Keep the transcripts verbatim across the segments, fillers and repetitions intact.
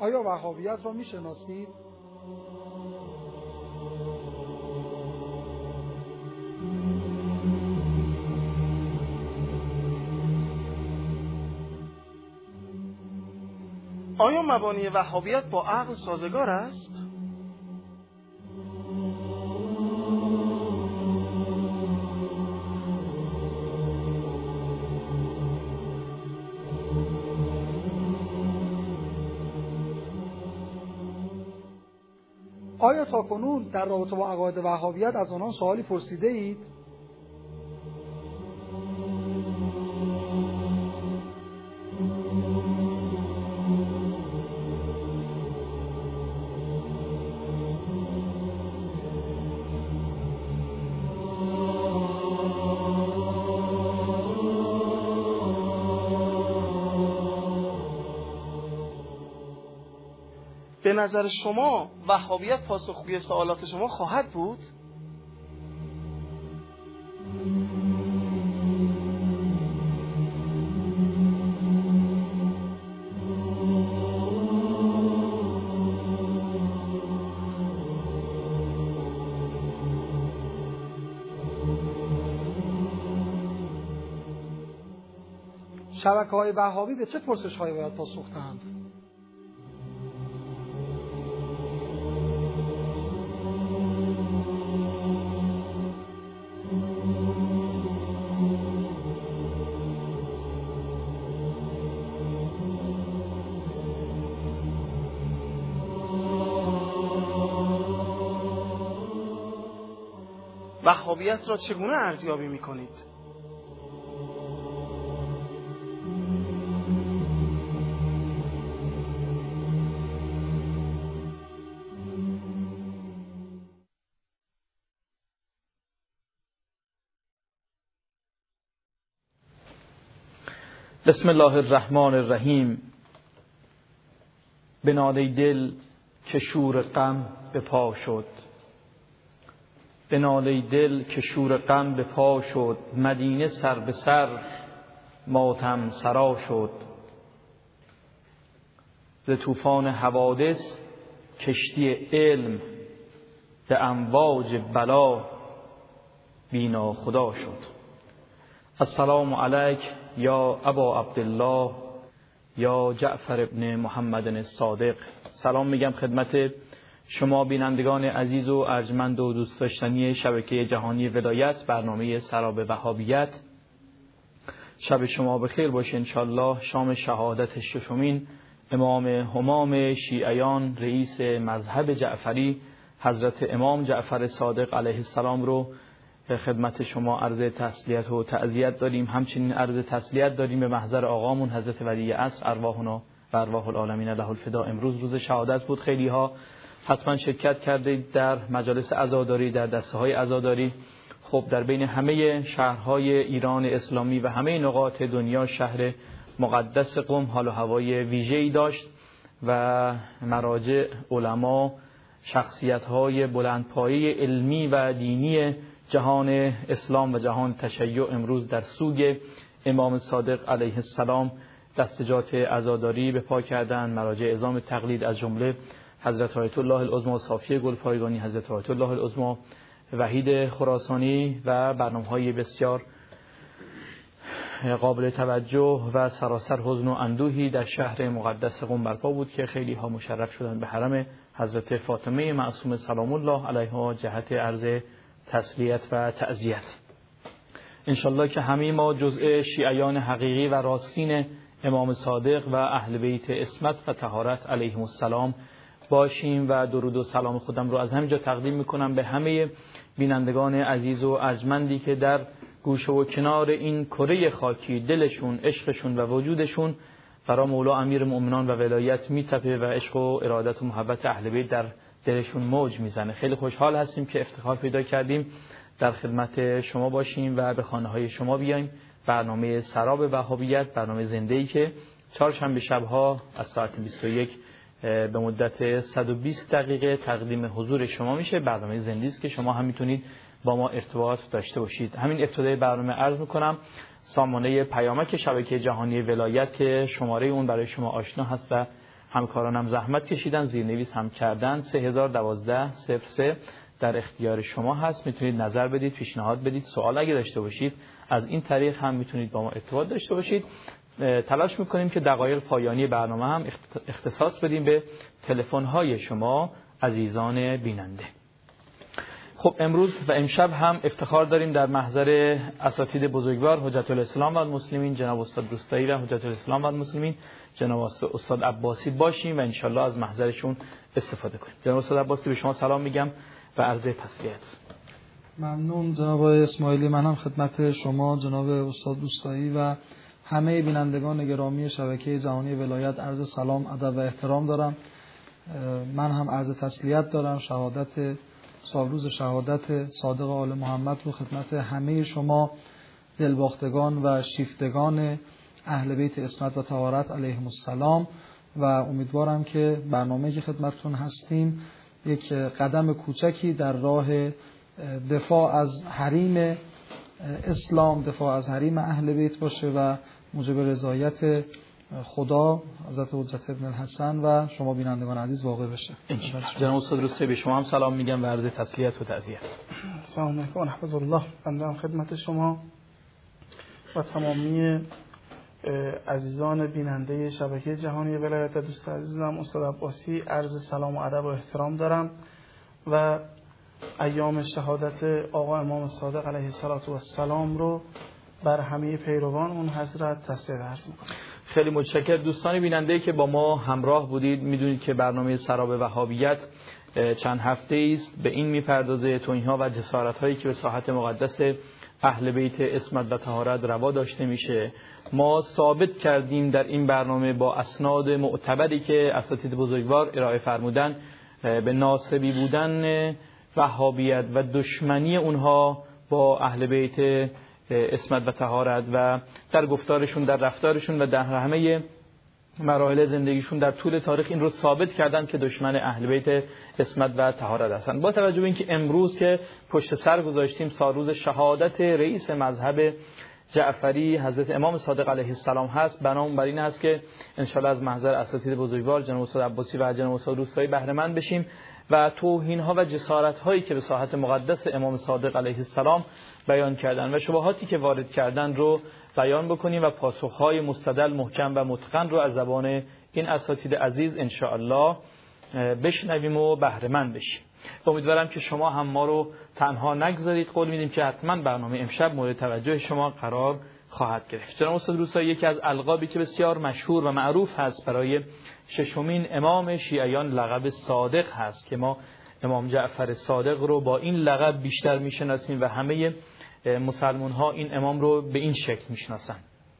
آیا وهابیت را میشناسید؟ آیا مبانی وهابیت با عقل سازگار است؟ آیا تاکنون در رابطه با عقاید وهابیت از آنان سوالی پرسیده اید؟ به نظر شما وهابیت پاسخگوی سوالات شما خواهد بود؟ شبکه‌های وهابی به چه پرسش‌هایی باید پاسخ دهند؟ وهابیت را چگونه ارزیابی می‌کنید؟ بسم الله الرحمن الرحیم. به ناله دل که شور غم به پا شد، به ناله دل که شور غم به پا شد، مدینه سر به سر ماتم سرا شد. ز طوفان حوادث کشتی علم، به امواج بلا بینا خدا شد. السلام علیک یا ابا عبدالله یا جعفر ابن محمد الصادق. سلام میگم خدمت شما بینندگان عزیز و ارجمند و دوست داشتنی شبکه جهانی ولایت، برنامه سراب وهابیت. شب شما بخیر باشه انشالله. شام شهادت ششمین امام همام شیعیان، رئیس مذهب جعفری، حضرت امام جعفر صادق علیه السلام رو به خدمت شما عرض تسلیت و تعزیت داریم. همچنین عرض تسلیت داریم به محضر آقامون حضرت ولی عصر، ارواحنا و ارواح العالمین له الفدا. امروز روز شهادت بود. خیلی ها حتما شرکت کردید در مجالس عزاداری، در دسته های عزاداری. خب در بین همه شهرهای ایران اسلامی و همه نقاط دنیا شهر مقدس قم حال و هوای ویژه‌ای داشت و مراجع، علما، شخصیت‌های بلندپایه علمی و دینی جهان اسلام و جهان تشیع امروز در سوگ امام صادق علیه السلام دستجات عزاداری به پا کردند. مراجع اعظام تقلید از جمله حضرت آیت الله العظمی صافی گلپایگانی، حضرت آیت الله العظمی وحید خراسانی و برنامه‌های بسیار قابل توجه و سراسر حزن و اندوهی در شهر مقدس قم برپا بود که خیلی ها مشرف شدند به حرم حضرت فاطمه معصومه سلام الله علیها جهت عرض تسلیت و تعزیت. انشالله که همه ما جزء شیعیان حقیقی و راستین امام صادق و اهل بیت عصمت و طهارت علیهم السلام باشیم و درود و سلام خودم رو از همینجا تقدیم میکنم به همه بینندگان عزیز و ارجمندی که در گوشه و کنار این کره خاکی دلشون، عشقشون و وجودشون برای مولا امیر مؤمنان و ولایت میتپه و عشق و ارادت و محبت اهل بیت در دلشون موج میزنه. خیلی خوشحال هستیم که افتخار پیدا کردیم در خدمت شما باشیم و به خانه های شما بیایم. برنامه سراب وهابیت، برنامه زنده‌ای که چهارشنبه شبها از ساعت بیست و یک به مدت صد و بیست دقیقه تقدیم حضور شما میشه. برنامه زنده است که شما هم میتونید با ما ارتباط داشته باشید. همین ابتدای برنامه عرض میکنم سامانه پیامک شبکه جهانی ولایت که شماره اون برای شما آشنا هست و همکارانم زحمت کشیدن، زیرنویس هم کردن. سه هزار و دوازده صفر سه در اختیار شما هست. میتونید نظر بدید، پیشنهاد بدید، سوال اگه داشته باشید از این طریق هم میتونید با ما ارتباط داشته باشید. تلاش میکنیم که دقایق پایانی برنامه هم اختصاص بدیم به تلفن‌های شما عزیزان بیننده. خب امروز و امشب هم افتخار داریم در محضر اساتید بزرگوار حجت الاسلام و المسلمین جناب استاد روستایی و حجت الاسلام و المسلمین جناب استاد عباسی باشیم و انشالله از محضرشون استفاده کنیم. جناب استاد عباسی به شما سلام میگم و عرض تسلیت. ممنون جناب اسماعیلی. من هم خدمت شما جناب استاد روستایی و همه بینندگان گرامی شبکه جهانی ولایت عرض سلام، ادب و احترام دارم. من هم عرض تسلیت دارم. شهادت سالروز شهادت صادق آل محمد رو خدمت همه شما دلباختگان و شیفتگان اهل بیت عصمت و طهارت علیهم السلام و امیدوارم که برنامه‌ای که خدمتتون هستیم یک قدم کوچکی در راه دفاع از حریم اسلام، دفاع از حریم اهل بیت باشه و موجب رضایت خدا حضرت حجت ابن الحسن و شما بینندگان عزیز واقع بشه. جناب استاد روستایی به شما هم سلام میگم و عرض تسلیت و تعزیت. سلام علیکم و رحمت الله. بنده هم خدمت شما و تمامی عزیزان بیننده شبکه جهانی ولایت دوست عزیزم استاد عباسی عرض سلام و ادب و احترام دارم و ایام شهادت آقا امام صادق علیه السلام رو بر همه پیروان اون حضرت تسلیت عرض می‌کنم. خیلی متشکرم. دوستان بیننده که با ما همراه بودید میدونید که برنامه سراب وهابیت چند هفته است به این میپردازه توهین‌ها و جسارت‌هایی که به ساحت مقدس اهل بیت عصمت و طهارت روا داشته میشه. ما ثابت کردیم در این برنامه با اسناد معتبری که اساتید بزرگوار ارائه فرمودن به ناسبی بودن وهابیت و دشمنی اونها با اهل بیت عصمت و طهارت و در گفتارشون، در رفتارشون و در همه مراحل زندگیشون در طول تاریخ این رو ثابت کردن که دشمن اهل بیت عصمت و طهارت هستند. با توجه به اینکه امروز که پشت سر گذاشتیم سالروز شهادت رئیس مذهب جعفری حضرت امام صادق علیه السلام هست، بنامون بر این هست که انشالله از محضر اساتید بزرگوار جناب استاد عباسی و جناب استاد روستایی بهره مند بشیم و توهین‌ها و جسارت‌هایی که به ساحت مقدس امام صادق علیه السلام بیان کردن و شبهاتی که وارد کردن رو بیان بکنیم و پاسخ‌های مستدل، محکم و متقن رو از زبان این اساتید عزیز ان شاء الله بشنویم و بهره مند بشیم. امیدوارم که شما هم ما رو تنها نگذارید. قول میدیم که حتما برنامه امشب مورد توجه شما قرار خواهد گرفت. جناب استاد روستایی یکی از القابی که بسیار مشهور و معروف هست برای ششمین امام شیعیان لقب صادق هست که ما امام جعفر صادق رو با این لقب بیشتر میشناسیم و همه مسلمان ها این امام رو به این شکل میشناسن.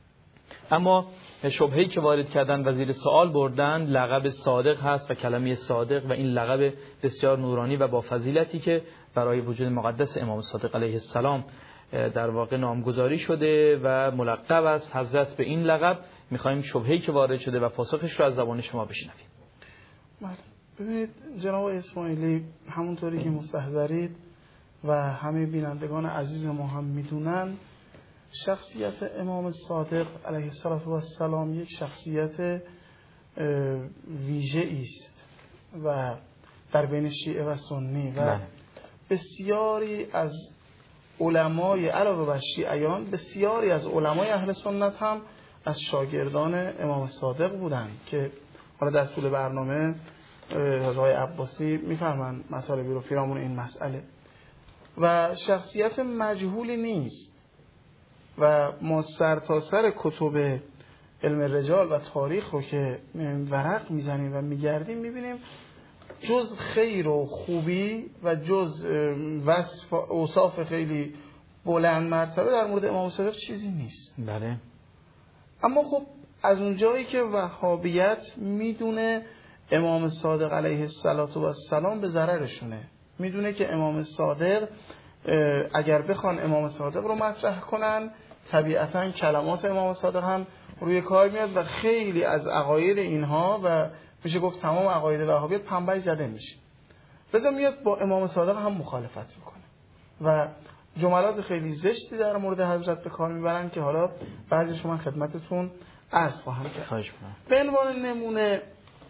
اما شبهه‌ای که وارد کردن و زیر سوال بردن لقب صادق هست و کلمه صادق و این لقب بسیار نورانی و با فضیلتی که برای وجود مقدس امام صادق علیه السلام در واقع نامگذاری شده و ملقب است حضرت به این لقب. میخوایم شبهه‌ای که وارد شده و پاسخش رو از زبان شما بشنویم. بله ببینید جناب اسماعیلی، همونطوری که مستحضرید و همه بینندگان عزیز ما هم میدونن، شخصیت امام صادق علیه السلام یک شخصیت ویژه است و در بین شیعه و سنی و بسیاری از علمای علاوه بر شیعیان بسیاری از علمای اهل سنت هم از شاگردان امام صادق بودند که حالا در طول برنامه آقای عباسی میفرمایند مطالبی رو پیرامون این مسئله و شخصیت مجهولی نیست و ما سر تا سر کتب علم رجال و تاریخ رو که ورق میزنیم و میگردیم میبینیم جز خیر و خوبی و جز وصف اوصاف خیلی بلند مرتبه در مورد امام صادق چیزی نیست. بله. اما خب از اونجایی که وهابیت میدونه امام صادق علیه السلام به ضررشونه، میدونه که امام صادق اگر بخوان امام صادق رو مطرح کنن طبیعتاً کلمات امام صادق هم روی کار میاد و خیلی از عقاید اینها و میشه گفت تمام عقاید وهابیت پنبه زده میشه، لذا میاد با امام صادق هم مخالفت میکنه و جملات خیلی زشتی در مورد حضرت به کار میبرن که حالا بعضیش من خدمتتون عرض خواهم کرد. به عنوان نمونه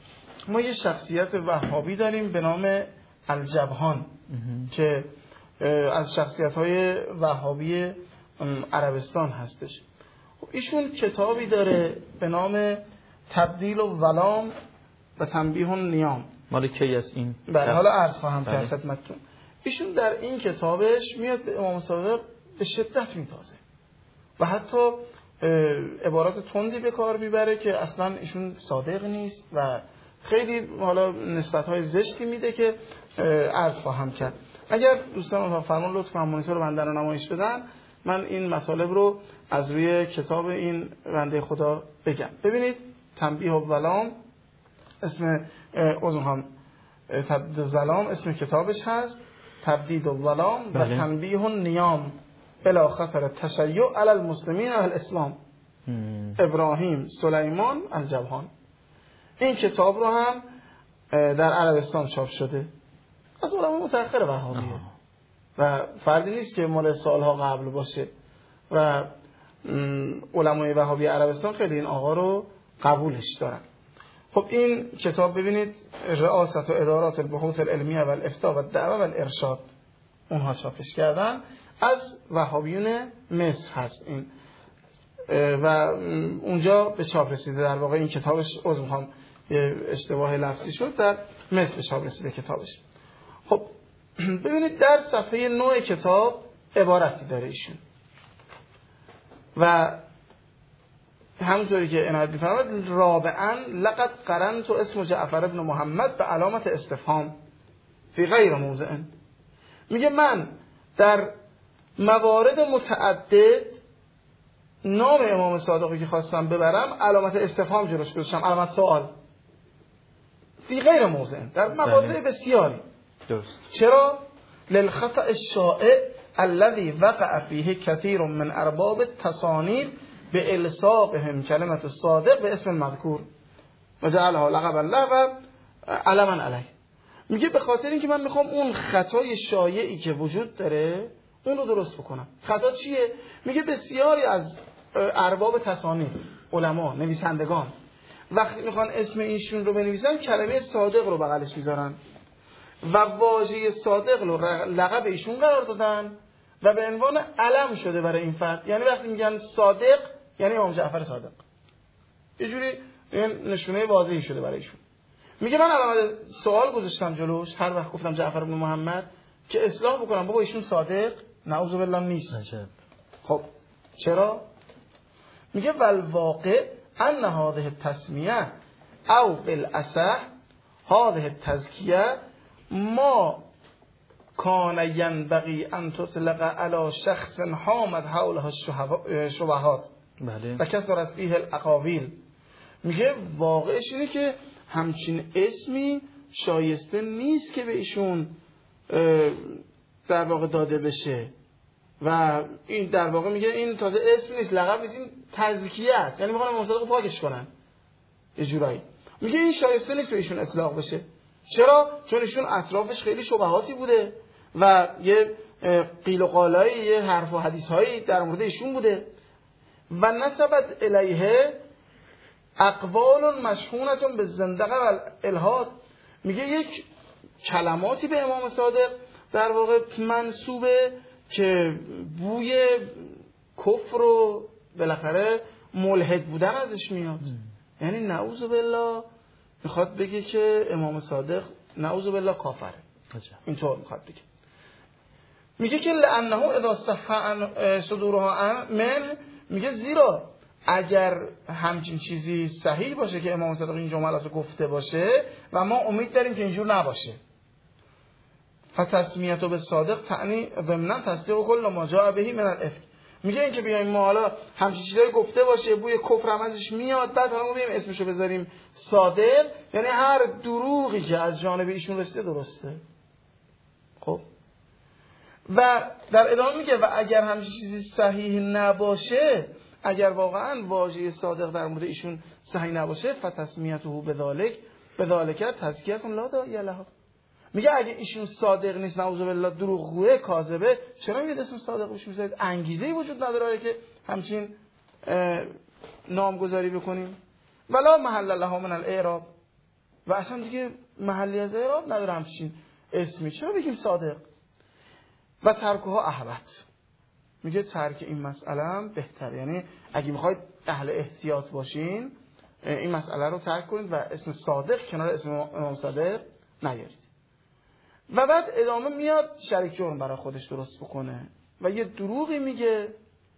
ما یه شخصیت وهابی داریم به نام الجبهان که از شخصیت‌های وهابی عربستان هستش. ایشون کتابی داره به نام تبدیل و ولام و تنبیه و نیام. مال کی است این؟ بله حالا عرض خواهم کرد خدمتتون. ایشون در این کتابش میاد به امام صادق به شدت میتازه و حتی عبارات تندی به کار میبره که اصلا ایشون صادق نیست و خیلی حالا نسبت‌های زشتی میده که عرض خواهم کرد. اگر دوستان فرمان لطف کنن مانیتور بنده رو نمایش بدن، من این مطالب رو از روی کتاب این بنده خدا بگم. ببینید تنبیه و ولام اسم عذرخواهم تبدید و ظلام اسم کتابش هست، تبدید و ولام و تنبیه و نیام بلا خطر تشیع علی المسلمین و الاسلام ابراهیم سلیمان الجبهان. این کتاب رو هم در عربستان چاپ شده از علمای متأخر وهابیه و فردی نیست که مال سالها قبل باشه و علمای وهابی عربستان خیلی این آقا رو قبولش دارن. خب این کتاب ببینید رئاست و ادارات البحوث العلمیه و الافتاء و الدعوه و الارشاد اونها چاپش کردن، از وهابیون مصر هست این و اونجا به چاپ رسیده. در واقع این کتابش عذر میخوام اشتباه لفظی شد، در مصر به چاپ رسیده کتابش. خب ببینید در صفحه نو کتاب عبارتی داره ایشون و همونطوری که عنایت می‌فرماید رابعاً لقد قرنت اسم جعفر ابن محمد به علامت استفهام فی غیر موضع. میگه من در موارد متعدد نام امام صادقی که خواستم ببرم علامت استفهام جلوش گذاشتم، علامت سوال، فی غیر موضع، در مواضع بسیاری. درست. چرا؟ للخطأ الشائع الذي وقع فيه كثير من ارباب التصانیف به الصاقهم کلمه الصادق به اسم المذکور و جعلها لقب الله و علما علیه. میگه به خاطر اینکه من میخوام اون خطای شایعی که وجود داره اون رو درست بکنم. خطا چیه؟ میگه بسیاری از ارباب تصانیف، علما، نویسندگان وقتی میخوان اسم ایشون رو بنویسن کلمه صادق رو بغلش میذارن و واژه صادق رو لقب ایشون قرار دادن و به عنوان علم شده برای این فرد. یعنی وقتی میگن صادق یعنی امام جعفر صادق، یه جوری نشونه واضحی شده برای ایشون. میگه من علامت سوال گذاشتم جلوش هر وقت گفتم جعفر بن محمد که اصلاح بکنم بابا ایشون صادق نعوذ بالله نیست. خب چرا؟ میگه والواقع ان هذه التسمیه او بالاصح هذه التزکیه ما کان ینبغی ان تطلق علی شخص حامد حولها الشبهات و کثرت فیه الاقاویل. میگه واقعش اینه که همچین اسمی شایسته نیست که به ایشون در واقع داده بشه و این در واقع میگه این تازه اسم نیست، لقب نیست، این تزکیه است، یعنی میخوان امام صادق پاکش کنن یه جورایی. میگه این شایسته نیست به ایشون اطلاق بشه. چرا؟ چون ایشون اطرافش خیلی شبهاتی بوده و یه قیل و قالایی، یه حرف و حدیثهایی در مورد ایشون بوده و نسبت الیه اقوال مشحونتون به زندقه و الهاد. میگه یک کلماتی به امام صادق در واقع منسوبه که بوی کفر و بالاخره ملحد بودن ازش میاد. یعنی نعوذ بالله میخواد بگه که امام صادق نعوذ بالله کافره، اینطور میخواد بگه. میگه که لانه اذا صح صدورها من، میگه زیرا اگر همچین چیزی صحیح باشه که امام صادق این جملات رو گفته باشه و ما امید داریم که اینجور نباشه، فتسمیت به صادق تعنی ضمن تصدیق کل ما جاء به من الافک. میگه اینکه بیایم ما حالا همچین چیزایی گفته باشه بوی کفر هم ازش میاد بعد حالا ما بیایم اسمشو بذاریم صادق، یعنی هر دروغی که از جانب ایشون رسیده درسته. خب و در ادامه میگه و اگر همچین چیزی صحیح نباشه، اگر واقعا واژه صادق در مورد ایشون صحیح نباشه، فتسمیته بذالک بذالک تزکیه لا داعی لها. میگه اگه ایشون صادق نیست، نعوذ بالله دروغگوه، کاذبه، چرا میگه اسم صادق روش میذارید؟ انگیزه‌ای وجود نداره که همچین نامگذاری بکنیم. ولا محل لها من الاعراب، و اصلا دیگه محلی از اعراب نداره همچین اسمی، چرا بگیم صادق؟ و ترکها احبت، میگه ترک این مسئله هم بهتره، یعنی اگه میخواید اهل احتیاط باشین این مسئله رو ترک کنید و اسم صادق کنار اسم امام صادق نیارید. و بعد ادامه میاد شریک جرم برای خودش درست بکنه و یه دروغی میگه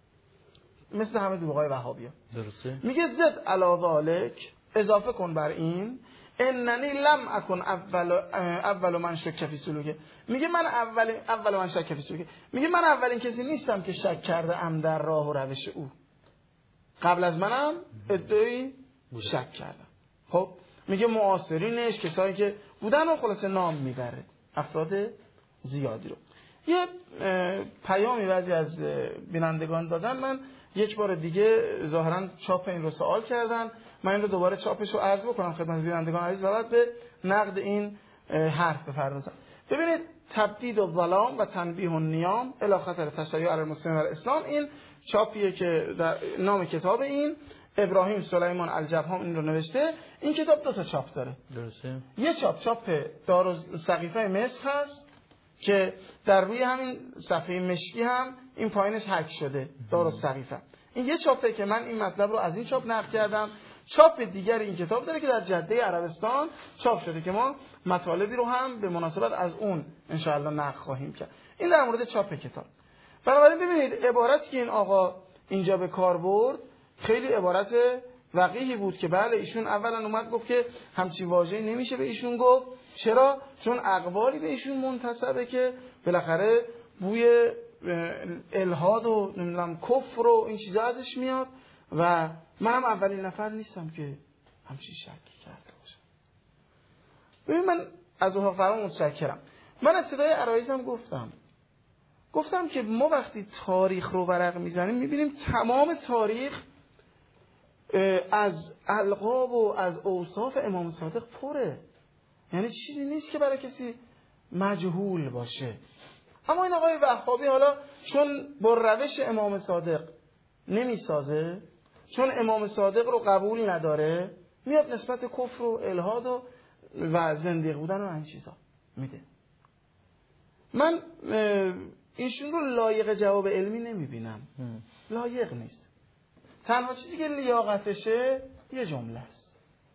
مثل همه دروغای وهابی‌ها. درسته؟ میگه زد علی ذالک، اضافه کن بر این، اننی لم اکن اول اول من شک فی سلوکه. میگه من اول اول من شک فی سلوکه، میگه من اولین کسی نیستم که شک کرده ام در راه و روش او، قبل از منم ادعای شک کردم. خب میگه معاصرینش کسایی که بودن و خلاصه نام میبره افراد زیادی رو. یه پیامی بعضی از بینندگان دادن، من یک بار دیگه ظاهرا چاپ این رو سوال کردن، من این رو دوباره چاپش رو عرض بکنم خدمت بینندگان عزیز و بعد به نقد این حرف بپردازم. ببینید تبدید و ظلام و تنبیه و نیام الی خطر تشیع علی المسلمین و الاسلام، این چاپیه که در نام کتاب این ابراهیم سلیمان الجبهام این رو نوشته. این کتاب دو تا چاپ داره. درسته؟ یه چاپ چاپ دارالسقیفه مصر هست که در روی همین صفحه مشکی هم این پایینش حک شده دارالسقیفه. این یه چاپه که من این مطلب رو از این چاپ نقل کردم. چاپ دیگر این کتاب داره که در جده عربستان چاپ شده که ما مطالبی رو هم به مناسبت از اون انشاءالله نقل خواهیم کرد. این در مورد چاپ کتاب. بنابراین ببینید عبارتی که این آقا اینجا به کار برد خیلی عبارت وقیحی بود که بله ایشون اولا اومد گفت که همچین واژه‌ای نمیشه به ایشون گفت. چرا؟ چون اقوالی به ایشون منتسبه که بالاخره بوی الحاد و نمیدونم کفر و این چیزا ازش میاد و منم اولین نفر نیستم که همچین شکی کرده باشم. ببین من از اوها فرام متشکرم. من ابتدای عرایزم گفتم گفتم که ما وقتی تاریخ رو ورق میزنیم میبینیم تمام تاریخ از القاب و از اوصاف امام صادق پره، یعنی چیزی نیست که برای کسی مجهول باشه. اما این آقای وهابی حالا چون با روش امام صادق نمیسازه، چون امام صادق رو قبول نداره، میاد نسبت کفر و الحاد و, و زندیق بودن و این چیزا میده. من ایشون رو لایق جواب علمی نمیبینم، لایق نیست. تنها چیزی که لیاقتشه یه جمله است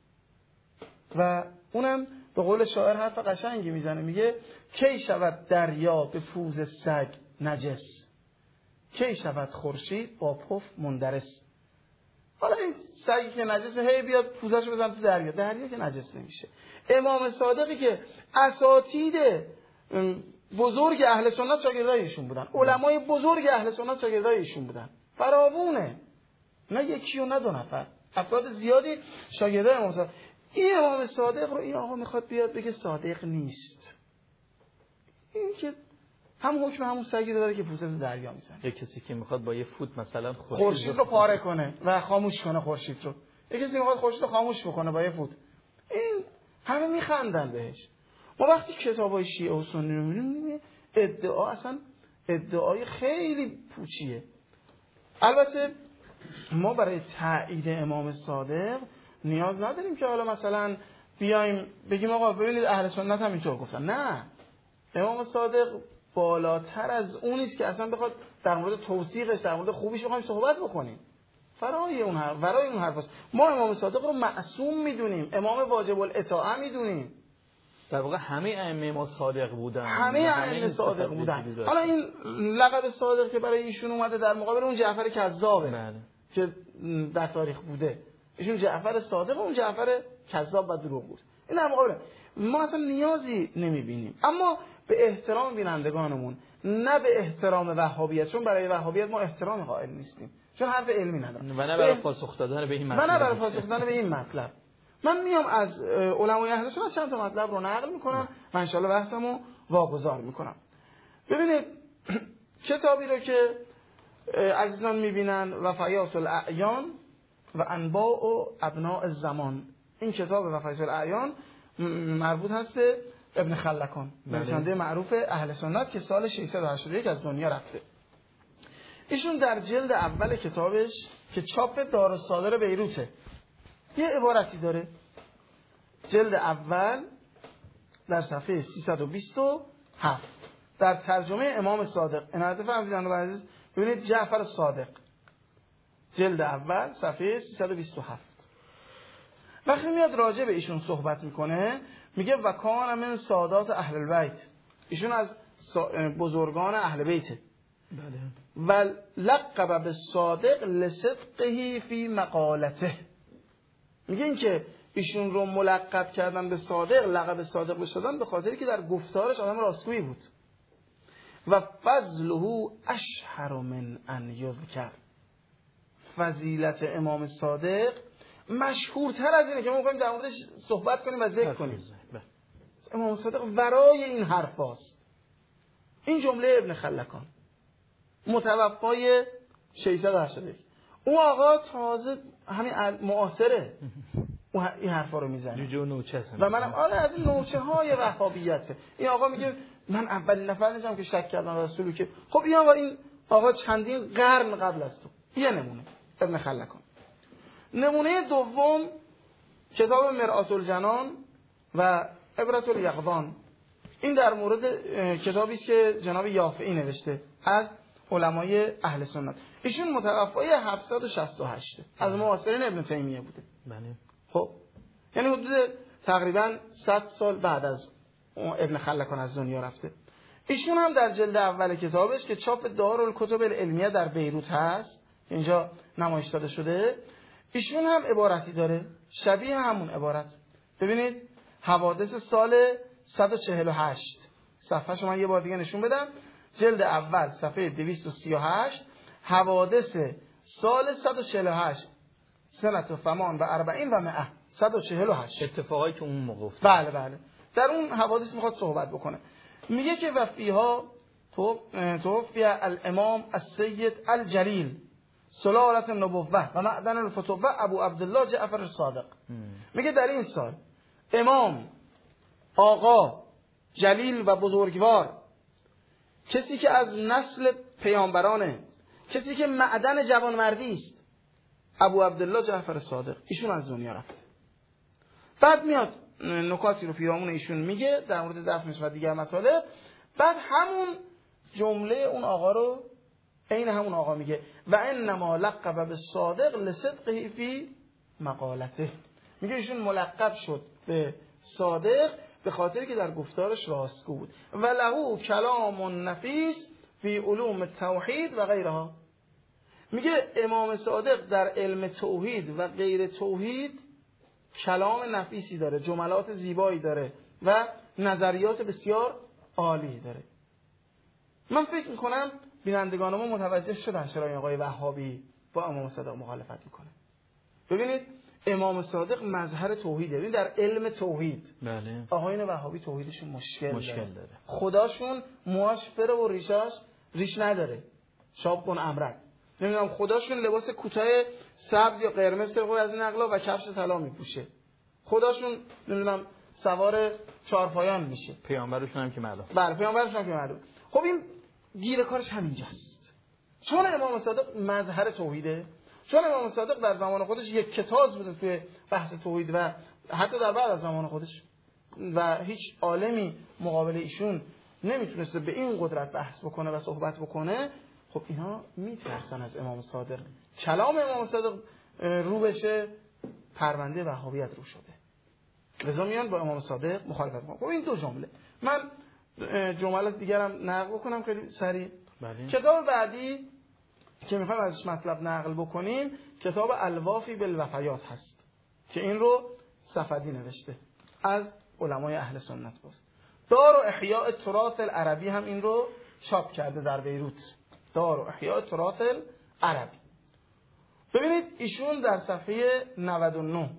و اونم به قول شاعر حرف قشنگی میزنه، میگه کی شود دریا به پوز سگ نجس، کی شود خورشید با پف مندرس. حالا این سگی که نجسه هی بیاد پوزش بزن تو دریا، دریا که نجس نمیشه. امام صادقی که اساتید بزرگ اهل سنت شاگردای ایشون بودن، علمای بزرگ اهل سنت شاگردای ایشون بودن، فراوونه، نه یکی و نه دو نفر، افراد زیادی شاگردای امام صادق. این امام صادق رو این آقا میخواد بیاد بگه صادق نیست. این که هم حکم همون سگی داره که پوزه دریا میزنه. یه کسی که میخواد با یه فوت مثلا خورشید رو پاره کنه و خاموش کنه خورشید رو، یه کسی میخواد خورشید رو خاموش بکنه با یه فوت، این همه میخندن بهش. ما وقتی کتابای شیعه و سنی رو میبینیم ادعا اصلا ادعای خیلی پوچیه. البته ما برای تایید امام صادق نیاز نداریم که حالا مثلا بیایم بگیم آقا ببینید اهل سنت هم اینطور گفتن. نه، امام صادق بالاتر از اون است که اصلا بخواد در مورد توصیفش در مورد خوبیش بخوایم صحبت بکنیم. فرای اون حرف ورای اون حرف است. ما امام صادق رو معصوم میدونیم، امام واجب الاطاعه میدونیم. در واقع همه ائمه ما صادق بودن، همه ائمه صادق بودن. حالا این لقب صادق که برای ایشون اومده در مقابل اون جعفر کذابه بله. که در تاریخ بوده. ایشون جعفر صادق و اون جعفر کذاب و دروغ بود. این در مقابل ما اصلا نیازی نمیبینیم. اما به احترام بینندگانمون، نه به احترام وهابیت، چون برای وهابیت ما احترام قائل نیستیم، چون حرف علمی نداریم و نه برای پاسخ دادن به این مطلب. و نه برای پاسخ دادن به این مطلب. من میام از علمای اهل سنت چند تا مطلب رو نقل میکنم و ان شاءالله بحثمو واگذار میکنم. ببینید کتابی رو که عزیزان میبینن وفیات الاعیان و انباء و ابناء الزمان، این کتاب وفیات الاعیان مربوط هست به ابن خلکان، نویسنده معروف اهل سنت که سال ششصد و هشتاد و یک از دنیا رفته. ایشون در جلد اول کتابش که چاپ دارالصادر بیروته یه عبارتی داره، جلد اول در صفحه سیصد و بیست و هفت در ترجمه امام صادق. عنایت فرمودید عزیز، ببینید جعفر صادق جلد اول صفحه سیصد و بیست و هفت. وقتی میاد راجع به ایشون صحبت میکنه میگه و کان من سادات اهل البیت، ایشون از بزرگان اهل بیته. بله. و لقب بالصادق لصدقه فی مقالته، میگه این که ایشون رو ملقب کردن به صادق، لقب صادق بشدن به خاطری که در گفتارش آدم راستگویی بود. و فضله اشهر من ان یذکر، فضیلت امام صادق مشهورتر از اینه که ما می‌خوایم در موردش صحبت کنیم و ذکر کنیم. امام صادق ورای این حرف هاست. این جمله ابن خلکان متوفای ششصد و هشتاد و یک، اون آقا تازه همین معاصره اون این حرفا رو میزنه و منم آره از این نوچه های وهابیته. این آقا میگه من اولین نفر نیستم که شک کردم رسولو که خب این آقا این آقا چندین قرن قبل از تو. یه نمونه ابن خلکان. نمونه دوم کتاب مرآت الجنان و عبرة الیقظان. این در مورد کتابی است که جناب یافعی نوشته از علمای اهل سنت. ایشون متوفای هفتصد و شصت و هشت از معاصرین ابن تیمیه بوده. بله. خب یعنی حدود تقریبا صد سال بعد از ابن خلکان از دنیا رفته. ایشون هم در جلد اول کتابش که چاپ دارالکتب العلمیه در بیروت هست که اینجا نمایش داده شده، ایشون هم عبارتی داره شبیه همون عبارت. ببینید حوادث سال صد و چهل و هشت، صفحه شما یه بار دیگه نشون بدم، جلد اول صفحه دویست و سی و هشت، حوادث سال صد و چهل و هشت، سنت و فمان و اربعین و مئه، صد و چهل و هشت، اتفاقایی که اون موقع افتاد. بله بله در اون حوادث میخواد صحبت بکنه. میگه که و فیها توفی الامام السید الجلیل سلالت النبوه و معدن الفتوه ابو عبدالله جعفر الصادق. میگه در این سال امام آقا جلیل و بزرگوار، کسی که از نسل پیامبرانه، کسی که معدن جوانمردی است، ابو عبدالله جعفر صادق، ایشون از دنیا رفته. بعد میاد نکاتی رو پیرامون ایشون میگه در مورد دفنش و دیگر مطالب. بعد همون جمله اون آقا رو عین همون آقا میگه و انما لقب بالصادق لصدقه فی مقالته. میگه ایشون ملقب شد به صادق به خاطر که در گفتارش راستگو بود. و له کلام نفیس فی علوم توحید و غیرها. میگه امام صادق در علم توحید و غیر توحید کلام نفیسی داره، جملات زیبایی داره و نظریات بسیار عالی داره. من فکر میکنم بینندگان ما متوجه شدن چرا این آقای وهابی با امام صادق مخالفت میکنه. ببینید امام صادق مظهر توحیده. ببین در علم توحید بله آقایون وهابی توحیدشون مشکل, مشکل داره. داره. خداشون موهاش فره و ریشاش ریش نداره، شابون امرد. نمیدونم خداشون لباس کوتاه سبز یا قرمز طبق از این نقلا و کفش طلا میپوشه. خداشون نمیدونم سوار چهارپایان میشه. پیامبرشون هم که معلوم. بله پیامبرشون هم که معلوم. خب این گیر کارش همینجاست. چون امام صادق مظهر توحیده، چون امام صادق در زمان خودش یک کتاز بوده توی بحث توحید و حتی در بعد از زمان خودش و هیچ عالمی مقابل ایشون نمیتونسته به این قدرت بحث بکنه و صحبت بکنه. خب اینا میترسن از امام صادق. کلام امام صادق رو بشه پرونده وهابیت رو شده، لذا میان با امام صادق مخالفت میکنن. خب این دو جمله. من جملات دیگرم نقل بکنم خیلی سریع. بله. کتاب بعدی که میخوایم ازش مطلب نقل بکنیم کتاب الوافی بالوفیات هست که این رو صفدی نوشته از علمای اهل سنت باز. دار و احیاء تراث العربی هم این رو چاپ کرده در بیروت. دار و احیاء تراث العربی. ببینید ایشون در صفحه نود و نه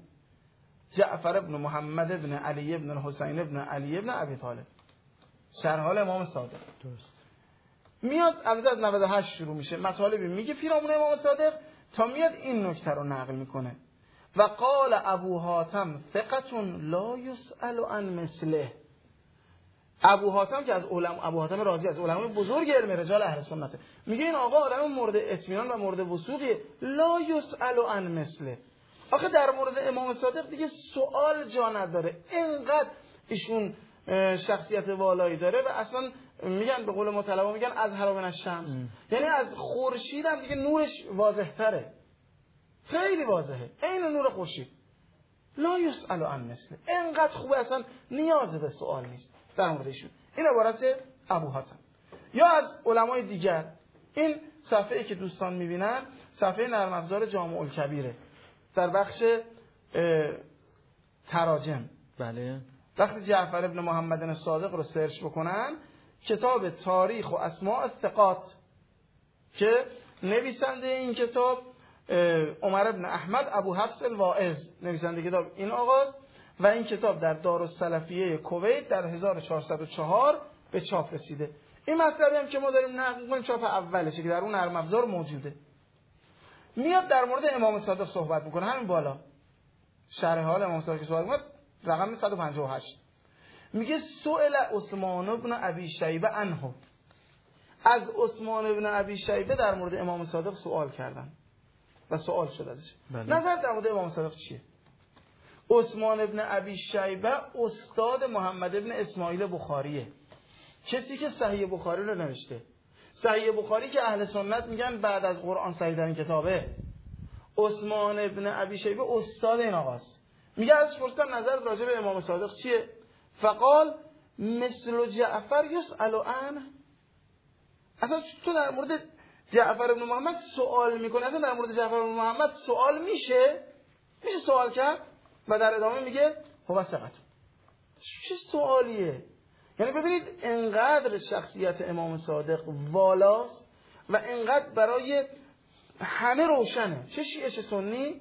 جعفر ابن محمد ابن علی ابن حسین ابن علی ابن ابی طالب شرح حال امام صادق درست میاد. البته از نود و هشت شروع میشه، مطالبی میگه پیرامون امام صادق تا میاد این نکته رو نقل میکنه. و قال ابو حاتم ثقة لا يسأل عن مثله. ابو حاتم که از علما، ابو حاتم رازی از علمای بزرگ علم رجال اهل سنت، میگه این آقا آدم مورد اطمینان و مورد وثوقی، لا يسأل عن مثله. آخه در مورد امام صادق دیگه سوال جا نداره، اینقدر ایشون شخصیت والایی داره و اصلا میگن به قول ما طلبا میگن از حرام الشمس، یعنی از خورشید هم دیگه نورش واضح تره، خیلی واضحه، عین نور خورشید. لا یسأل عن مثله، اینقدر خوبه اصلا نیاز به سوال نیست در مورد ایشون. این عبارت ابو حاتم. یا از علمای دیگر، این صفحه‌ای که دوستان میبینن صفحه نرم افزار جامع الکبیره در بخش تراجم. بله. وقتی جعفر ابن محمد الصادق رو سرچ بکنن، کتاب تاریخ و اسماء الثقات که نویسنده این کتاب عمر ابن احمد ابو حفص الواعظ نویسنده کتاب این آقاست و این کتاب در دارالسلفیه کویت در هزار و چهارصد و چهار به چاپ رسیده. این مطلبی هم که ما داریم نقل می‌کنیم چاپ اولشه که در اون نرم افزار موجوده. میاد در مورد امام صادق صحبت میکنه، همین بالا شرح حال امام صادق صحبت میکنه، رقم صد و پنجاه و هشت میگه سئل عثمان ابن ابی شیبه عنه، از عثمان ابن ابی شیبه در مورد امام صادق سوال کردن و سوال شد ازش. نظر در مورد امام صادق چیه؟ عثمان ابن ابی شیبه استاد محمد ابن اسماعیل بخاریه، کسی که صحیح بخاری رو نوشته. صحیح بخاری که اهل سنت میگن بعد از قرآن صحیح ترین کتابه. عثمان ابن ابی شیبه استاد این آقاست. میگه ازش پرسیدم نظر راجع به امام صادق چیه؟ فقال مثل جعفر یسأل عنه. اصلا تو در مورد جعفر ابن محمد سوال میکنه، اصلا در مورد جعفر ابن محمد سوال میشه؟ میشه سوال کرد؟ و در ادامه میگه هو ثقة. چه سوالیه؟ یعنی ببینید انقدر شخصیت امام صادق والاست و انقدر برای همه روشنه، چه شیعه چه سنی،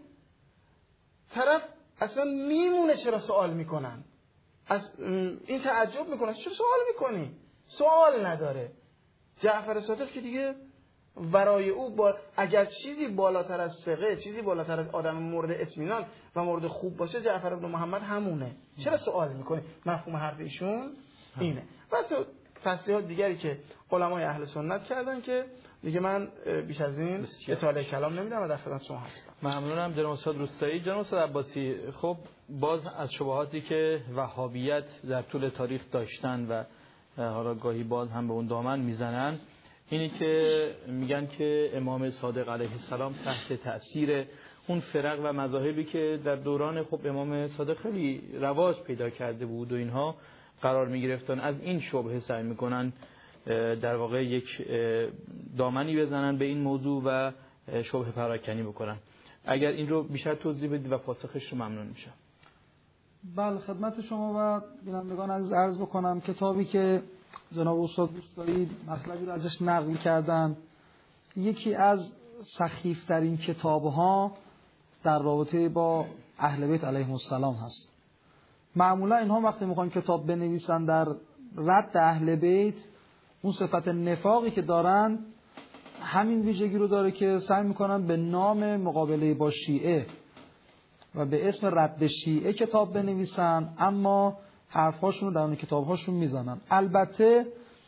طرف اصلا میمونه چرا سوال میکنن، از این تعجب میکنه چرا سوال میکنی؟ سوال نداره. جعفر صادق که دیگه برای او با اگر چیزی بالاتر از فقه، چیزی بالاتر از آدم مورد اطمینان و مورد خوب باشه، جعفر بن محمد همونه. چرا سوال میکنی؟ مفهوم حرف ایشون اینه. و تو تصریحات دیگری که علمای اهل سنت کردن که دیگه من بیش از این اطاله کلام نمیدم و در خدمت شما هستم. ممنونم جناب استاد روستایی. جناب استاد عباسی، خب باز از شبهاتی که وهابیت در طول تاریخ داشتن و حالا گاهی باز هم به اون دامن میزنن، اینی که میگن که امام صادق علیه السلام تحت تأثیر اون فرق و مذاهبی که در دوران خب امام صادق خیلی رواج پیدا کرده بود و اینها قرار میگرفتن، از این شبهه سعی میکنن در واقع یک دامنی بزنن به این موضوع و شبهه پراکنی بکنن. اگر این رو بیشتر توضیح بدید و پاسخش رو ممنون میشم. بله، خدمت شما و بینندگان عزیز عرض بکنم کتابی که جناب استاد دوست دارید مطلبی رو ازش نقل کردن، یکی از سخیفترین کتاب‌ها در رابطه با اهل بیت علیهم السلام هست. معمولا اینها وقتی میخوان کتاب بنویسن در رد اهل بیت، اون صفت نفاقی که دارن همین ویژگی رو داره که سعی میکنن به نام مقابله با شیعه و به اسم رد شیعه کتاب بنویسن، اما حرفهاشون رو در اون کتابهاشون میزنن. البته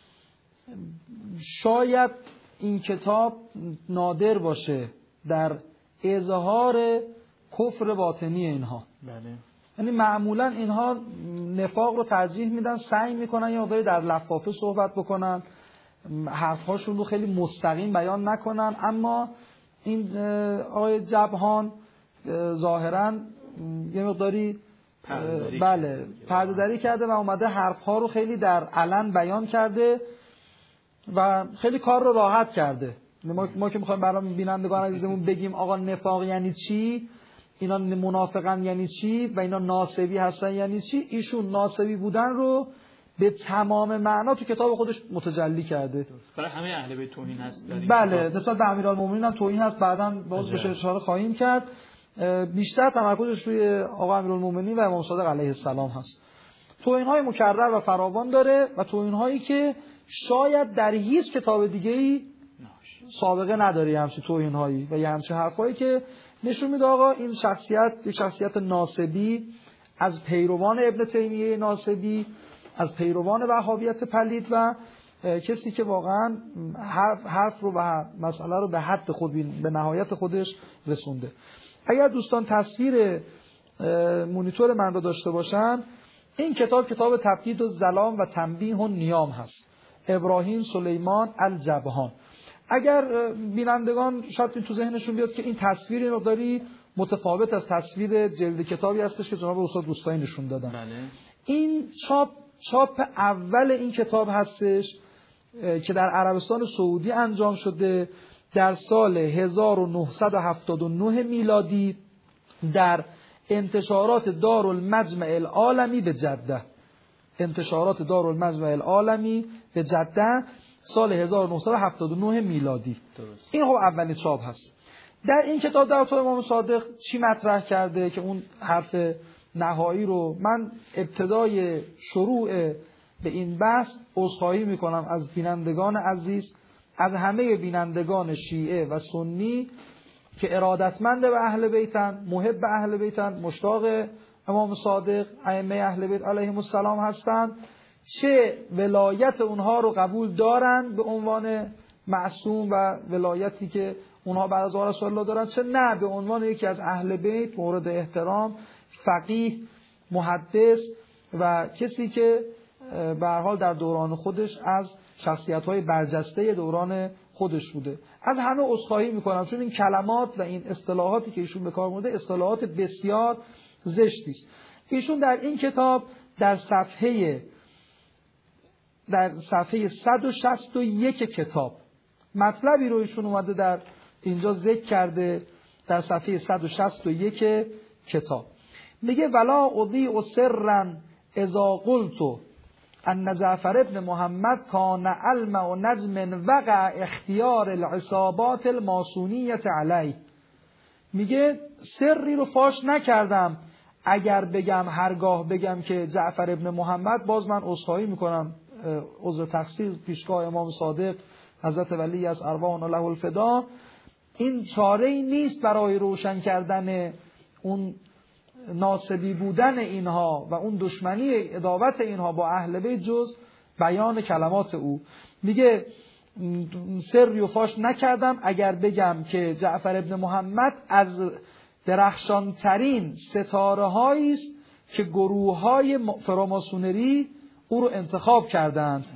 شاید این کتاب نادر باشه در اظهار کفر باطنی اینها. بله. یعنی معمولا اینها نفاق رو ترجیح میدن، سعی میکنن یه مقداری در لفافه صحبت بکنن، حرفهاشون رو خیلی مستقیم بیان نکنن، اما این آقای جبهان ظاهراً یه مقداری بله پرده‌داری کرده و اومده حرفها رو خیلی در علن بیان کرده و خیلی کار رو راحت کرده. ما, ما که میخوایم برای بینندگان عزیزمون بگیم آقا نفاق یعنی چی، اینا منافقن یعنی چی و اینا ناصبی هستن یعنی چی، ایشون ناصبی بودن رو به تمام معنا تو کتاب خودش متجلی کرده. برای همه اهل بیت توهین هست. بله، نسبت به امیرالمومنین هم توهین هست، بعداً باز بهش اشاره خواهیم کرد. بیشتر تمرکزش روی آقا امیرالمومنین و امام صادق علیه السلام هست. توهین‌های مکرر و فراوان داره و توهین‌هایی که شاید در هیچ کتاب دیگه‌ای سابقه نداره همچین توهین‌هایی و یه همچین حرفایی که نشون میده آقا این شخصیت یک شخصیت ناصبی از پیروان ابن تیمیه ناصبی، از پیروان وهابیت پلید و کسی که واقعا حرف, حرف رو و مسئله رو به حد خود به نهایت خودش رسونده. اگر دوستان تصویر مونیتور من رو داشته باشن، این کتاب کتاب تبدید و ظلام و تنبیه و نیام هست، ابراهیم سلیمان الجبهان. اگر بینندگان شاید این تو ذهنشون بیاد که این تصویر مقداری متفاوت از تصویر جلد کتابی هستش که جناب استاد دوستایی نشون دادن. بله. این چاپ چاپ اول این کتاب هستش که در عربستان سعودی انجام شده در سال هزار و نهصد و هفتاد و نه میلادی در انتشارات دارالمجمع العالمی به جده. انتشارات دارالمجمع العالمی به جده سال هزار و نهصد و هفتاد و نه میلادی. درست. این خب اولین چاپ هست. در این کتاب دکتر امام صادق چی مطرح کرده که اون حرف نهایی رو من ابتدای شروع به این بحث عذرخواهی میکنم از بینندگان عزیز، از همه بینندگان شیعه و سنی که ارادتمند به اهل بیتن، محب به اهل بیتن، مشتاق امام صادق ائمه اهل بیت علیهم السلام هستند، چه ولایت اونها رو قبول دارن به عنوان معصوم و ولایتی که اونها بعد از رسول الله دارن، چه نه به عنوان یکی از اهل بیت مورد احترام، فقیه، محدث و کسی که به هر حال در دوران خودش از شخصیت‌های برجسته دوران خودش بوده. از همه عذرخواهی میکنم چون این کلمات و این اصطلاحاتی که ایشون به کار برده اصطلاحات بسیار زشتی است. ایشون در این کتاب در صفحه در صفحه صد و شصت و یک کتاب مطلبی رو ایشون اومده در اینجا ذکر کرده. در صفحه صد و شصت و یک کتاب میگه ولا اضیع سرا اذا قلت ان جعفر ابن محمد کان علم و نجم وقع اختیار العصابات الماسونیه علیه. میگه سری رو فاش نکردم اگر بگم هرگاه بگم که جعفر ابن محمد، باز من عذرخواهی میکنم، عذر تقصیر پیشگاه امام صادق حضرت ولی از ارواح له الفدا، این چاره ای نیست برای روشن کردن اون ناسبی بودن اینها و اون دشمنی عداوت اینها با اهل بیت جز بیان کلمات او. میگه سری و فاش نکردم اگر بگم که جعفر ابن محمد از درخشانترین ستاره هایی است که گروه های فراماسونری او رو انتخاب کردند.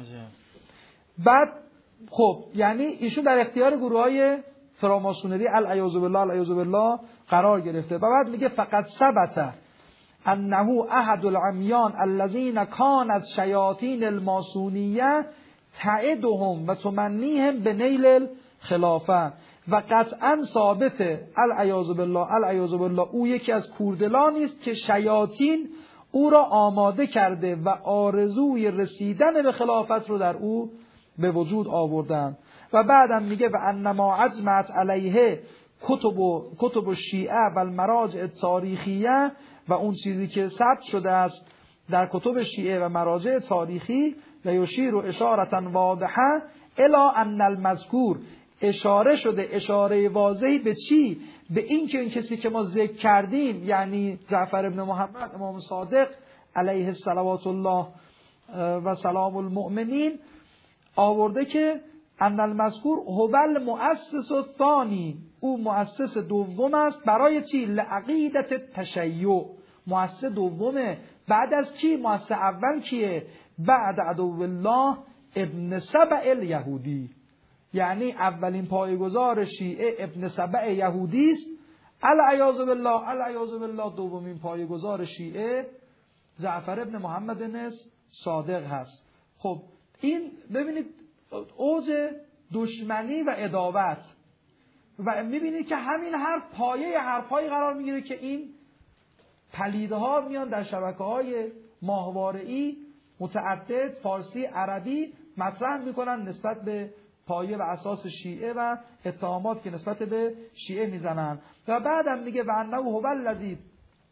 بعد خب یعنی ایشون در اختیار گروه های فراماسونری العیاذ بالله العیاذ بالله قرار گرفته. و بعد میگه فقط ثبت انه احد العمیان الذين كانت شیاطین الماسونیه تعدهم و تمنیهم به نیل الخلافه و قطعا ثابت العیاذ بالله العیاذ بالله او یکی از کوردلانی است که شیاطین او را آماده کرده و آرزوی رسیدن به خلافت رو در او به وجود آوردند. و بعدم میگه و انما اجمعت علیه کتب و کتب الشیعه و المراجع التاریخیه، و اون چیزی که ثبت شده است در کتب شیعه و مراجع تاریخی، و یشیر اشاره واضحه الی ان المذکور، اشاره شده اشاره واضحی به چی؟ به این که این کسی که ما ذکر کردیم یعنی جعفر ابن محمد امام صادق علیه الصلوات الله و سلام المؤمنین آورده که ان المذکور هو المؤسس الثانی، او مؤسس دوم است برای چی؟ لعقیدت تشیع، مؤسس دومه بعد از کی؟ مؤسس اول کیه؟ بعد عدو الله ابن سبع الیهودی، یعنی اولین پایه‌گذار شیعه ابن سبع یهودی است. العیاذ بالله العیاذ بالله دومین پایه‌گذار شیعه جعفر ابن محمد بن صادق هست. خب این ببینید اوج دشمنی و عداوت، و میبینید که همین حرف پایه حرفایی قرار میگیره که این پلیده ها میان در شبکه‌های ماهواره‌ای متعدد فارسی عربی مطرح میکنن نسبت به پایه و اساس شیعه و اتهامات که نسبت به شیعه میزنن. و بعدم میگه و انه هو الذی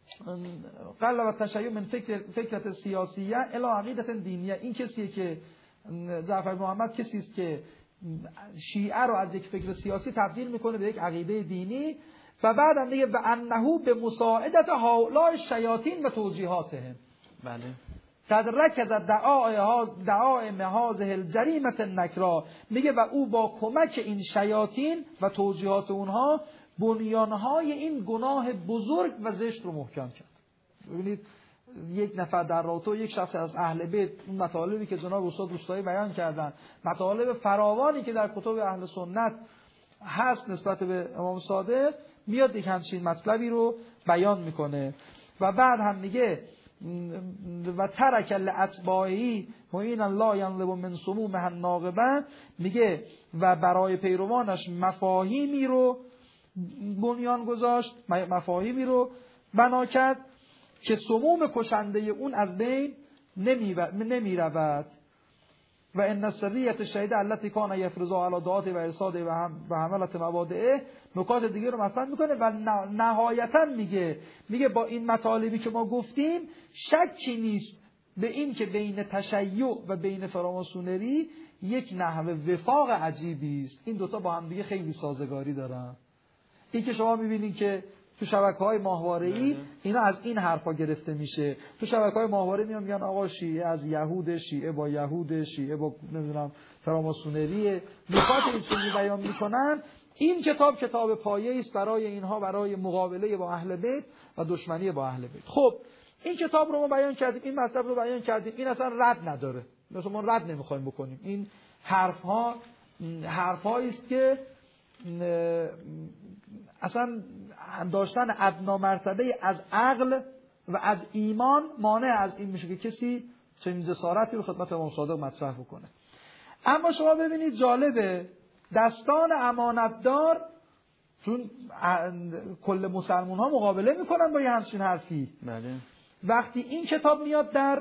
قلب التشیع من فکر فکرت سیاسیه الی عقیدت دینیه، این کسیه که جعفر محمد کسی است که شیعه رو از یک فکر سیاسی تبدیل میکنه به یک عقیده دینی. و بعدم میگه و انه به مساعدت هؤلاء الشیاطین و توجیهاتهم، بله، قد رکز دعائم هذه الجریمة النکرا، میگه و او با کمک این شیاطین و توجیهات اونها بنیانهای این گناه بزرگ و زشت رو محکم کرد. ببینید یک نفر در رابطه، یک شخص از اهل بیت، اون مطالبی که جناب استاد روستایی بیان کردن، مطالب فراوانی که در کتب اهل سنت هست نسبت به امام صادق، میاد یک همچین مطلبی رو بیان میکنه و بعد هم میگه و ترک لاتباعی معینا لا ینلب من سمومه الناقبه، میگه و برای پیروانش مفاهیمی رو بنیان گذاشت، مفاهیمی رو بنا کرد که سموم کشنده اون از بین نمی رود. و ان سریت شهیده التي کان یفرضها علی دعات و ارصاد و هم و حملت مبادئه، نکات دیگه رو مطرح میکنه و نهایتا میگه میگه با این مطالبی که ما گفتیم شکی نیست به این که بین تشیع و بین فراماسونری یک نحوه وفاق عجیبی است. این دوتا با هم دیگه خیلی سازگاری دارن. این که شما میبینید که تو شبکه‌های ماهواره‌ای اینا از این حرفا گرفته میشه. تو شبکه‌های ماهواره میان میگن آقا شیعه از یهود، شیعه با یهود، شیعه با نمیدونم فراماسونری، نکات این چیزی بیان میکنن. این کتاب کتاب پایه‌ای است برای اینها، برای مقابله با اهل بیت و دشمنی با اهل بیت. خب این کتاب رو ما بیان کردیم، این مطلب رو بیان کردیم، این اصلا رد نداره. مثلا ما رد نمیخوایم بکنیم. این حرف‌ها حرف‌هایی است که اصلا داشتن ادنا مرتبه از عقل و از ایمان مانع از این میشه که کسی چنین جسارتی رو خدمت امام صادق مطرح بکنه. اما شما ببینید جالبه، دستان امانتدار چون کل مسلمان ها مقابله میکنن با یه همچین حرفی. بله. وقتی این کتاب میاد در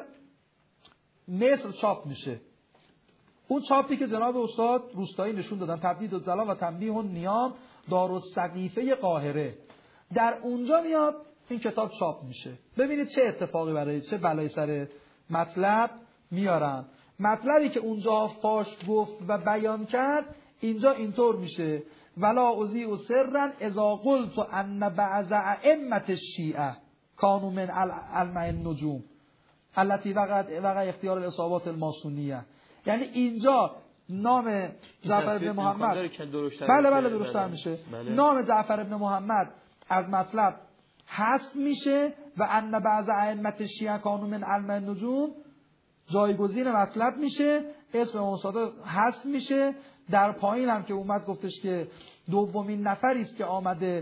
مصر چاپ میشه، اون چاپی که جناب استاد روستایی نشون دادن، تبدید الظلام و تنبیه النیام دارالسقیفه قاهره، در اونجا میاد این کتاب چاپ میشه. ببینید چه اتفاقی برای چه بلایی سر مطلب میارن. مطلبی که اونجا فاش گفت و بیان کرد اینجا اینطور میشه: ولا اذیع سرا اذا قلت ان بعض ائمه الشیعه كانوا من علم النجوم التي وقعت وقع اختیار الاصابات الماسونیه. یعنی اینجا نام جعفر بن محمد، بله بله درست میشه، بله. نام جعفر بن محمد از مطلب حذف میشه و ان بعض ائمه الشیعه كانوا من علم النجوم جایگزین مطلب میشه، اسم امام صادق حذف میشه. در پایین هم که اومد گفتش که دومین نفری است که آمده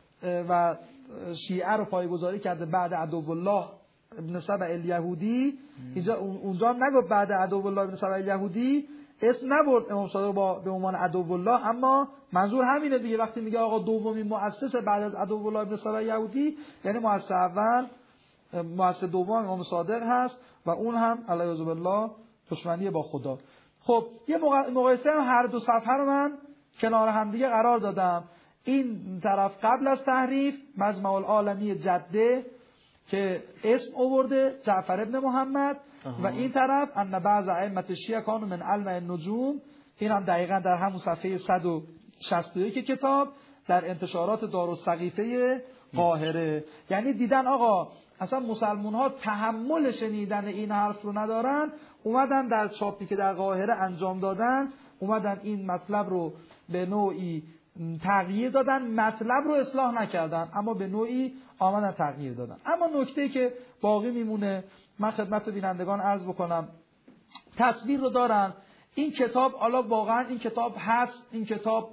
و شیعه رو پایه‌گذاری کرده بعد عدوالله ابن سبع الیهودی. اینجا اونجا هم نگفت بعد عدوالله ابن سبع الیهودی، اسم نبرد امام صادق با به عنوان عدوالله، اما منظور همینه دیگه. وقتی میگه آقا دومین مؤسس بعد از عدوالله ابن سبع الیهودی یعنی مؤسس اول مؤسس دوم امام صادق هست و اون هم علیه بالله دشمنی با خدا. خب یه مقایسه هم هر دو صفحه رو من کنار هم دیگه قرار دادم. این طرف قبل از تحریف مجمع العالمی جده که اسم آورده جعفر ابن محمد و این طرف ان بعض ائمه الشیعه کانوا من علم النجوم، این هم دقیقاً در همون صفحه صد و شصت و یک کتاب در انتشارات دارالسقیفه قاهره. یعنی دیدن آقا اصلا مسلمان ها تحمل شنیدن این حرف رو ندارن، اومدن در چاپی که در قاهره انجام دادن اومدن این مطلب رو به نوعی تغییر دادن، مطلب رو اصلاح نکردن اما به نوعی آمدن تغییر دادن. اما نکته که باقی میمونه من خدمت بینندگان عرض بکنم، تصویر رو دارن این کتاب، حالا واقعا این کتاب هست، این کتاب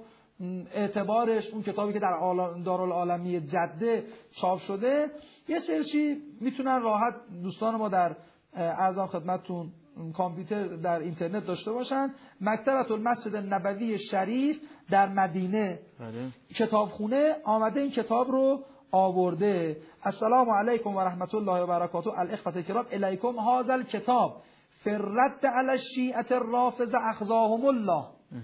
اعتبارش اون کتابی که در دارالعالمی جده چاپ شده یه سرچی میتونن راحت دوستان ما در اعظم خدمتتون کامپیوتر در اینترنت داشته باشن. مکتبه المسجد النبوی شریف در مدینه بله. کتابخونه آمده این کتاب رو آورده. السلام علیکم و رحمت الله و برکاته الاخوه الکرام الیکم هذا الکتاب فرد علی الشیعه الرافضه اخزاهم الله.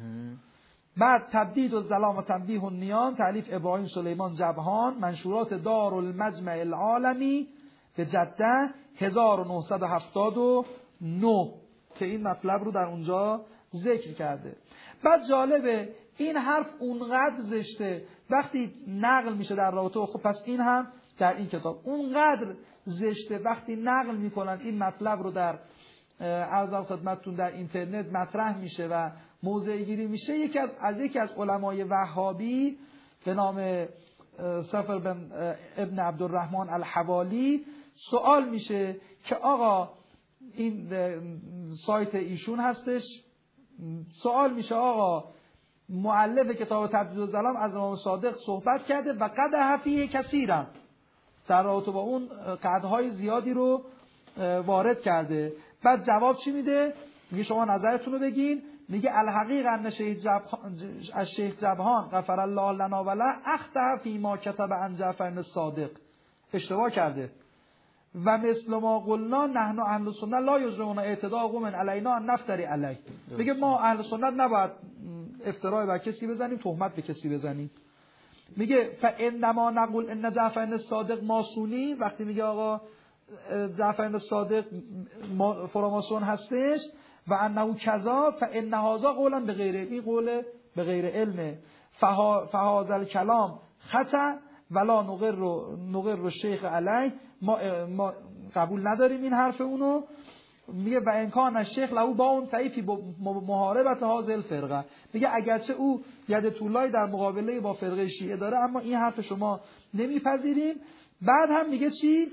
بعد تبدید الظلام و تنبیه النیام تألیف ابراهیم سلیمان جبهان، منشورات دارالمجمع العالمی به جده هزار و نهصد و هفتاد و نه که این مطلب رو در اونجا ذکر کرده. بعد جالبه این حرف اونقدر زشته وقتی نقل میشه در رابطه، خب پس این هم در این کتاب. اونقدر زشته وقتی نقل میکنن این مطلب رو در عرض خدمتتون در اینترنت مطرح میشه و موضع گیری میشه. یکی از از یکی از علمای وهابی به نام سفر بن ابن عبدالرحمن الحوالی سوال میشه که آقا این سایت ایشون هستش، سوال میشه آقا مؤلف کتاب تبدیل الظلام از امام صادق صحبت کرده و قدح فیه کثیرا، در رابطه با اون قدحهای زیادی رو وارد کرده. بعد جواب چی میده؟ میگه شما نظرتون رو بگین. میگه الحقیقه ان شیخ جبهان از شیخ جبهان غفر الله لنا و له اخطا فی ما کتب عن جعفر الصادق، اشتباه کرده. و مثل ما قلنا نحن اهل سنت لا یجرمون اعتداء قوم علینا ان نفتری علیه. میگه ما اهل سنت نباید افترای بر کسی بزنیم، تهمت به کسی بزنیم. میگه فانما نقول ان جعفر الصادق ماسونی، وقتی میگه آقا جعفر الصادق فراماسون هستش و انه کذا فان هذا قولا به غیر، این قول به غیر علمه. فهذا الکلام خطا ولا نقر نقر الشیخ علیه، ما, ما قبول نداریم این حرف اونو. میگه و امکان الشیخ له با اون طیفی با محاربت هذه الفرقه، میگه اگرچه او ید طولایی در مقابله با فرقه شیعه داره اما این حرف شما نمیپذیریم. بعد هم میگه چی؟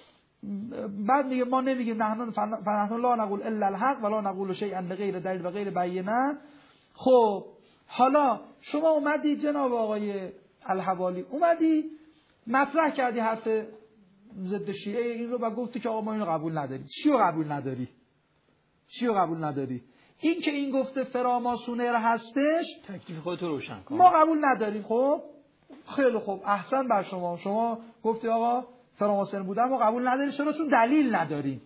بعد میگه ما نمیگیم نحن فنحن لا نقول الا الحق ولا نقول شیئا بغیر دلیل و غیر بینه. خب حالا شما اومدی جناب آقای الحوالی اومدی مطرح کردی حرف ضد شیعه این رو و گفتی که آقا ما اینو قبول نداریم. چی رو قبول نداری؟ چی رو قبول نداری؟ این که این گفته فراماسونر هستش تکلیف خودتو روشن کن، ما قبول نداریم. خب خیلی خوب، احسن بر شما، شما گفتی آقا فراماسون بودن ما قبول نداریم. چرا؟ چون دلیل نداریم.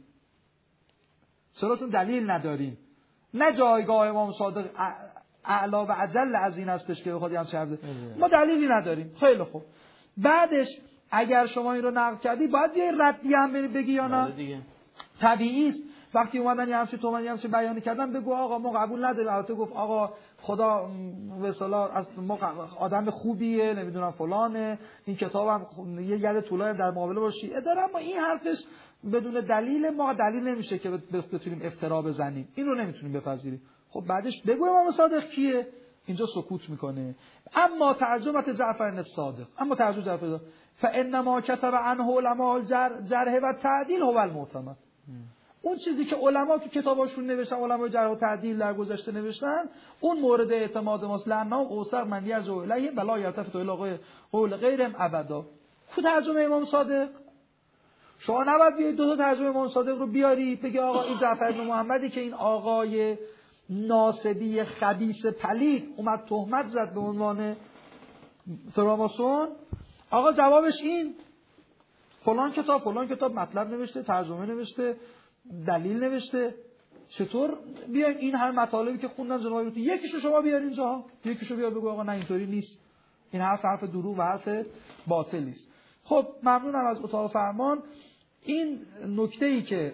چرا؟ چون دلیل نداریم. نه جایگاه امام صادق اعلا و اجل از این هستش که بخواد همچین حرفی، ما دلیلی نداریم. خیلی خوب، بعدش اگر شما این رو نقل کردی باید یه ردی هم بگی یا نه؟ طبیعی است. وقتی اومدن یه همچین تومن یه همچین بیانی کردن بگو آقا ما قبول نداریم. البته گفت آقا خدا به اصطلاح از ما آدم خوبیه، نمیدونم فلانه، این کتابم یه ید طولای در مقابله با شیعه داره، اما این حرفش بدون دلیل ما دلیل نمیشه که بتونیم افترا بزنیم، این رو نمیتونیم بپذیریم. خب بعدش بگو امام صادق کیه؟ اینجا سکوت میکنه. اما ترجمه جعفر الصادق، اما ترجمه جعفر فانما کتب عنه علماء الجرح و تعدیل هو المعتمد. اون چیزی که علما تو کتاباشون نوشتن، علمای جرح و تعدیل در گذشته نوشتن، اون مورد اعتماد ماست. لعنه اوثق من یرجع الیه ولا یلتفت الی قول غیرهم ابدا. کو ترجمه امام صادق؟ شما نباید بیاید دو تا ترجمه امام صادق رو بیاری بگی آقا این جعفر بن محمدی که این آقای ناصبی خبیث پلید اومد تهمت زد به عنوان فراماسون، آقا جوابش این فلان کتاب فلان کتاب مطلب نوشته، ترجمه نوشته، دلیل نوشته. چطور بیایم این همه مطالبی که خوندن جناب رو یکیشو شما بیار اینجا، یکیشو بیار بگو آقا نه اینطوری نیست، این حرف حرف دروغ و حرف باطلی است. خب ممنونم از اتاق فرمان. این نکته‌ای که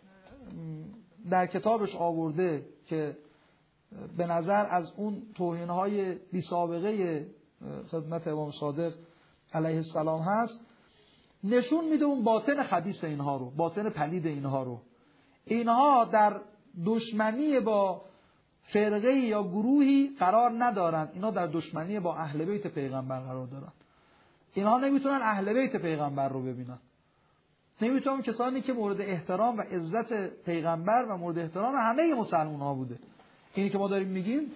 در کتابش آورده که به نظر از اون توهین‌های بی سابقه خدمت امام صادق علیه السلام هست، نشون میده اون باطن خبیث اینها رو، باطن پلید اینها رو. اینها در دشمنی با فرقه یا گروهی قرار ندارن، اینها در دشمنی با اهل بیت پیغمبر قرار دارن. اینها نمیتونن اهل بیت پیغمبر رو ببینن، نمیتونن کسانی که مورد احترام و عزت پیغمبر و مورد احترام همه مسلمان ها بوده. اینی که ما داریم میگیم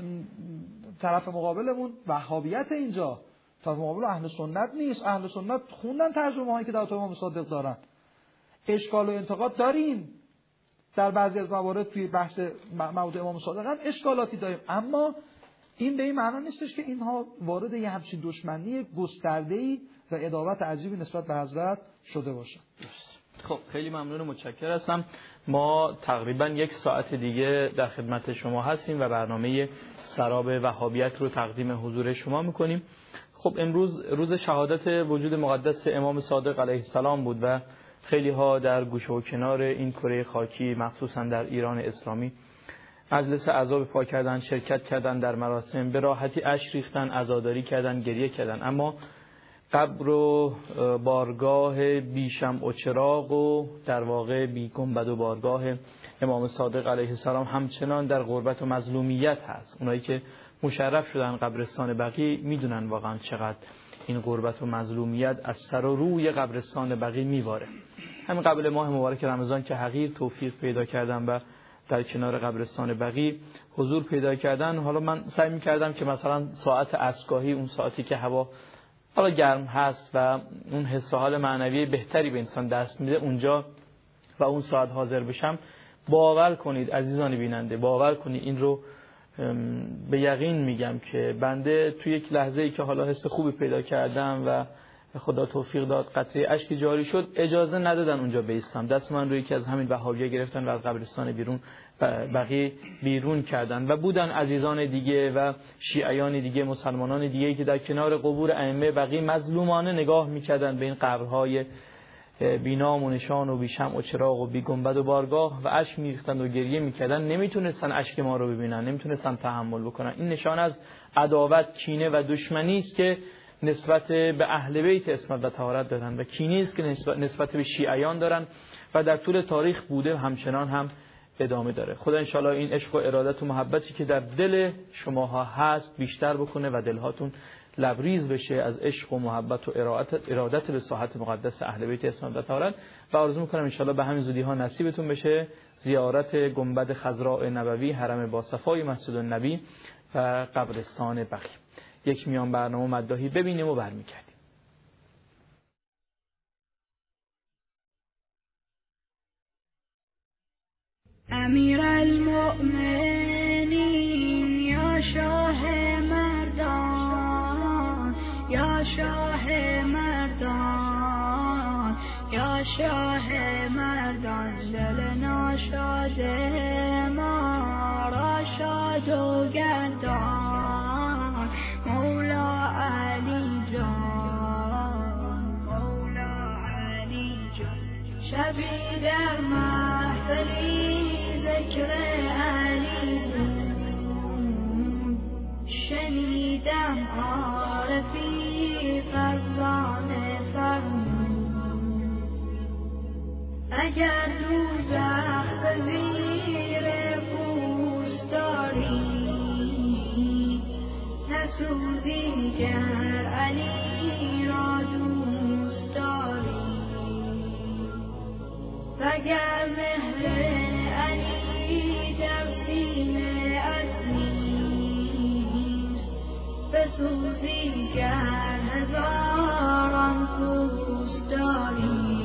طرف مقابلمون وهابیت، اینجا طرف مقابل اهل سنت نیست. اهل سنت خوندن ترجمه هایی که در امام صادق دارن، اشکال و انتقاد داریم در بعضی از موارد، توی بحث موضوع امام صادق هم اشکالاتی داریم، اما این به این معنا نیستش که اینها وارد یه همچین دشمنی گسترده‌ای و عداوت عجیبی نسبت به حضرت شده باشن. خب خیلی ممنون و متشکر هستم. ما تقریبا یک ساعت دیگه در خدمت شما هستیم و برنامه سراب وهابیت رو تقدیم حضور شما میکنیم. خب امروز روز شهادت وجود مقدس امام صادق علیه السلام بود و خیلی ها در گوشه و کنار این کره خاکی مخصوصا در ایران اسلامی مجلس عزا پا کردن، شرکت کردن در مراسم، به راحتی اشک ریختن، عزاداری کردن، گریه کردن. اما قبر و بارگاه بی شمع و چراغ و در واقع بی گنبد و بارگاه امام صادق علیه السلام همچنان در غربت و مظلومیت هست. اونایی که مشرف شدن قبرستان بقیع میدونن واقعا چقدر این غربت و مظلومیت از سر و روی قبرستان بقیع میواره. همین قبل ماه مبارک رمضان که حقیر توفیق پیدا کردم و در کنار قبرستان بقیع حضور پیدا کردن، حالا من سعی می‌کردم که مثلا ساعت عصرگاهی، اون ساعتی که هوا حالا گرم هست و اون حس و حال معنوی بهتری به انسان دست میده، اونجا و اون ساعت حاضر بشم. باور کنید عزیزان بیننده، باور کنید این رو به یقین میگم که بنده توی یک لحظه ای که حالا حس خوبی پیدا کردم و خدا توفیق داد قطره اشکی جاری شد، اجازه ندادن اونجا بیستم. دست من رو یکی از همین وهابی‌ها گرفتن و از قبرستان بیرون بقیع بیرون کردن و بودن عزیزان دیگه و شیعیان دیگه، مسلمانان دیگه که در کنار قبور ائمه بقیع مظلومانه نگاه میکردن به این قبرهای بی نام و نشان و بی شمع و چراغ و بی گنبد و بارگاه و اشک میریختن و گریه میکردن. نمیتونستن اشک ما رو ببینن، نمیتونستن تحمل بکنن. این نشان از عداوت، کینه و دشمنی است که نسبت به اهل بیت عصمت و طهارت دارن و کینی است که نسبت به شیعیان دارن و در طول تاریخ بوده، همچنان هم ادامه داره. خدا انشالله این عشق و ارادت و محبتی که در دل شماها هست بیشتر بکنه و دلهاتون لبریز بشه از عشق و محبت و ارادت ارادت به ساحت مقدس اهل بیت عصمت و طهارت و آرزو میکنم انشالله به همین زودی ها نصیبتون بشه زیارت گنبد خضراء نبوی، حرم با صفای مسجد النبی و قبرستان بقیع. یک میان برنامه مداحی ببینیم و برمیگردیم. امیر المؤمنین یا شاه مردان، یا شاه مردان، یا شاه مردان، دل ناشاد ما را شاد و گردان. مولا علی جان، مولا علی جان، شبی در محفلی ذکر علی بود، شنیدم عارفی فرزانه فرمود، اگر دوزخ به زیر پوست داری نسوزی گر علی را دوست داری، وگر مهر علی در سینه ات نیست بسوزی گر هزاران پوست داری،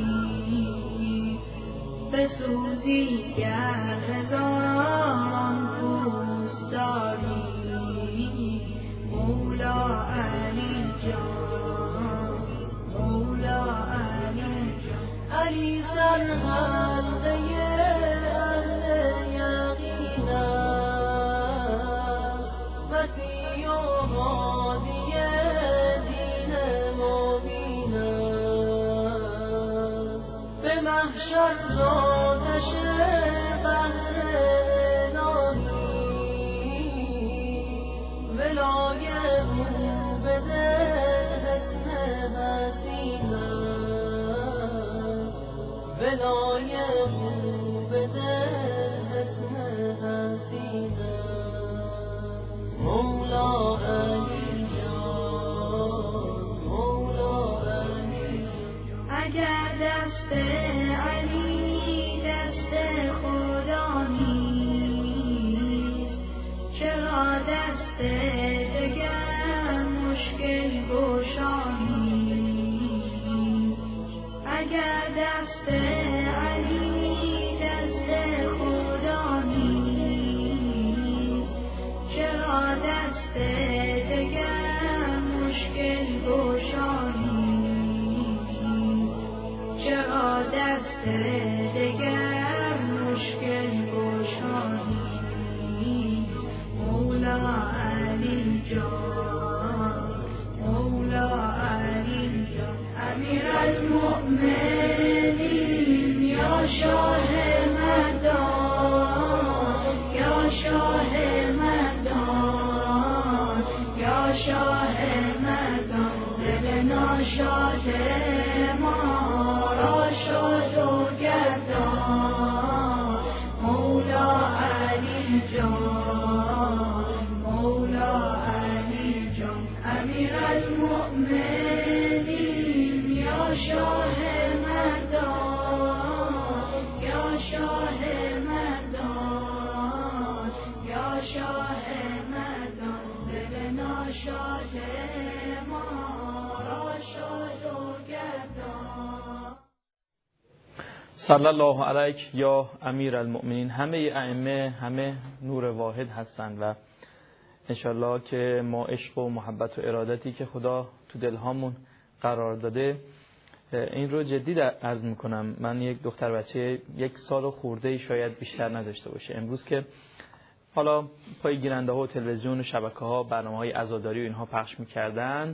بسوزی گر هزاران پوست داری. مولا علی جان، مولا علی جان، علی سرحلقه اهل یقینم، مسیح و هادی دین مبینم، به محشر زادش بحر ولای او بده حسن حسینم، ولای او بده حسن حسینم. مولا علی جان، مولا علی جان، اگر دست علی دست خدا نیست چرا دست دگر مشکل گشایی، اگر دست علی دست خدا نیست چرا دست دگر مشکل گشایی، چرا دست دگر مشکل گشایی. مولا علی جان، مولا علی جان، امیر المؤمنین یا شاه مردان، یا شاه مردان، یا شاه مردان، دل ناش شاد ما را شاد و گردان مولا علی جان مولا علی جان امیر المؤمنین یا شاه مردان یا شاه مردان یا شاه مردان دل ناشاد ما را شاد و گردان. صلی الله علیک یا امیر المؤمنین. همه ائمه همه نور واحد هستند و انشالله که ما عشق و محبت و ارادتی که خدا تو دلهامون قرار داده این رو جدی عرض میکنم. من یک دختر بچه یک سال و خورده شاید بیشتر نداشته باشه. امروز که حالا پای گیرنده ها و تلویزیون و شبکه ها برنامه های عزاداری و اینها پخش میکردن،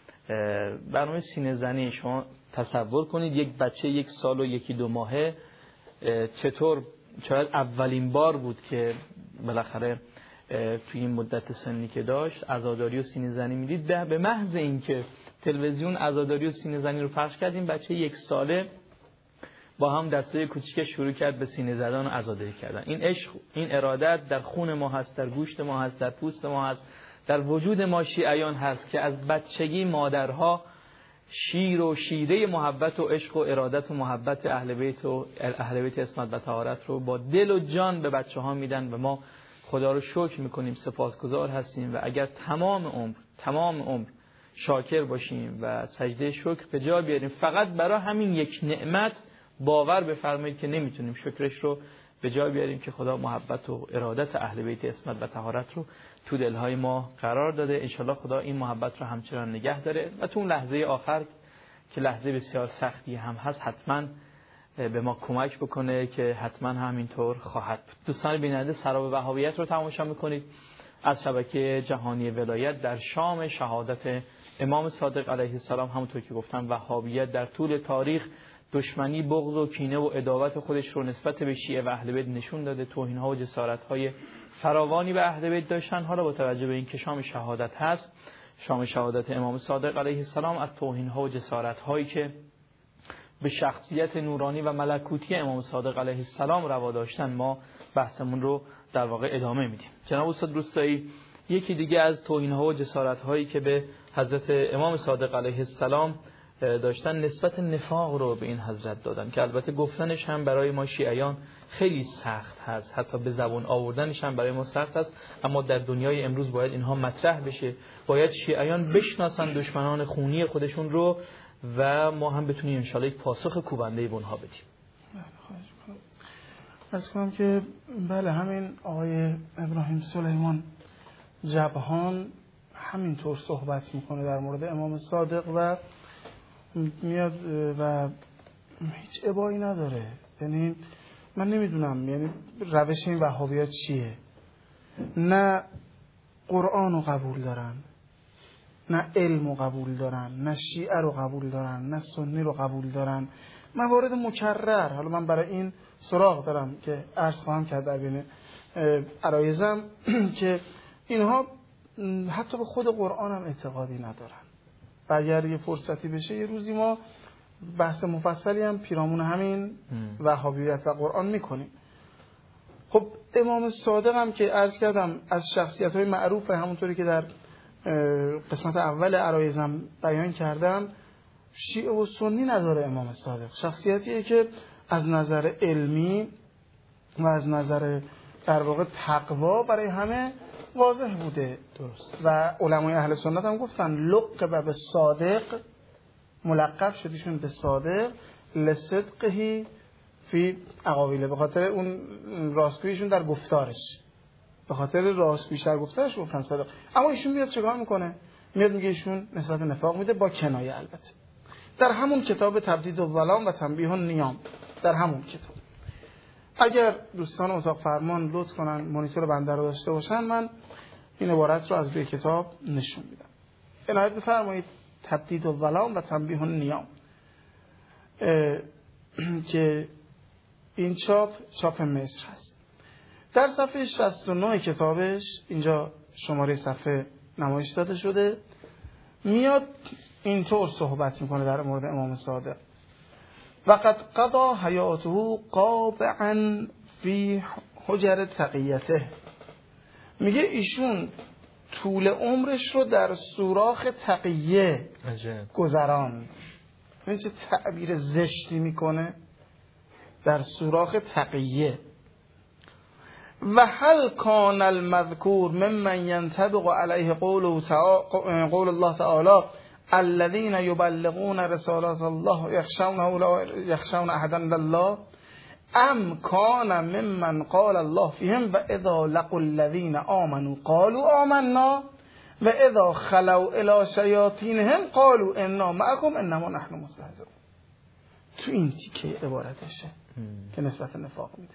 برنامه سینه زنی، شما تصور کنید یک بچه یک سال و یکی دو ماهه چطور شاید اولین بار بود که بالاخره توی این مدت سنی که داشت عزاداری و سینه زنی میدید. به محض اینکه تلویزیون عزاداری و سینه زنی رو پخش کرد، این بچه یک ساله با هم دسته کوچیکش شروع کرد به سینه زدن و عزاداری کردن. این عشق، این ارادت در خون ما هست، در گوشت ما هست، در پوست ما هست، در وجود ما شیعیان هست که از بچگی مادرها شیر و شیره محبت و عشق و ارادت و محبت اهل بیت و اهل بیت عصمت و طهارت رو با دل و جان به بچه ها میدن و ما خدا رو شکر میکنیم، سپاسگزار هستیم و اگر تمام عمر تمام عمر شاکر باشیم و سجده شکر به جا بیاریم فقط برای همین یک نعمت، باور بفرمایید که نمیتونیم شکرش رو به جا بیاریم که خدا محبت و ارادت اهل بیت عصمت و طهارت رو تو دلهای ما قرار داده. انشالله خدا این محبت رو همچنان نگه داره و تو اون لحظه آخر که لحظه بسیار سختی هم هست حتما به ما کمک بکنه که حتما همینطور خواهد بود. دوستان بیننده، سراب وهابیت رو تماشا میکنید از شبکه جهانی ولایت در شام شهادت امام صادق علیه السلام. همونطور که گفتم وهابیت در طول تاریخ دشمنی، بغض و کینه و عداوت خودش رو نسبت به شیعه و اهل بیت نشون داده، توهین‌ها و جسارت‌های فراوانی به اهل بیت داشتن. حالا با توجه به اینکه شام شهادت هست، شام شهادت امام صادق علیه السلام، از توهین‌ها و جسارت‌هایی که به شخصیت نورانی و ملکوتی امام صادق علیه السلام روا داشتن، ما بحثمون رو در واقع ادامه میدیم. جناب استاد روستایی، یکی دیگه از توهین‌ها و جسارت‌هایی که به حضرت امام صادق علیه السلام داشتن نسبت نفاق رو به این حضرت دادن که البته گفتنش هم برای ما شیعیان خیلی سخت هست، حتی به زبان آوردنش هم برای ما سخت هست، اما در دنیای امروز باید اینها مطرح بشه، باید شیعیان بشناسن دشمنان خونی خودشون رو و ما هم بتونیم انشالله یک پاسخ کوبنده به اونها بدیم. از کنم که بله، همین آقای ابراهیم سلیمان جبهان همینطور صحبت میکنه در مورد امام صادق و میاد و هیچ ابایی نداره. یعنی من نمیدونم یعنی روش این وهابیات چیه. نه قرآن رو قبول دارن، نه علم رو قبول دارن، نه شیعه رو قبول دارن، نه سنی رو قبول دارن. موارد مکرر، حالا من برای این سراغ دارم که عرض خواهم کرد در بین عرایزم که اینها حتی به خود قرآن هم اعتقادی ندارن. و اگر یه فرصتی بشه یه روزی ما بحث مفصلی هم پیرامون همین وهابیت و قرآن میکنیم. خب امام صادق هم که عرض کردم از شخصیت های معروفه، همونطوری که در قسمت اول عرایزم بیان کردم، شیعه و سنی نداره امام صادق. شخصیتیه که از نظر علمی و از نظر در واقع تقوا برای همه واضح بوده. درست. و علمای اهل سنت هم گفتن لقب به صادق، ملقب شدیشون به صادق لصدقهی فی اقاویله، به خاطر اون راستگوییشون در گفتارش، به خاطر راستگویی در گفتارش گفتن صادق. اما ایشون میاد چیکار میکنه؟ میاد میگه ایشون نسبت نفاق میده، با کنایه البته. در همون کتاب تبدید الظلام و تنبیه النیام، در همون کتاب، اگر دوستان اتاق فرمان لطف کنن مانیتور بنده رو داشته باشن، من این عبارت رو از روی کتاب نشون میدم. عنایت بفرمایید. تبدید الظلام و تنبیه النیام که این چاپ چاپ مصر هست. در صفحه شصت و نه کتابش، اینجا شماره صفحه نمایش داده شده، میاد اینطور صحبت میکنه در مورد امام صادق: وقد قضا حیاته قابعا فی حجر تقیته. میگه ایشون طول عمرش رو در سوراخ تقیه گذراند. این چه تعبیر زشتی میکنه، در سوراخ تقیه. و هل کان المذکور ممن ینطبق علیه قول قول الله تعالی الذين يبلغون رسالات الله يخشونه لا يخشون احدا الا الله ام کان ممن قال الله فيهم و اذا لقوا الذين آمنوا قالوا آمنا و اذا خلوا الى شیاطینهم قالوا انا معكم انما نحن مستهزئون. تو این تیکه عبارتشه که نسبت نفاق میده.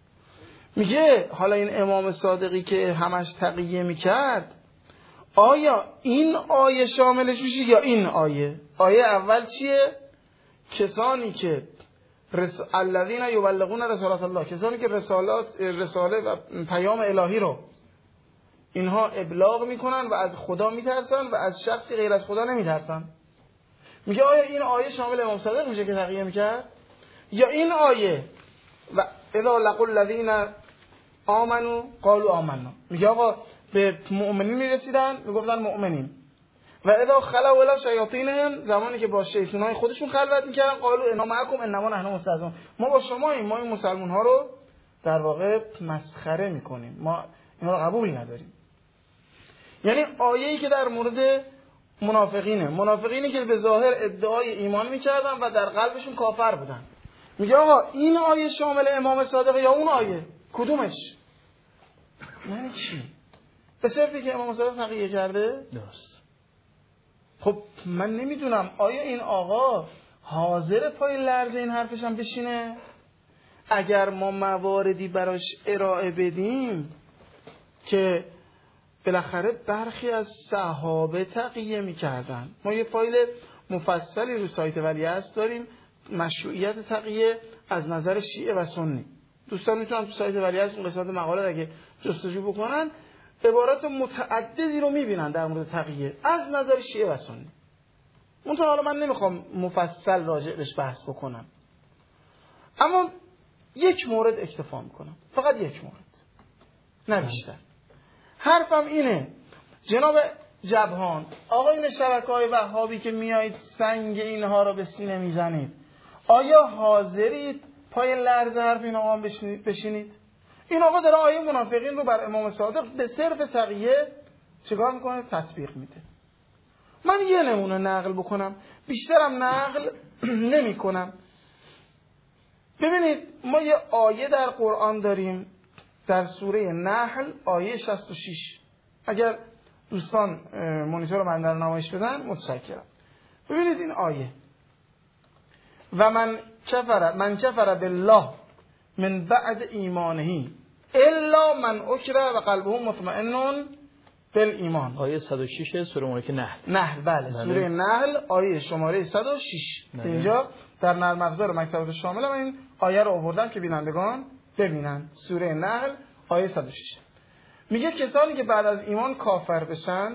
میگه حالا این امام صادقی که همش تقیه میکرد، آیا این آیه شاملش میشه یا این آیه؟ آیه اول چیه؟ کسانی که رس... الذین یبلغون رسالات الله، کسانی که رسالات رساله و پیام الهی رو اینها ابلاغ میکنن و از خدا میترسن و از شخصی غیر از خدا نمیترسن. میگه آیا این آیه شامل امام صادق میشه که تقیه میکرد، یا این آیه و اذا لقوا الذین آمنوا قالوا آمنا؟ میگه آقا به مؤمنین میرسیدن میگفتن مؤمنین، و اذا خلوا الی شیاطینهم، زمانی که با شیطانای خودشون خلوت میکردن قالوا انا معکم انما نحن مستهزئون، ما با شماییم، ما این مسلمان ها رو در واقع مسخره میکنیم، ما اینا رو قبول نداریم. یعنی آیه‌ای که در مورد منافقینه، منافقینی که به ظاهر ادعای ایمان میکردن و در قلبشون کافر بودن. میگه آقا این آیه شامل امام صادق یا اون آیه؟ کدومش؟ یعنی چی؟ به صرفی که امام صادق تقیه کرده؟ درست. خب من نمیدونم آیا این آقا حاضر پای لرزه این حرفش هم بشینه؟ اگر ما مواردی براش ارائه بدیم که بالاخره برخی از صحابه تقیه میکردن، ما یه فایل مفصلی رو سایت ولیعصر داریم، مشروعیت تقیه از نظر شیعه و سنی. دوستان میتونن تو سایت ولیعصر اون قسمت مقاله اگه جستجو بکنن عبارات متعددی رو میبینن در مورد تقیه از نظر شیعه و سنی. منتها حالا من نمیخوام مفصل راجع بهش بحث بکنم، اما یک مورد اکتفا میکنم، فقط یک مورد نه بیشتر. حرفم اینه جناب جبهان، آقایون شبکه‌های وهابی که میایید سنگ اینها رو به سینه میزنید، آیا حاضرید پای لرز حرف این آقا بشینید؟ این آقا داره آیه منافقین رو بر امام صادق به صرف تقیه چیکار میکنه؟ تطبیق میده. من یه نمونه نقل بکنم، بیشترم نقل نمی کنم. ببینید ما یه آیه در قرآن داریم در سوره نحل آیه شصت و شش. اگر دوستان مانیتور من در نمایش بدن متشکرم. ببینید این آیه: و من کفر من کفر بالله من بعد ایمانه الا من اکره و قلبه مطمئن بالایمان. آیه صد و شش سوره مبارکه نحل. نحل بله, بله. سوره نحل آیه شماره صد و شش. بله. اینجا در نرم افزار مکتبات شامل من این آیه رو آوردم که بینندگان ببینن. سوره نحل آیه صد و شش میگه کسانی که بعد از ایمان کافر بشن،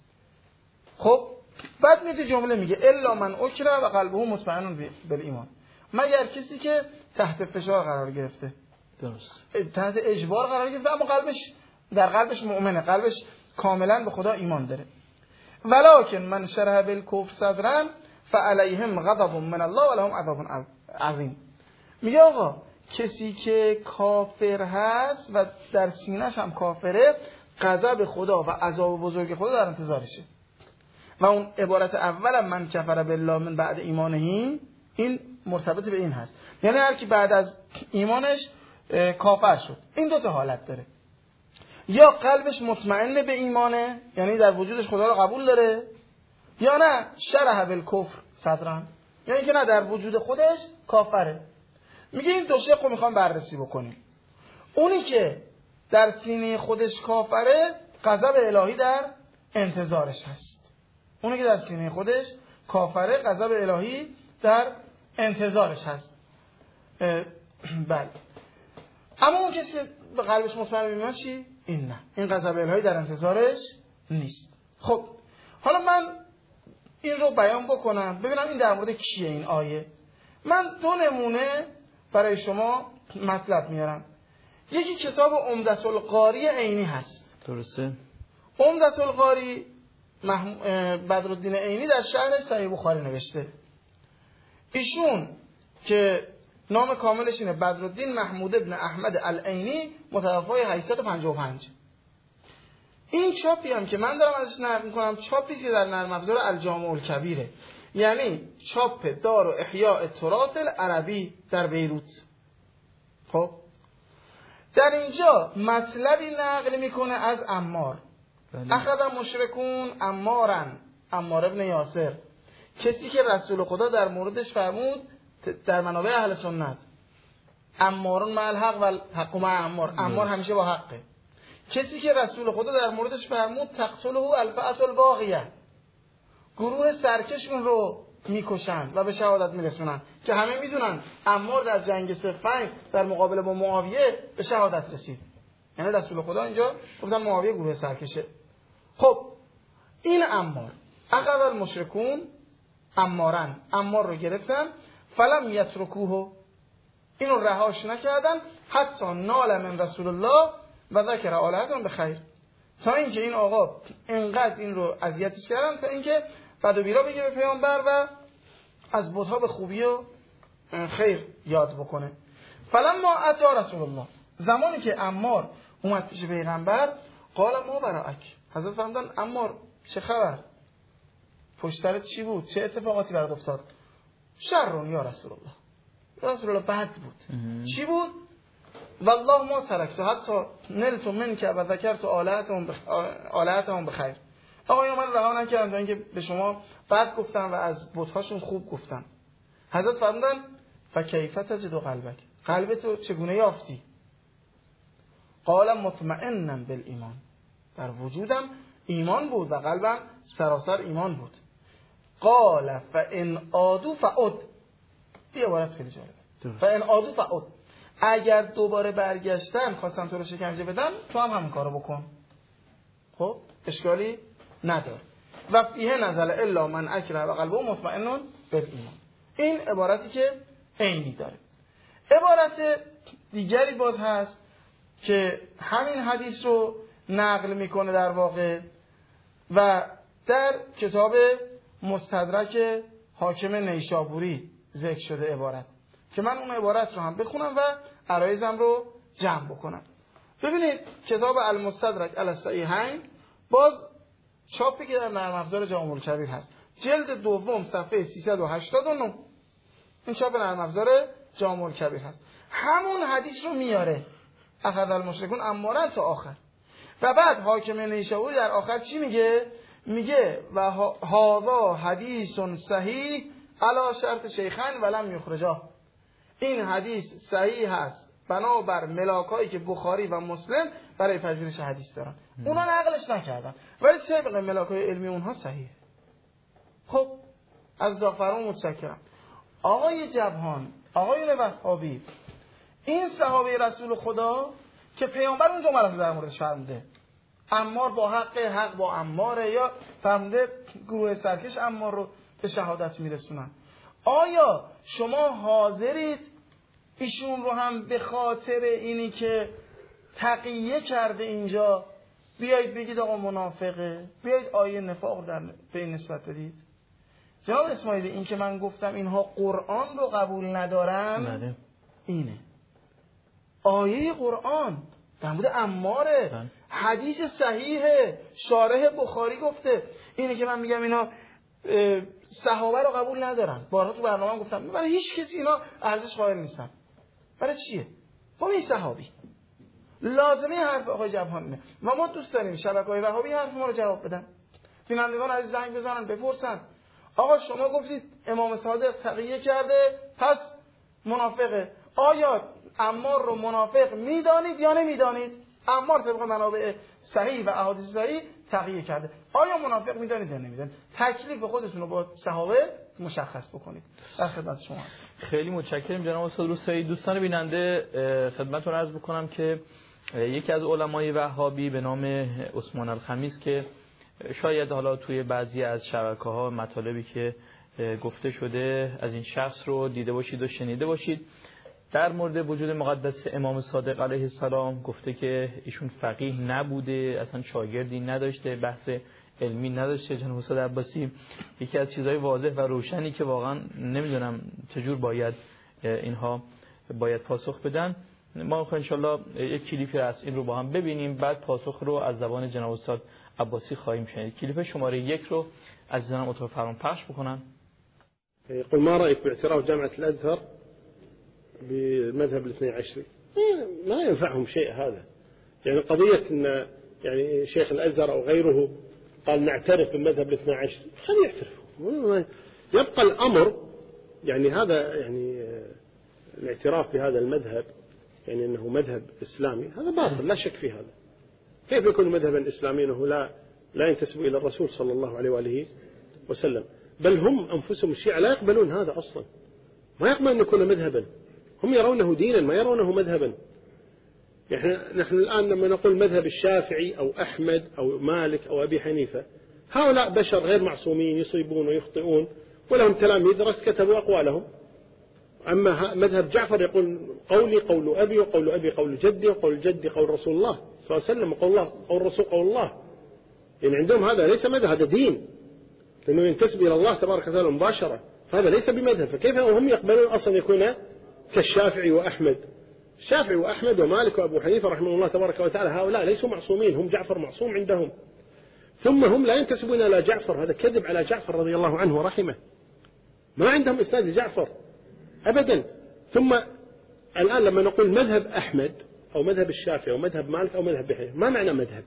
خب بعد میاد جمله میگه الا من اکره و قلبه مطمئن بالایمان، مگر کسی که تحت فشار قرار گرفته، درست، تحت اجبار قرار گرفته، اما قلبش در قلبش مؤمنه، قلبش کاملا به خدا ایمان داره. ولکن من شرح بالکفر صدرا فعلیهم غضب من الله ولهم عذاب عظیم. میگه آقا کسی که کافر هست و در سینه‌ش هم کافره، غضب خدا و عذاب بزرگ خدا در انتظارشه. و اون عبارت اول من کفر بالله من بعد ایمانه، این مرتبط به این هست، یعنی هر کی بعد از ایمانش کافر شد، این دو تا حالت داره: یا قلبش مطمئن به ایمانه، یعنی در وجودش خدا رو قبول داره، یا نه شرح بالکفر صدرا، یعنی که نه در وجود خودش کافره. میگه این دو شق رو میخوام بررسی بکنیم. اونی که در سینه خودش کافره، غضب الهی در انتظارش هست. اونی که در سینه خودش کافره، غضب الهی در انتظارش هست. بله. اما اون کسی که به قلبش مطمئن به ایمان چی؟ این نه، این غضب الهی در انتظارش نیست. خب حالا من این رو بیان بکنم ببینم این در مورد کیه این آیه. من دو نمونه برای شما مطلب میارم. یکی کتاب عمدة القاری عینی هست. درسته. عمدة القاری مح... بدرالدین عینی در شرح صحیح بخاری نوشته. ایشون که نام کاملش اینه بدرالدین محمود ابن احمد العینی، متوفای هشتصد و پنجاه و پنج. این چاپی هم که من دارم ازش نقل میکنم چاپی که در نرم افزار الجامع الکبیره، یعنی چاپ دار و احیاء تراث العربی در بیروت. خب در اینجا مطلبی نقل میکنه از عمار. اخذ مشرکون عمارن، عمار ابن یاسر، کسی که رسول خدا در موردش فرمود در منابع اهل سنت عمارون مع الحق و الحق مع عمار، عمار همیشه با حقه. کسی که رسول خدا در موردش فرمود تقتله الفئة الباغیه، گروه سرکش اون رو میکشن و به شهادت میرسونن، که همه میدونن عمار در جنگ صفین در مقابله با معاویه به شهادت رسید. یعنی رسول خدا اینجا گفتن معاویه گروه سرکشه. خب این عمار، اخذ المشرکون عمارن، عمار رو گرفتن، فلم یترکوه، اینو رهاش نکردن، حتی نال من رسول الله و ذکر آلهتون به خیر، تا اینکه این آقا انقدر این رو اذیتش کردن تا اینکه بد و بیرا بگه به پیامبر و از بت‌ها به خوبی و خیر یاد بکنه. فلما اتی رسول الله، زمانی که عمار اومد پیش پیغمبر، قال ما برائک، حضرت فرمودن عمار چه خبر؟ پشترت چی بود؟ چه اتفاقاتی برات افتاد؟ شرون یا رسول الله، یا رسول الله بد بود. چی بود؟ والله ما ترکت حتی نلت منک و ذکرت آلهتهم بخیر. آقا من رها نکردم تا اینکه به شما بد گفتم و از بت‌هاشون خوب گفتم. حضرت فرمودن فکیف تجد قلبک، قلبتو چگونه یافتی؟ قال مطمئنا بالایمان، در وجودم ایمان بود و قلبم سراسر ایمان بود. قال فان عادوا فعد، این عبارت خیلی جالبه. فان عادوا فعد، اگر دوباره برگشتن خواستن تو رو شکنجه بدن تو هم همون کارو بکن. خب اشکالی نداره. و فیه نزل الا من اکره و قلبه مطمئن بالایمان. این عبارتی که عینی داره. عبارت دیگری باز هست که همین حدیث رو نقل میکنه در واقع و در کتاب مستدرک حاکم نیشابوری ذکر شده عبارت، که من اون عبارت رو هم بخونم و عرایزم رو جمع بکنم. ببینید کتاب المستدرک علی الصحیحین باز چاپی که در نرم افزار جامع الکبیر هست، جلد دوم صفحه سیصد و هشتاد و نه، این چاپ نرم افزار جامع الکبیر هست. همون حدیث رو میاره، اخذ المشرکون عمارن تا آخر. و بعد حاکم نیشابوری در آخر چی میگه؟ میگه و هذا حدیث صحیح علی شرط شیخین ولم یخرجاه، این حدیث صحیح هست بنابر ملاکایی که بخاری و مسلم برای پذیرش حدیث دارن. اونا نقلش نکردن ولی طبق ملاکای علمی اونها صحیحه. خب از زعفران متشکرم. آقای جبهان، آقای وهابی، این صحابه رسول خدا که پیامبر اون جمله رو در موردش فرموده عمار با حق، حق با عماره، یا فرموده گروه سرکش عمار رو به شهادت میرسونن، آیا شما حاضرید ایشون رو هم به خاطر اینی که تقیه کرده اینجا بیایید بگید آقا منافقه، بیایید آیه نفاق در به این نسبت بدید؟ جناب اسماعیلی این که من گفتم اینها قرآن رو قبول ندارن نده. اینه آیه قرآن در مورد عماره، حدیث صحیحه، شارح بخاری گفته. اینه که من میگم اینا صحابه رو قبول ندارن، بارها تو برنامه گفتم برای هیچ کسی اینا ارزش قائل نیستن. برای چیه؟ با این صحابی لازمه حرف آقای جبهانه و ما دوست داریم شبکه‌های وهابی حرف ما رو جواب بدن. بینندگان عزیز زنگ بزنن بپرسن آقا شما گفتید امام صادق تقیه کرده پس منافقه، آیا عمار رو منافق میدانید یا نمیدانید؟ عمار طبق منابع صحیح و احادیث صحیح تقیه کرده، آیا منافق میدانید یا نمیدانید؟ تکلیف خودتون رو با صحابه مشخص بکنید. در خدمت شما. خیلی متشکرم جناب استاد روستایی. دوستان بیننده خدمتتون عرض بکنم که یکی از علمای وهابی به نام عثمان الخمیس که شاید حالا توی بعضی از شبکه‌ها مطالبی که گفته شده از این شخص رو دیده باشید و شنیده باشید. در مورد وجود مقدس امام صادق علیه السلام گفته که ایشون فقیه نبوده، اصلا شاگردی نداشته، بحث علمی نداشته. جناب استاد عباسی یکی از چیزهای واضح و روشنی که واقعا نمیدونم چجور باید اینها باید پاسخ بدن. ما ان شاء الله یک کلیپی از این رو با هم ببینیم، بعد پاسخ رو از زبان جناب استاد عباسی خواهیم شنید. کلیپ شماره یک رو عزیزانم اتاق فرمان پخش بکنن. يقول ما رأيك باعتراف جامعة الأزهر بالمذهب الاثني عشري؟ ما ينفعهم شيء هذا. يعني قضية أن يعني شيخ الأزهر أو غيره قال نعترف بالمذهب الاثني عشري، خليه يعترفوا. يبقى الأمر يعني هذا يعني الاعتراف بهذا المذهب يعني أنه مذهب إسلامي هذا باطل لا شك في هذا. كيف يكون مذهبا إسلاميا وهو لا لا ينتسب إلى الرسول صلى الله عليه وآله وسلم؟ بل هم أنفسهم الشيعة لا يقبلون هذا أصلا، ما يقبل أن يكون مذهبا، هم يرونه دينا ما يرونه مذهبا. يعني نحن الآن لما نقول مذهب الشافعي أو أحمد أو مالك أو أبي حنيفة، هؤلاء بشر غير معصومين يصيبون ويخطئون ولهم تلاميذ رأس كتبوا أقوالهم. أما مذهب جعفر يقول قولي قول أبي وقول أبي قول جدي وقول جدي قول رسول الله صلى الله عليه وسلم وقول الله قول الرسول قول الله. يعني عندهم هذا ليس مذهب، هذا دين، لأنه ينتسب إلى الله تبارك وتعالى مباشرة، فهذا ليس بمذهب. فكيف هم يقبلون أصلا يكون كالشافعي وأحمد؟ الشافعي وأحمد ومالك وأبو حنيفة رحمه الله تبارك وتعالى هؤلاء ليسوا معصومين، هم جعفر معصوم عندهم. ثم هم لا ينتسبون إلى جعفر، هذا كذب على جعفر رضي الله عنه ورحمه، ما عندهم إسناد لجعفر أبدا. ثم الآن لما نقول مذهب أحمد أو مذهب الشافعي أو مذهب مالك أو مذهب حنيفة، ما معنى مذهب؟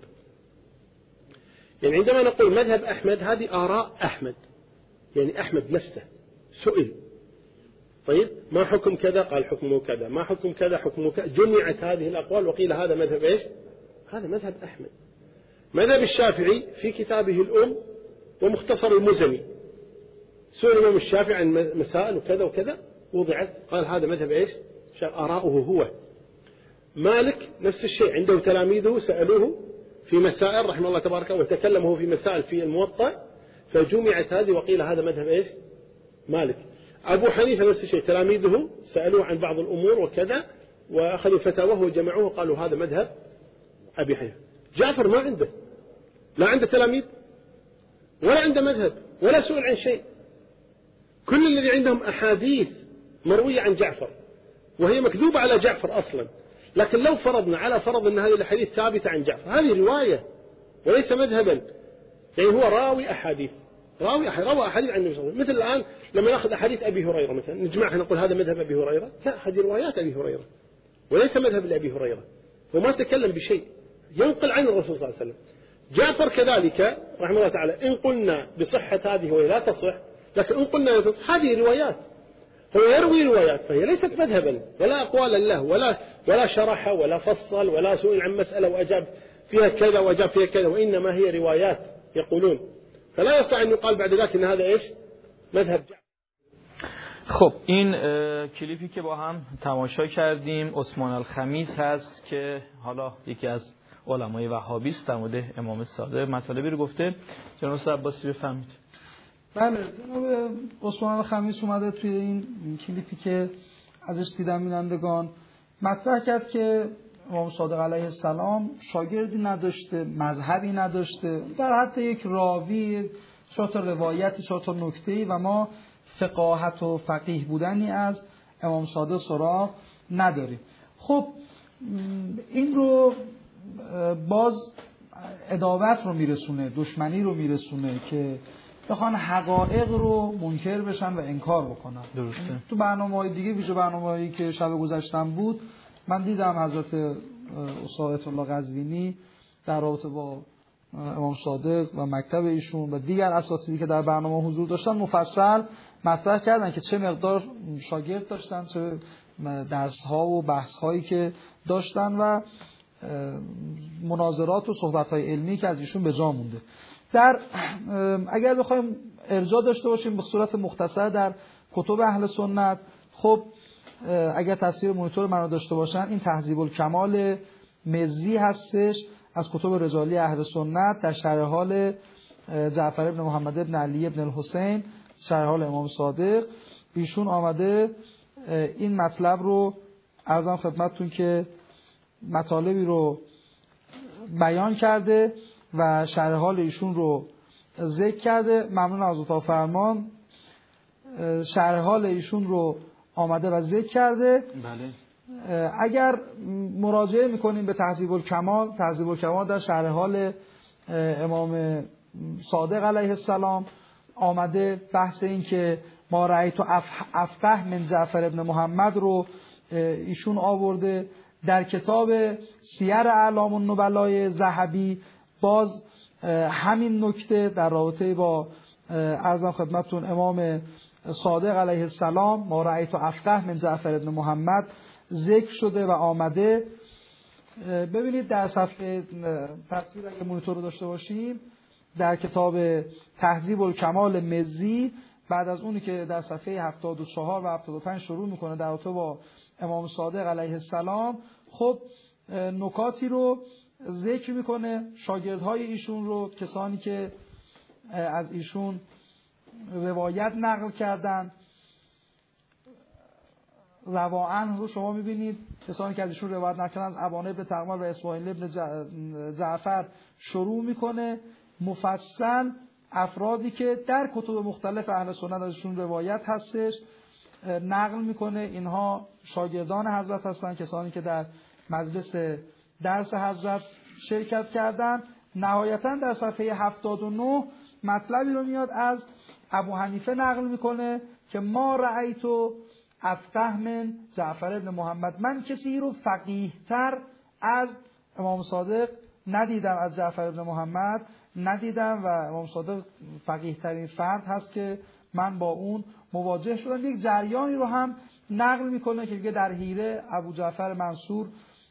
يعني عندما نقول مذهب أحمد هذه آراء أحمد، يعني أحمد نفسه سئل طيب ما حكم كذا قال حكمه كذا، ما حكم كذا حكمه كذا، جمعت هذه الأقوال وقيل هذا مذهب إيش؟ هذا مذهب أحمد. مذهب الشافعي في كتابه الأم ومختصر المزني سئل الإمام الشافعي عن مسائل وكذا وكذا وضعت قال هذا مذهب إيش؟ آراؤه هو. مالك نفس الشيء عنده تلاميذه سألوه في مسائل رحمه الله تبارك وتكلمه في مسائل في الموطأ فجمعت هذه وقيل هذا مذهب إيش؟ مالك. أبو حنيفة نفس الشيء تلاميذه سألوه عن بعض الأمور وكذا وأخذوا فتاواه وجمعوه قالوا هذا مذهب أبي حنيفة. جعفر ما عنده، لا عنده تلاميذ ولا عنده مذهب ولا سئل عن شيء، كل الذي عندهم أحاديث مروية عن جعفر وهي مكذوبة على جعفر أصلا. لكن لو فرضنا على فرض أن هذه الأحاديث ثابتة عن جعفر، هذه رواية وليس مذهبا، يعني هو راوي أحاديث راوي أحاديث روى أحاديث عن النبي صلى الله عليه وسلم. مثل الآن لما نأخذ أحاديث أبي هريرة مثلا نجمعها نقول هذا مذهب أبي هريرة، لا هذه روايات أبي هريرة وليس مذهب لأبي هريرة، وما تكلم بشيء ينقل عن الرسول صلى الله عليه وسلم. جعفر كذلك رحمه الله تعالى إن قلنا بصحة هذه وهي لا تصح، لكن إن قلنا لا تصح هذه روايات، هو يروي روايات فهي ليست مذهبا ولا أقوالا له ولا ولا شرح ولا فصل ولا سئل عن مسألة وأجاب فيها كذا وأجاب فيها كذا، وإنما هي روايات يقولون، فلا يستطيع أن يقال بعد ذلك إن هذا إيش مذهب. خب این کلیپی که با هم تماشا کردیم عثمان الخمیس هست که حالا یکی از علمای وهابی است، در مورد امام صادق مطالبی رو گفته. جناب استاد عباسی بفرمایید. بله، جناب عثمان الخمیس اومده توی این کلیپی که ازش دیدن بینندگان مطرح کرد که امام صادق علیه السلام شاگردی نداشته، مذهبی نداشته، در حتی یک راوی چهار تا روایتی چهار تا نکته‌ای و ما فقاهت و فقیه بودنی از امام صادق سراغ نداریم. خب این رو باز عداوت رو میرسونه، دشمنی رو میرسونه که بخوان حقایق رو منکر بشن و انکار بکنن. درسته. تو برنامه‌های دیگه ویژه برنامه‌هایی که شب گذشتم بود من دیدم حضرت استاد آیت الله قزوینی در رابطه با امام صادق و مکتب ایشون و دیگر اساتیدی که در برنامه حضور داشتن مفصل مطرح کردن که چه مقدار شاگرد داشتن، چه درس‌ها و بحث‌هایی که داشتن و مناظرات و صحبت‌های علمی که از ایشون به جا مونده. در اگر بخوایم ارجاع داشته باشیم به صورت مختصر در کتب اهل سنت، خب اگر تصویر مونیتور منو داشته باشن این تهذیب الکمال مزی هستش از کتب رجالی اهل سنت در شرح حال جعفر ابن محمد ابن علی ابن الحسین شرح حال امام صادق. ایشون آمده این مطلب رو عرضم خدمتتون که مطالبی رو بیان کرده و شرح حال ایشون رو ذکر کرده. ممنون از اتاق فرمان، شرح حال ایشون رو آمده و ذکر کرده. بله. اگر مراجعه میکنیم به تهذیب الکمال، تهذیب الکمال در شرح حال امام صادق علیه السلام آمده بحث این که ما رأیت افقه من جعفر ابن محمد رو ایشون آورده. در کتاب سیر اعلام النبلای ذهبی باز همین نکته در رابطه با عرضم خدمتتون امام صادق علیه السلام ما رأیت افقه من جعفر ابن محمد ذکر شده و آمده. ببینید در صفحه تفسیر اگه مونیتور رو داشته باشیم در کتاب تهذیب الکمال مزی بعد از اونی که در صفحه هفتاد و چهار و هفتاد و پنج شروع میکنه در رابطه با امام صادق علیه السلام، خب نکاتی رو ذکر میکنه، شاگردهای ایشون رو، کسانی که از ایشون روایت نقل کردن رواعن رو شما میبینید. کسانی که از ایشون روایت نقل کردن از ابان ابن تغمار و اسماعیل ابن جعفر شروع میکنه مفصل افرادی که در کتب مختلف اهل سنت ازشون روایت هستش نقل میکنه. اینها شاگردان حضرت هستن، کسانی که در مجلس درس حضرت شرکت کردن. نهایتا در صفحه هفتاد و نه مطلبی رو میاد از ابو حنیفه نقل میکنه که ما رأیتو افقه من جعفر ابن محمد، من کسی رو فقیه تر از امام صادق ندیدم، از جعفر ابن محمد ندیدم و امام صادق فقیه ترین فرد هست که من با اون مواجه شدم. یک جریانی رو هم نقل میکنه که میگه در حیره ابو جعفر منصور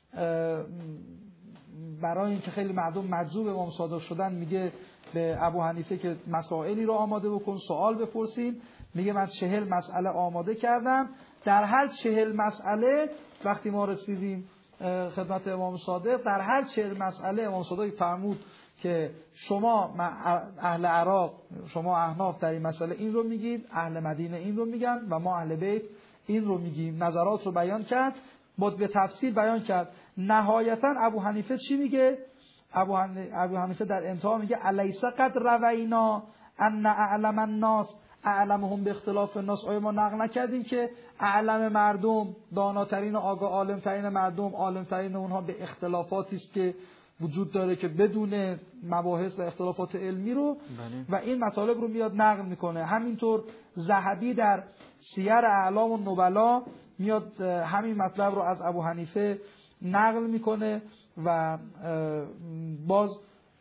برای اینکه خیلی مردم مجذوب امام صادق شدن میگه به ابو حنیفه که مسائلی رو آماده بکن، سوال بپرسیم. میگه من چهل مسئله آماده کردم، در هر چهل مسئله وقتی ما رسیدیم خدمت امام صادق در هر چهل مسئله امام صادق فرمود که شما اهل عراق، شما احناف در این مسئله این رو میگید، اهل مدینه این رو میگن و ما اهل بیت این رو میگیم. نظرات رو بیان کرد، بود به تفصیل بیان کرد. نهایتا ابو حنیفه چی میگه؟ ابو حنیفه در انتها میگه الیس قد روینا ان اعلم الناس اعلمهم به اختلاف الناس، آیا ما نقل نکردیم که اعلم مردم، داناترین و آگاه عالمترین مردم، عالمترین اونها به اختلافاتی است که وجود داره که بدون مباحث و اختلافات علمی رو بله. و این مطالب رو میاد نقل میکنه. همینطور ذهبی در سیر اعلام النبلا میاد همین مطلب رو از ابو حنیفه نقل میکنه و باز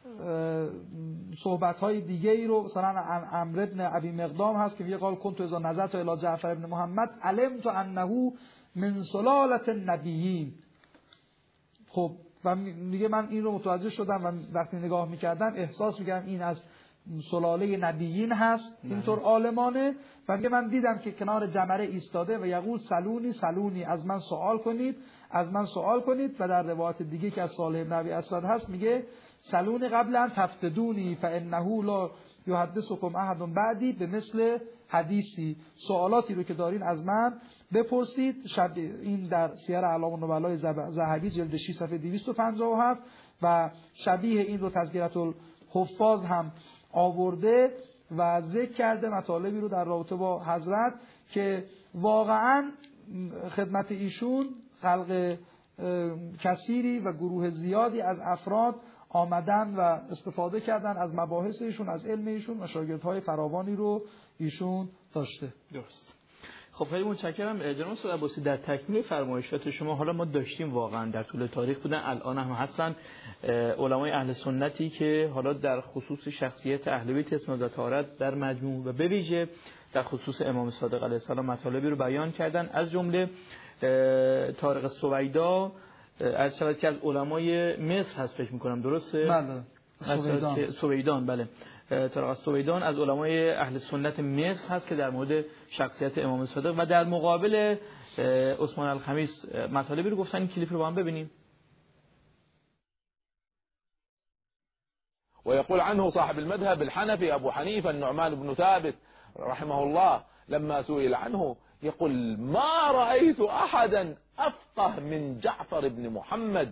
صحبت‌های دیگه ای رو مثلا عمرو بن ابی مقدام هست که میگه قال کنت اذا نظرت الی جعفر بن محمد علمت انه من سلاله النبیین. خب و میگه من این رو متوجه شدم و وقتی نگاه میکردم احساس میکردم این از سلاله نبیین هست، اینطور عالمانه. و میگه من دیدم که کنار جمره ایستاده و یقول سلونی سلونی، از من سوال کنید از من سوال کنید. و در روایت دیگه که از صالح بن ابی اسود هست میگه سلونی قبل ان تفتدونی فانه لا یحدثکم احد بعدی به مثل حدیثی، سوالاتی رو که دارین از من بپرسید. شب این در سیر اعلام النبلای ذهبی جلد شش صفحه دویست و پنجاه و هفت و شبیه این رو تذکرة الحفاظ هم آورده و ذکر کرده مطالبی رو در رابطه با حضرت که واقعا خدمت ایشون خلق کثیری و گروه زیادی از افراد آمدن و استفاده کردن از مباحث ایشون، از علم ایشون و شاگردهای فراوانی رو ایشون داشته. درست. خب خیلی متشکرم جناب استاد عباسی. در تکمیل فرمایشات شما، حالا ما داشتیم واقعا در طول تاریخ بودن، الان هم هستن علمای اهل سنتی که حالا در خصوص شخصیت اهل بیت اسم و طهارت در مجموع و به ویژه در خصوص امام صادق علیه السلام مطالبی رو بیان کردن. از جمله طارق السویدا از شود که از علمای مصر هست فکر میکنم، درسته؟ بله. سویدان. سویدان بله. طارق السویدان از علمای اهل سنت مصر هست که در مورد شخصیت امام صادق و در مقابل عثمان الخمیس مطالبی رو گفتن. این کلیپ رو با هم ببینیم. ويقول عنه صاحب المذهب الحنفي أبو حنيفة النعمان بن ثابت رحمه الله لما سئل عنه يقول ما رأيت أحدا أفقه من جعفر بن محمد.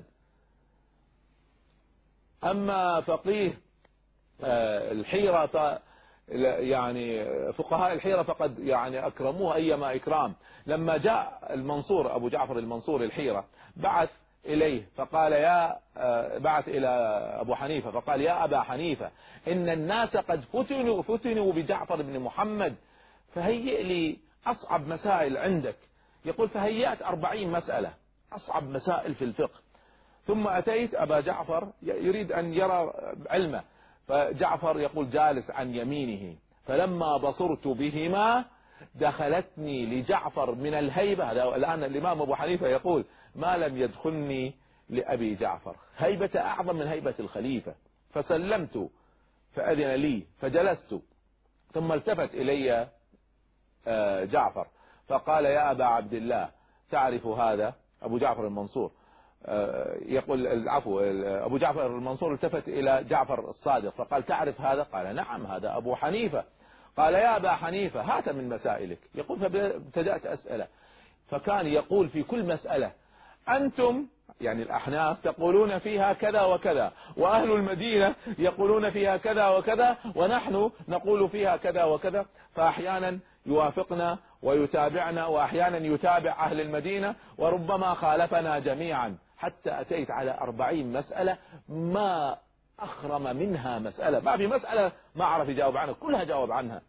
أما فقيه الحيرة يعني فقهاء الحيرة فقد يعني أكرموه أيما إكرام. لما جاء المنصور أبو جعفر المنصور الحيرة بعث إليه فقال يا بعث إلى أبو حنيفة فقال يا أبا حنيفة إن الناس قد فتنوا فتنوا بجعفر بن محمد فهيئ لي أصعب مسائل عندك. يقول فهيأت أربعين مسألة أصعب مسائل في الفقه، ثم أتيت أبا جعفر يريد أن يرى علمه، فجعفر يقول جالس عن يمينه فلما بصرت بهما دخلتني لجعفر من الهيبة. الآن الإمام أبو حنيفة يقول ما لم يدخلني لأبي جعفر هيبة أعظم من هيبة الخليفة. فسلمت فأذن لي فجلست، ثم التفت إلي جعفر فقال يا أبا عبد الله تعرف هذا؟ أبو جعفر المنصور يقول العفو أبو جعفر المنصور التفت إلى جعفر الصادق فقال تعرف هذا؟ قال نعم هذا أبو حنيفة. قال يا أبا حنيفة هات من مسائلك. يقول فابتدأت أسأله، فكان يقول في كل مسألة أنتم يعني الأحناف تقولون فيها كذا وكذا، وأهل المدينة يقولون فيها كذا وكذا، ونحن نقول فيها كذا وكذا. فأحيانا يوافقنا ويتابعنا، وأحيانا يتابع أهل المدينة، وربما خالفنا جميعا، حتى أتيت على أربعين مسألة ما أخرم منها مسألة، ما في مسألة ما عرف يجاوب عنها، كلها جاوب عنها.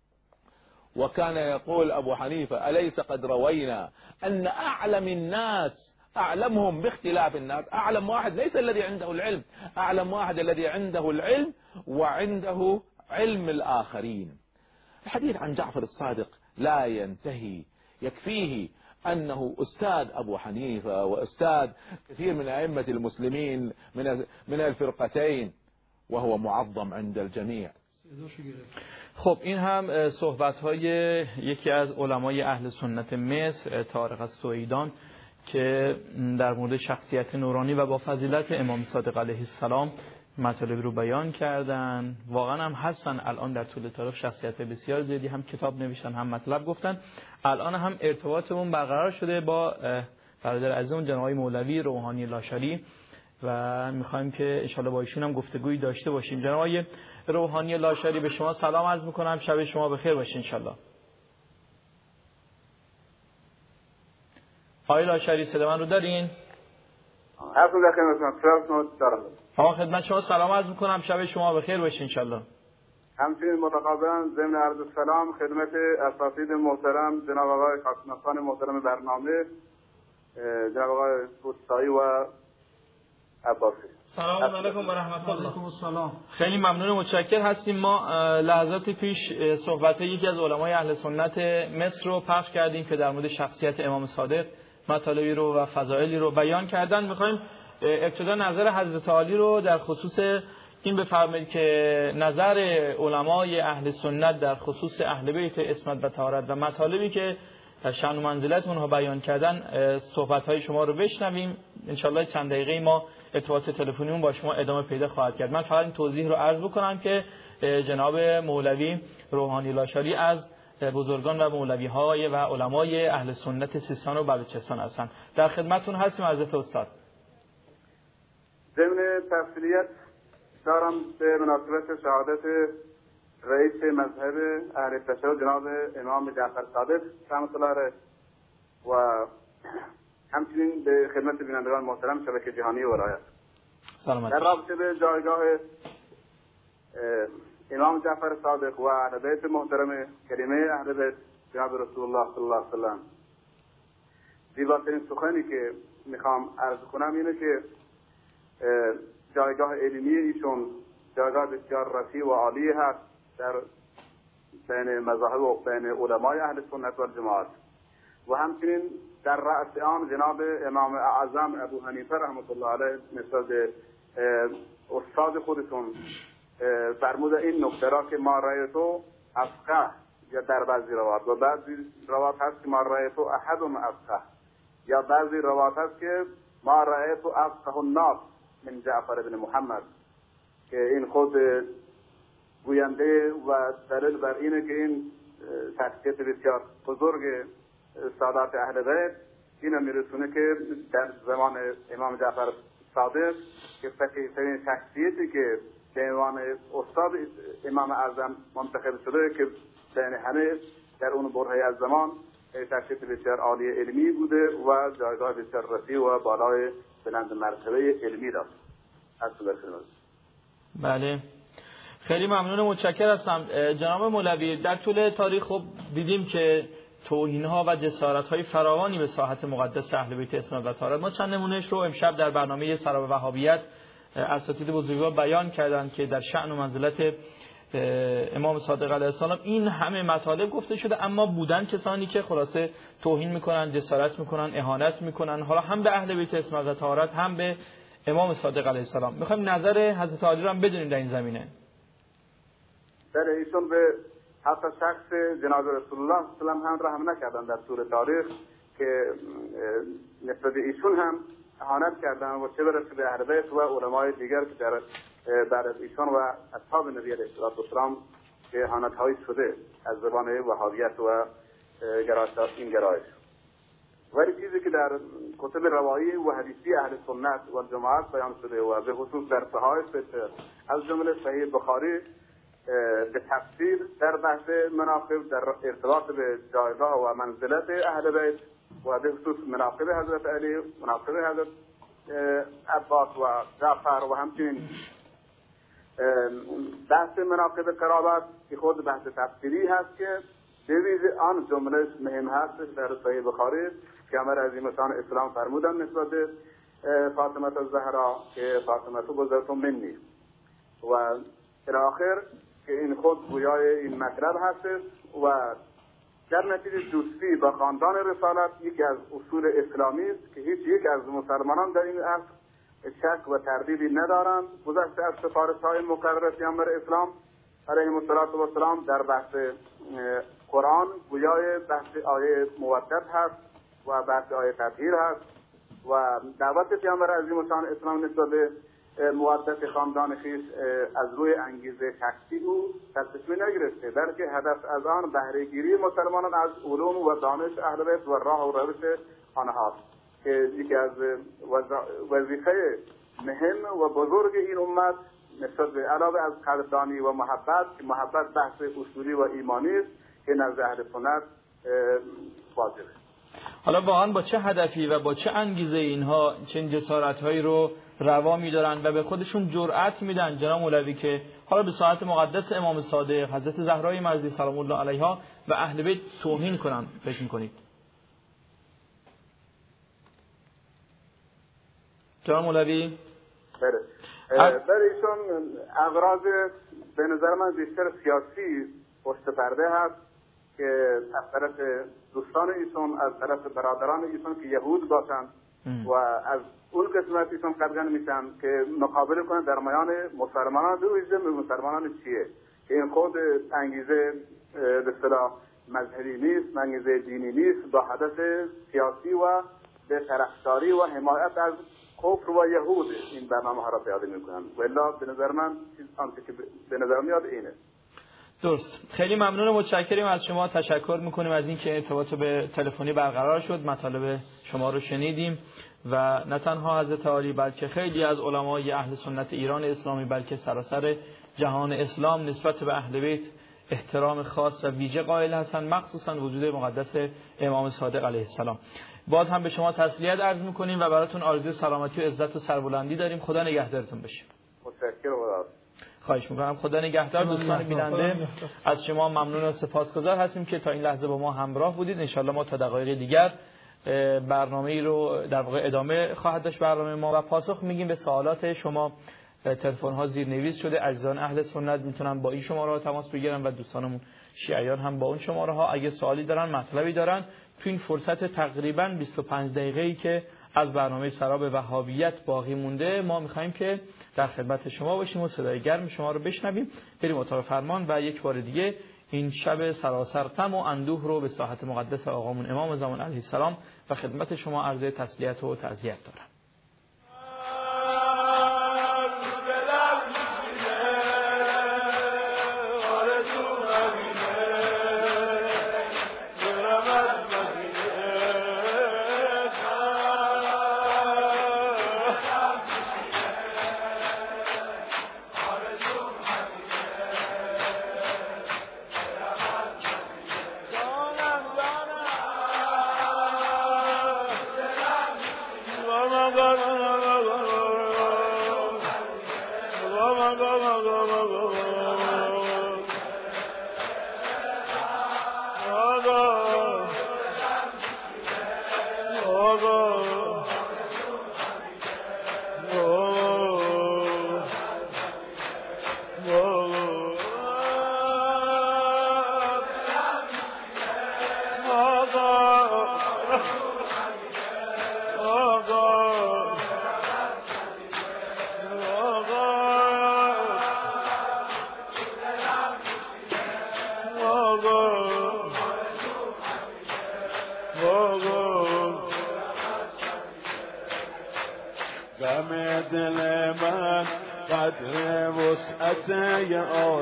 وكان يقول أبو حنيفة أليس قد روينا أن أعلم الناس أعلمهم باختلاف الناس، أعلم واحد ليس الذي عنده العلم، أعلم واحد الذي عنده العلم وعنده علم الآخرين. الحديث عن جعفر الصادق لا ينتهي، يكفيه أنه أستاذ أبو حنيفة وأستاذ كثير من أئمة المسلمين من من الفرقتين، وهو معظم عند الجميع. خب این هم صحبت‌های یکی از علمای اهل سنت مصر طارق السویدان که در مورد شخصیت نورانی و با فضیلت امام صادق علیه السلام مطالب رو بیان کردن. واقعا هم هستن الان در طول تاریخ شخصیت بسیار زیادی هم کتاب نوشتن هم مطلب گفتن. الان هم ارتباطمون برقرار شده با برادر عزیزمون جناب مولوی روحانی لاشاری و میخوایم که ان شاءالله با ایشون هم گفتگویی داشته باشیم. جناب روحانی لاشاری به شما سلام عرض میکنم، شب شما بخیر باشه ان شاءالله. آقای لاشاری صدا من رو دارین؟ آقا خدمت شما سلام عرض میکنم، شب شما بخیر باشه ان شاءالله. همچنین متقابلا ضمن عرض سلام خدمت اساتید محترم جناب آقای خاص محترم برنامه جناب آقای فوتسایی و عباسی. سلام علیکم و رحمت الله. خیلی ممنون متشکر هستیم. ما لحظات پیش صحبت یکی از علمای اهل سنت مصر رو پخش کردیم که در مورد شخصیت امام صادق مطالبی رو و فضائلی رو بیان کردن. میخوایم ابتدا نظر حضرت عالی رو در خصوص این بفرمایید که نظر علمای اهل سنت در خصوص اهل بیت عصمت و طهارت و مطالبی که شأن و منزلت اونها بیان کردن صحبت‌های شما رو بشنویم. انشالله چند دقیقه ما ارتباط تلفنیمون با شما ادامه پیدا خواهد کرد. من فقط این توضیح رو عرض بکنم که جناب مولوی روحانی لاشاری از بزرگان و مولوی‌های و علمای اهل سنت سیستان و بلوچستان هستند. در خدمتتون هستیم حضرت استاد. ضمن تفصیلیت دارم به مناسبت شهادت رئیس مذهب اهل تشیع جناب امام جعفر صادق رحمة الله علیه و همچنین به خدمت بینندگان محترم شبکه جهانی ولایت. سلامت. در رابطه به جایگاه امام جعفر صادق و اهل بیت محترم کریمه اهل بیت جناب رسول الله صلی الله علیه و سلم، زیباترین سخنی که میخوام عرض کنم اینه که جایگاه علمی ایشون جایگاه بسیار رفیع و عالی هست در بین مذاهب و بین علمای اهل سنت و جماعت، و همچنین در رأس آن جناب امام اعظم ابو حنیفه رحمت الله علیه مثل استاد خودتون فرموده این نکته را که ما رأیتو افقه، یا در بعضی روایات و بعضی روایات هست که ما رأیتو احدهم افقه، یا بعضی روایات هست که ما رأیتو افقه الناس من جعفر بن محمد. که این خود گوینده و دلیل بر اینه که این شخصیت بسیار بزرگ سادات اهل بیت اینو میرسونه که در زمان امام جعفر صادق که فقیه‌ترین شخصیتی که به عنوان استاد امام اعظم منتخب شده که بین همه در اون برهه از زمان شخصیت بسیار عالی علمی بوده و جایگاه بسیار رفیع و بالای بلند مرتبه علمی داشت. بله خیلی ممنون و متشکر هستم جناب مولوی. در طول تاریخ خب دیدیم که توهین‌ها و جسارت‌های فراوانی به ساحت مقدس اهل بیت اسماعیل و طاهرات. ما چند نمونهش رو امشب در برنامه سراب وهابیت اساتید بزرگوار بیان کردند که در شأن و منزلت امام صادق علیه السلام این همه مطالب گفته شده، اما بودن کسانی که خلاصه توهین میکنن، جسارت میکنن، اهانت میکنن، حالا هم به اهل بیت اسماعیل و طاهرات هم به امام صادق علیه السلام. میخوایم نظر حضرت عالی رو هم بدونیم در این زمینه. بله ایشون به حتی شخص جناب رسول الله صلی الله علیه و آله هم نکردن در طول تاریخ که نسبت ایشون هم اهانت کردن و چه برسه به اهل بیت و علمای دیگر که در بعد از ایشان و اصحاب نبی علیه السلام که اهانت هایی شده از زبان وهابیت و این گرایش. ولی چیزی که در کتب روایی و حدیثی اهل سنت و جماعت بیان شده و به خصوص در صحائف از جمله صحیح بخاری به تفصیل در بحث مناقب در ارتباط به جایگاه و منزلت اهل بیت و به خصوص مناقب حضرت علی، مناقب حضرت عباس و جعفر و همچنین بحث مناقب قرابت که خود بحث تفصیلی هست که به ویژه آن جمله مهم هست در صحیح بخاری که امر عظیم شان اسلام فرمودن نسبت به فاطمه الزهرا که فاطمه بزرگتر منی و الی آخر که این خود گویای این مطلب هست و در نتیجه دوستی با خاندان رسالت یکی از اصول اسلامی است که هیچ یک از مسلمانان در این اصل شک و تردیدی ندارند. گذشته از سفارش‌های مقرر پیامبر اسلام علیهم السلام در بحث قرآن گویای بحث آیه مودت هست و بحث آیه تطهیر هست و دعوت پیامبر عظیم الشان اسلام نسبت به مودت خاندان خویش از روی انگیزه شخصی او تسلیم نگرفته، بلکه هدف از آن بهره گیری مسلمانان از علوم و دانش اهل بیت و راه و روش آنهاست که یکی از وظیفه مهم و بزرگ این امت نسبت به علاوه از قدردانی و محبت که محبت بحث اصولی و ایمانی است که نزد اهل سنت واجبه. حالا واقعا با چه هدفی و با چه انگیزه اینها چه جسارت‌هایی رو روا می‌دارن و به خودشون جرأت میدن جناب مولوی که حالا به ساعت مقدس امام صادق حضرت زهرای مزدی سلام الله علیها و اهل بیت توهین کنن؟ فکر می‌کنید جناب مولوی؟ بله بله ایشون اغراض به نظر من بیشتر سیاسی پشت پرده هست که از طرف دوستان ایشون، از طرف برادران ایشون که یهود باشند و از اون قسمت ایشون قدغن میشن که مقابله کنن در میان مسلمانان دو ویژه مسلمانان چیه که این خود انگیزه به اصطلاح مذهبی نیست، انگیزه دینی نیست، با هدف سیاسی و به طرفداری و حمایت از کفر و یهود این برنامه ها را پیاده میکنن. والله به نظر من چیز آنچه که به نظر میاد اینه. درست. خیلی ممنون و متشکریم از شما. تشکر میکنیم از اینکه ارتباط به تلفنی برقرار شد، مطالب شما رو شنیدیم و نه تنها حضرت عالی بلکه خیلی از علمای اهل سنت ایران اسلامی بلکه سراسر جهان اسلام نسبت به اهل بیت احترام خاص و ویژه قائل هستند، مخصوصا وجود مقدس امام صادق علیه السلام. باز هم به شما تسلیت عرض میکنیم و براتون آرزوی سلامتی و عزت و سربلندی داریم. خدا نگهدارتون باشه. متشکرم. خواهش میکنم. خدا نگهدار. دوستان بیننده از شما ممنون و سپاسگزار هستیم که تا این لحظه با ما همراه بودید. انشالله ما تا دقایق دیگر برنامه ای رو در واقع ادامه خواهد داشت برنامه ما و پاسخ میگیم به سوالات شما. تلفن ها زیرنویس شده، عزیزان اهل سنت میتونن با این شماره ها تماس بگیرن و دوستانمون شیعیان هم با اون شماره ها اگه سوالی دارن، مطلبی دارن. تو این فرصت تقریبا بیست و پنج دقیقه‌ای که از برنامه سراب وهابیت باقی مونده ما می‌خوایم که در خدمت شما باشیم و صدای گرم شما رو بشنویم. بریم اتاق فرمان و یک بار دیگه این شب سراسر غم و اندوه رو به ساحت مقدس آقامون امام زمان علیه السلام و خدمت شما عرض تسلیت و تعزیت دارم. دل من قدر وسعت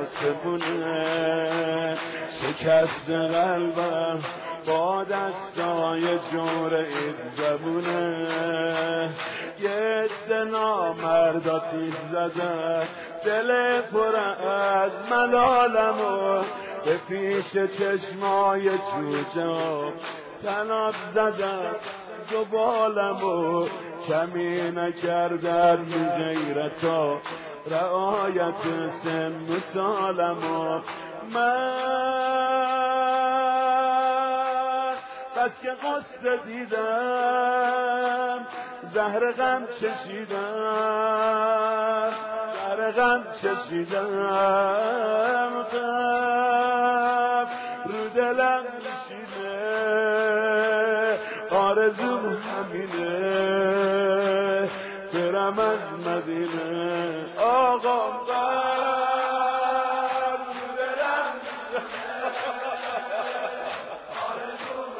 آسمونه شکست قلبم با دستای جور این زبونه یه دنا مرداتی زدن دل پر از ملالمو به پیش چشمای جوجه تناب زدن جبالمو کمی نکردن غیرتا رعایت سن و سالمو من بس که قصه دیدم زهر غم چشیدم زهر غم چشیدم غم رو دلم نشیده آرزوم همینه برم از مدینه آقا غم رو دلم آرزوم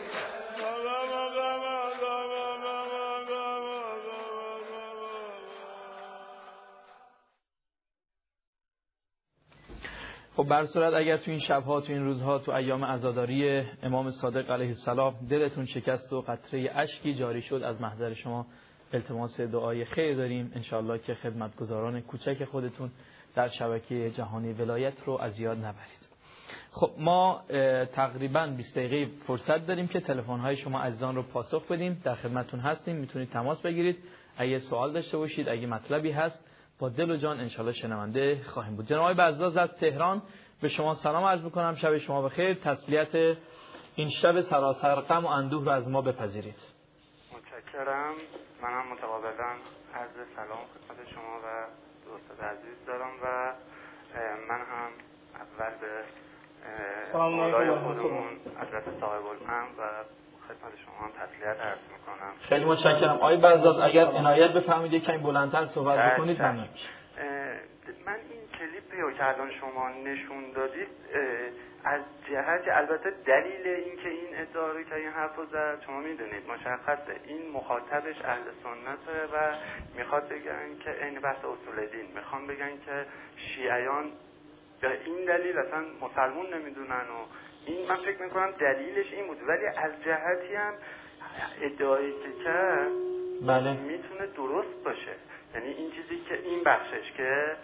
خب بر صورت اگر تو این شبها تو این روزها تو ایام عزاداری امام صادق علیه السلام دلتون شکست و قطره اشکی جاری شد از محضر شما التماس دعای خیر داریم انشالله که خدمتگزاران کوچک خودتون در شبکه جهانی ولایت رو از یاد نبرید. خب ما تقریبا بیست دقیقه فرصت داریم که تلفن‌های شما عزیزان رو پاسخ بدیم. در خدمتتون هستیم، میتونید تماس بگیرید اگه سوال داشته باشید، اگه مطلبی هست با دل و جان انشالله شنونده خواهیم بود. جناب بزاز از تهران به شما سلام عرض میکنم، شب شما بخیر، تسلیت این شب سراسر غم و اندوه رو از ما بپذیرید. متشکرم. منم متقابلا عرض سلام خدمت شما و دوستان عزیز دارم و من هم اول به مولای خودمون حضرت صاحب الامر و خدمت شما هم تسلیت عرض میکنم. خیلی متشکرم. آقای بزاز اگر عنایت بفرمایید یکم بلندتر صحبت بکنید. ممنون. من این کلیپی رو که الان شما نشون دادید از جهت البته دلیل اینکه این ادعا رو که این حرفو زد شما میدونید مشخصه این مخاطبش اهل سنته و میخواد بگن که این بحث اصول دین میخوان بگن که شیعیان به این دلیل اصلا مسلمون نمیدونن و این من فکر میکنم دلیلش این بود، ولی از جهتی هم ادعایی که کرد بله میتونه درست باشه. یعنی این چیزی که این بخشش که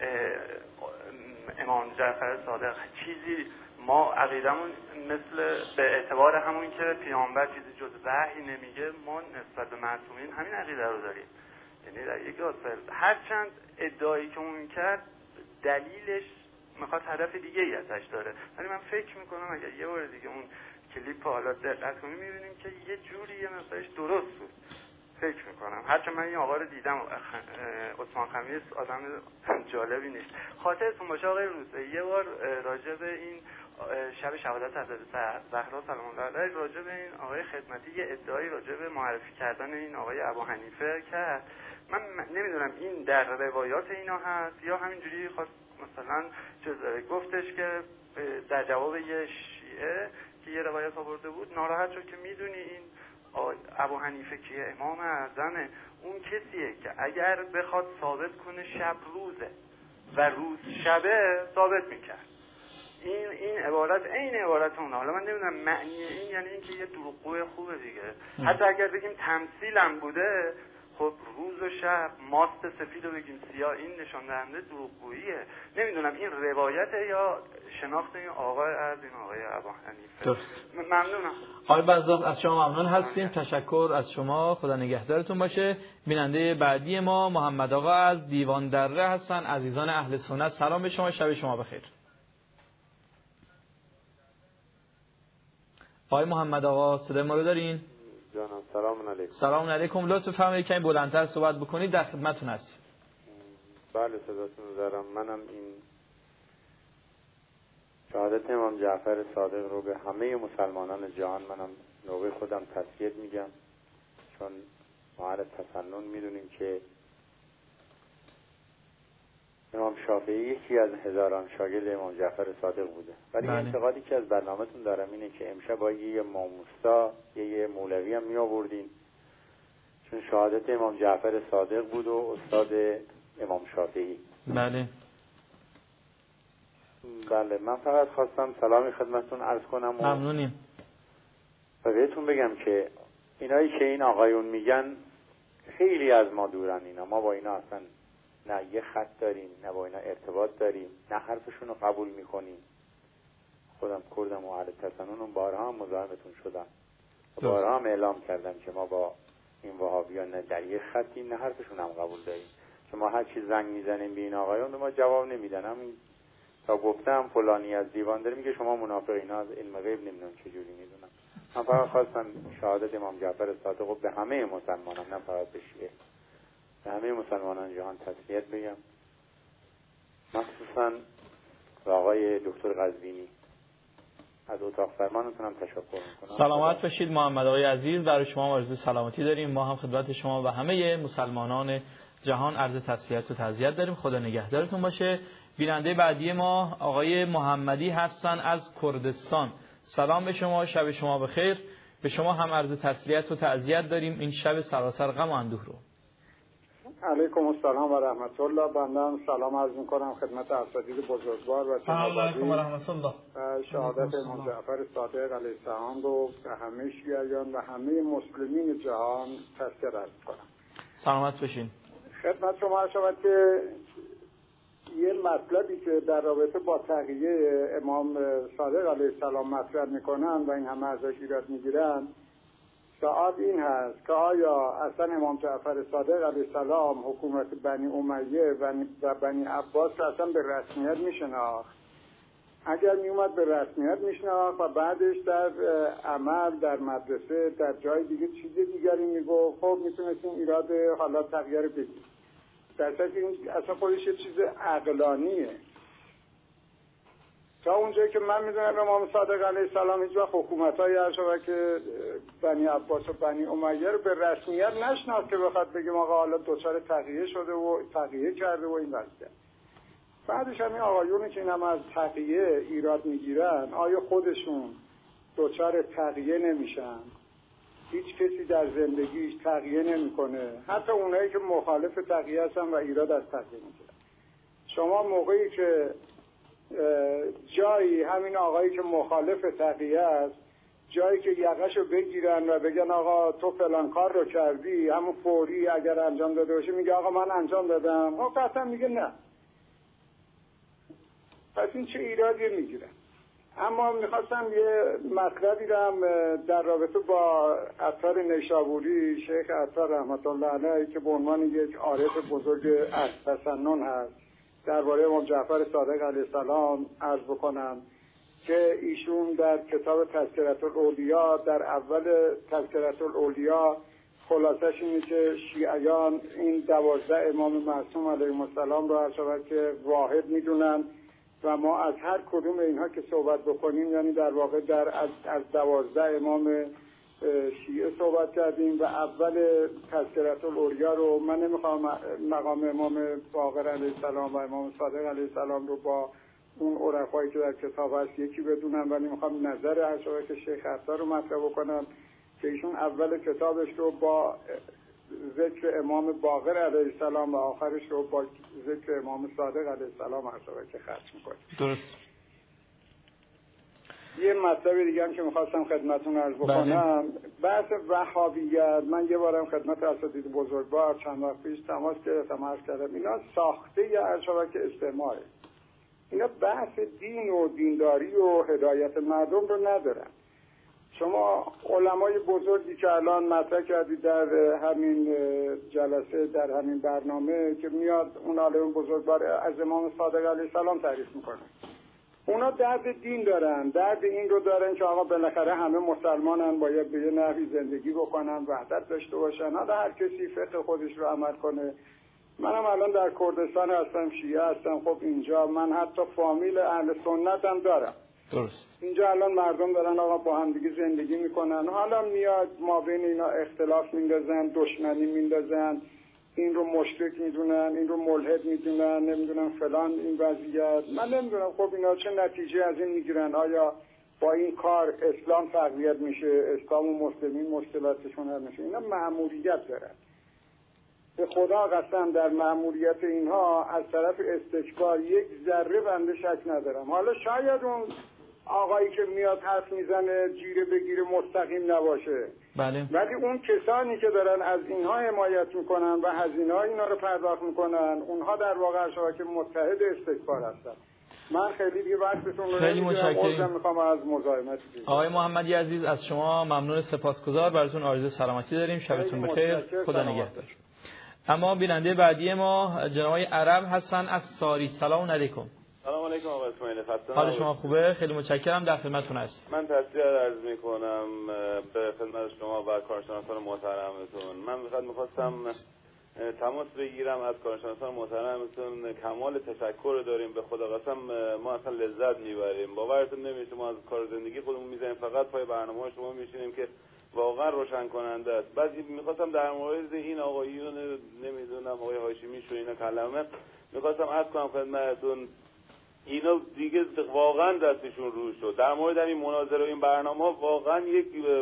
امام جعفر صادق چیزی ما عقیدمون مثل به اعتبار همون که پیامبر چیزی جز وحی نمیگه ما نسبت به معصومین همین عقیده رو داریم. یعنی در یک اصل هرچند ادعایی که اون کرد دلیلش میخواد هدف دیگه ای ازش داره، ولی من فکر میکنم اگر یه بار دیگه اون کلیپ حالا دقت کنیم میبینیم که یه جوری یه مقدارش درست بود. فکر میکنم هرچند من این آقا رو دیدم، عثمان خمیس آدم جالبی نیست. خاطرتون باشه آقای روسه یه بار راجع به این شب شهادت حضرت زهرا سلام الله علیها راجع به این آقای خدمتی یه ادعایی راجع به معرفی کردن این آقای ابو حنیفه کرد. من نمیدونم این در روایات اینا هست یا همینجوری خواست مثلا چیز گفتش که در جواب یه شیعه که یه روایت آورده بود ناراحت شد که میدونی این ابو حنیفه که امام اعظمه، اون کسیه که اگر بخواد ثابت کنه شب روزه و روز شبه ثابت میکرد. این این عبارت عین عبارت اونه. حالا من نمیدونم معنی این یعنی این که یه دروغگوی خوبه دیگه. حتی اگر بگیم تمثیلم بوده، خب روز و شب ماست سفید رو بگیم سیاه، این نشان دهنده دروغگوییه. نمیدونم این روایته یا شناخت این آقای از این آقای ابو حنیفه. ممنونم. آقای بزاق از شما ممنون هستیم. تشکر از شما، خدا نگهدارتون باشه. بیننده بعدی ما محمد آقا از دیوان دره هستن. عزیزان اهل سنت سلام به شما، شب شما بخیر. آقای محمد آقا صدای ما رو دارین؟ جانم. سلام علیکم. سلام علیکم. لطف فرمایید کمی بلندتر صحبت بکنید، در خدمتتون هستیم. بله صداتون رو دارم. منم این شهادت امام جعفر صادق رو به همه مسلمانان جهان منم نوبه خودم تسلیت میگم، چون ما اهل تسنن میدونیم که امام شافعی یکی از هزاران شاگرد امام جعفر صادق بوده. ولی بله. انتقادی که از برنامه‌تون دارم اینه که امشب با یه ماموستا یه مولوی هم می آوردین، چون شهادت امام جعفر صادق بود و استاد امام شافعی. بله بله من فقط خواستم سلامی خدمتتون عرض کنم و ممنونیم و بهتون بگم که اینایی که این آقایون میگن خیلی از ما دورن. اینا ما با اینا اصلا نه یه خط داریم، نه با اینا ارتباط داریم، نه حرفشون رو قبول میکنیم. خودم کردم و اهل تسنن بارها هم مزاحمتون شدم، بارها هم اعلام کردم که ما با این وهابیان نه در یه خطیم، نه حرفشون هم قبول داریم. که ما هر چی زنگ میزنیم به این آقایون ما جواب نمیدن. همین تا گفتم فلانی از دیوان داره میگه شما منافق، اینا از علم غیب نمیدونم چجوری میدونم. من فقط خواستم شهادت امام جعفر صادق رو به همه مسلمانان، نه فقط به شیعه، به همه مسلمانان جهان تسلیت بگم، مخصوصا به آقای دکتر قزوینی. از اتاق فرمانتون هم تشکر میکنم. سلامت باشید محمد آقای عزیز، برای شما آرزوی سلامتی داریم. ما هم خدمت شما و همه مسلمانان جهان عرض تسلیت و تعزیت داریم. خدا نگهدارتون باشه. بیننده بعدی ما آقای محمدی هستن از کردستان. سلام به شما، شب شما بخیر. به شما هم عرض تسلیت و تعزیت داریم این شب سراسر غم و اندوه رو. علیکم السلام و رحمت الله. بنده سلام عرض می‌کنم خدمت اساتید بزرگوار و سلام علیکم و رحمت الله. شهادت امام جعفر صادق علیه السلام رو به همه شیعیان و همه مسلمین جهان تذکر عرض کنم. سلامت باشین. خدمت شما عرض شود که یه مطلبی که در رابطه با تقیه امام صادق علیه السلام مطرح میکنن و این همه ازش ایراد میگیرن، سوال این هست که آیا اصلا امام جعفر صادق علیه السلام حکومت بنی امیه و بنی عباس اصلا به رسمیت میشناخت؟ اگر میومد به رسمیت میشناخت و بعدش در عمل در مدرسه در جای دیگه چیز دیگری میگفت، خب میتونستیم ایراد حالا تقیه رو بگیم. در صورتی این اصلا خودش یه چیز عقلانیه. تا اونجایی که من میدونم امام صادق علیه السلام هیچ وقت حکومت‌های هر که بنی عباس و بنی امیه رو به رسمیت نشناخت که بخواد بگیم آقا حالا دوچار تقیه شده و تقیه کرده و این وضعیت. بعدش همین آقایونی که این هم از تقیه ایراد میگیرن، آیا خودشون دوچار تقیه نمیشن؟ هیچ کسی در زندگیش تقیه نمیکنه، حتی اونایی که مخالف تقیه هستن و ایراد از تقیه میگیرن. شما موقعی که جایی همین آقایی که مخالف تقیه است، جایی که یقهشو بگیرن و بگن آقا تو فلان کار رو کردی، همون فوری اگر انجام داده باشه میگه آقا من انجام دادم، آقا قطعا میگه نه. پس این چه ایرادی میگیرن؟ اما میخواستم یه مطلبی رم در رابطه با عطار نیشابوری، شیخ عطار رحمت الله علیه که به عنوان یک عارف بزرگ از تسنن هست، درباره امام جعفر صادق علیه السلام عرض بکنم که ایشون در کتاب تذکرة الاولیا در اول تذکرة الاولیا خلاصش اینه که شیعیان این دوازده امام معصوم علیهم السلام رو هر که واحد میدونن و ما از هر کدوم اینها که صحبت بکنیم، یعنی در واقع در از, از دوازده امام شیعه صحبت کردیم و اول تذکرة الاولیا رو من نمیخوام مقام امام باقر علیه السلام و امام صادق علیه السلام رو با اون عرفایی که در کتاب هست یکی بدونم، ولی میخوام نظر اشاره که شیخ عطار رو مطرح بکنم که ایشون اول کتابش رو با ذکر امام باقر علیه السلام و آخرش رو با ذکر امام صادق علیه السلام اشاره که خرج میکنه. درست. یه مطلب دیگه هم که میخواستم خدمتون عرض بکنم، بحث وهابیت. من یه بارم خدمت اساتید بزرگوار چند وقت پیش تماس گرفتم عرض کردم اینا ساخته یه ارشبک استعماره. اینا بحث دین و دینداری و هدایت مردم رو ندارن. شما علمای بزرگی که الان مطرح کردید در همین جلسه در همین برنامه که میاد اون عالم بزرگوار از امام صادق علیه السلام تعریف میکنه، اونا درد دین دارن، درد این رو دارن که آقا بالاخره همه مسلمانن، باید به یه نحوی زندگی بکنن، وحدت داشته باشن، حالا هر کسی فقه خودش رو عمل کنه. منم الان در کردستان هستم، شیعه هستم، خب اینجا من حتی فامیل اهل سنت هم دارم. درست. اینجا الان مردم دارن آقا با هم دیگه زندگی میکنن، حالا میاد ما بین اینا اختلاف میندازن، دشمنی میندازن، این رو مشرک میدونن، این رو ملحد میدونن، نمیدونن فلان این وضعیت. من نمیدونم خب اینا چه نتیجه از این میگیرن، آیا با این کار اسلام تقویت میشه، اسلام و مسلمین مشکلاتشون حل میشه؟ اینا مأموریت دارن. به خدا قسم در مأموریت اینها از طرف استکبار یک ذره بنده شک ندارم. حالا شاید اون آقایی که میاد حرف میزنه جیره بگیره مستقیم نباشه، بله. ولی اون کسانی که دارن از اینها حمایت میکنن و هزینه های اینا رو پرداخت میکنن، اونها در واقع شبکه متحد استکبار هستن. من خیلی دیگه وقتتون رو خیلی متشکرم. میخوام از مزاحمت آقای محمدی عزیز از شما ممنون، سپاسگزار، براتون آرزوی سلامتی داریم. شبتون بخیر، خدا نگهدار. اما بیننده بعدی ما جناب عرب هستن از ساری. سلام علیکم. سلام علیکم آقای اسماعیلی. حال شما خوبه؟ خیلی متشکرم، در خدمتتون هستم. من تسلیت عرض میکنم به خدمت شما و کارشناسان محترمتون. من فقط میخواستم تماس بگیرم از کارشناسان محترمتون، کمال تشکر داریم، به خدا قسم ما اصلا لذت میبریم. باورتون نمیشه ما از کار زندگی خودمون میذاریم فقط پای برنامه شما میشینیم که واقعا روشن کننده است. بعد میخواستم در مورد این آقایون نمیدونم آقای هاشمی شو اینا کلمه میخواستم عرض کنم خدمتتون، اینا دیگه واقعا دستشون روش شد. در مورد این مناظره و این برنامه‌ها واقعا یک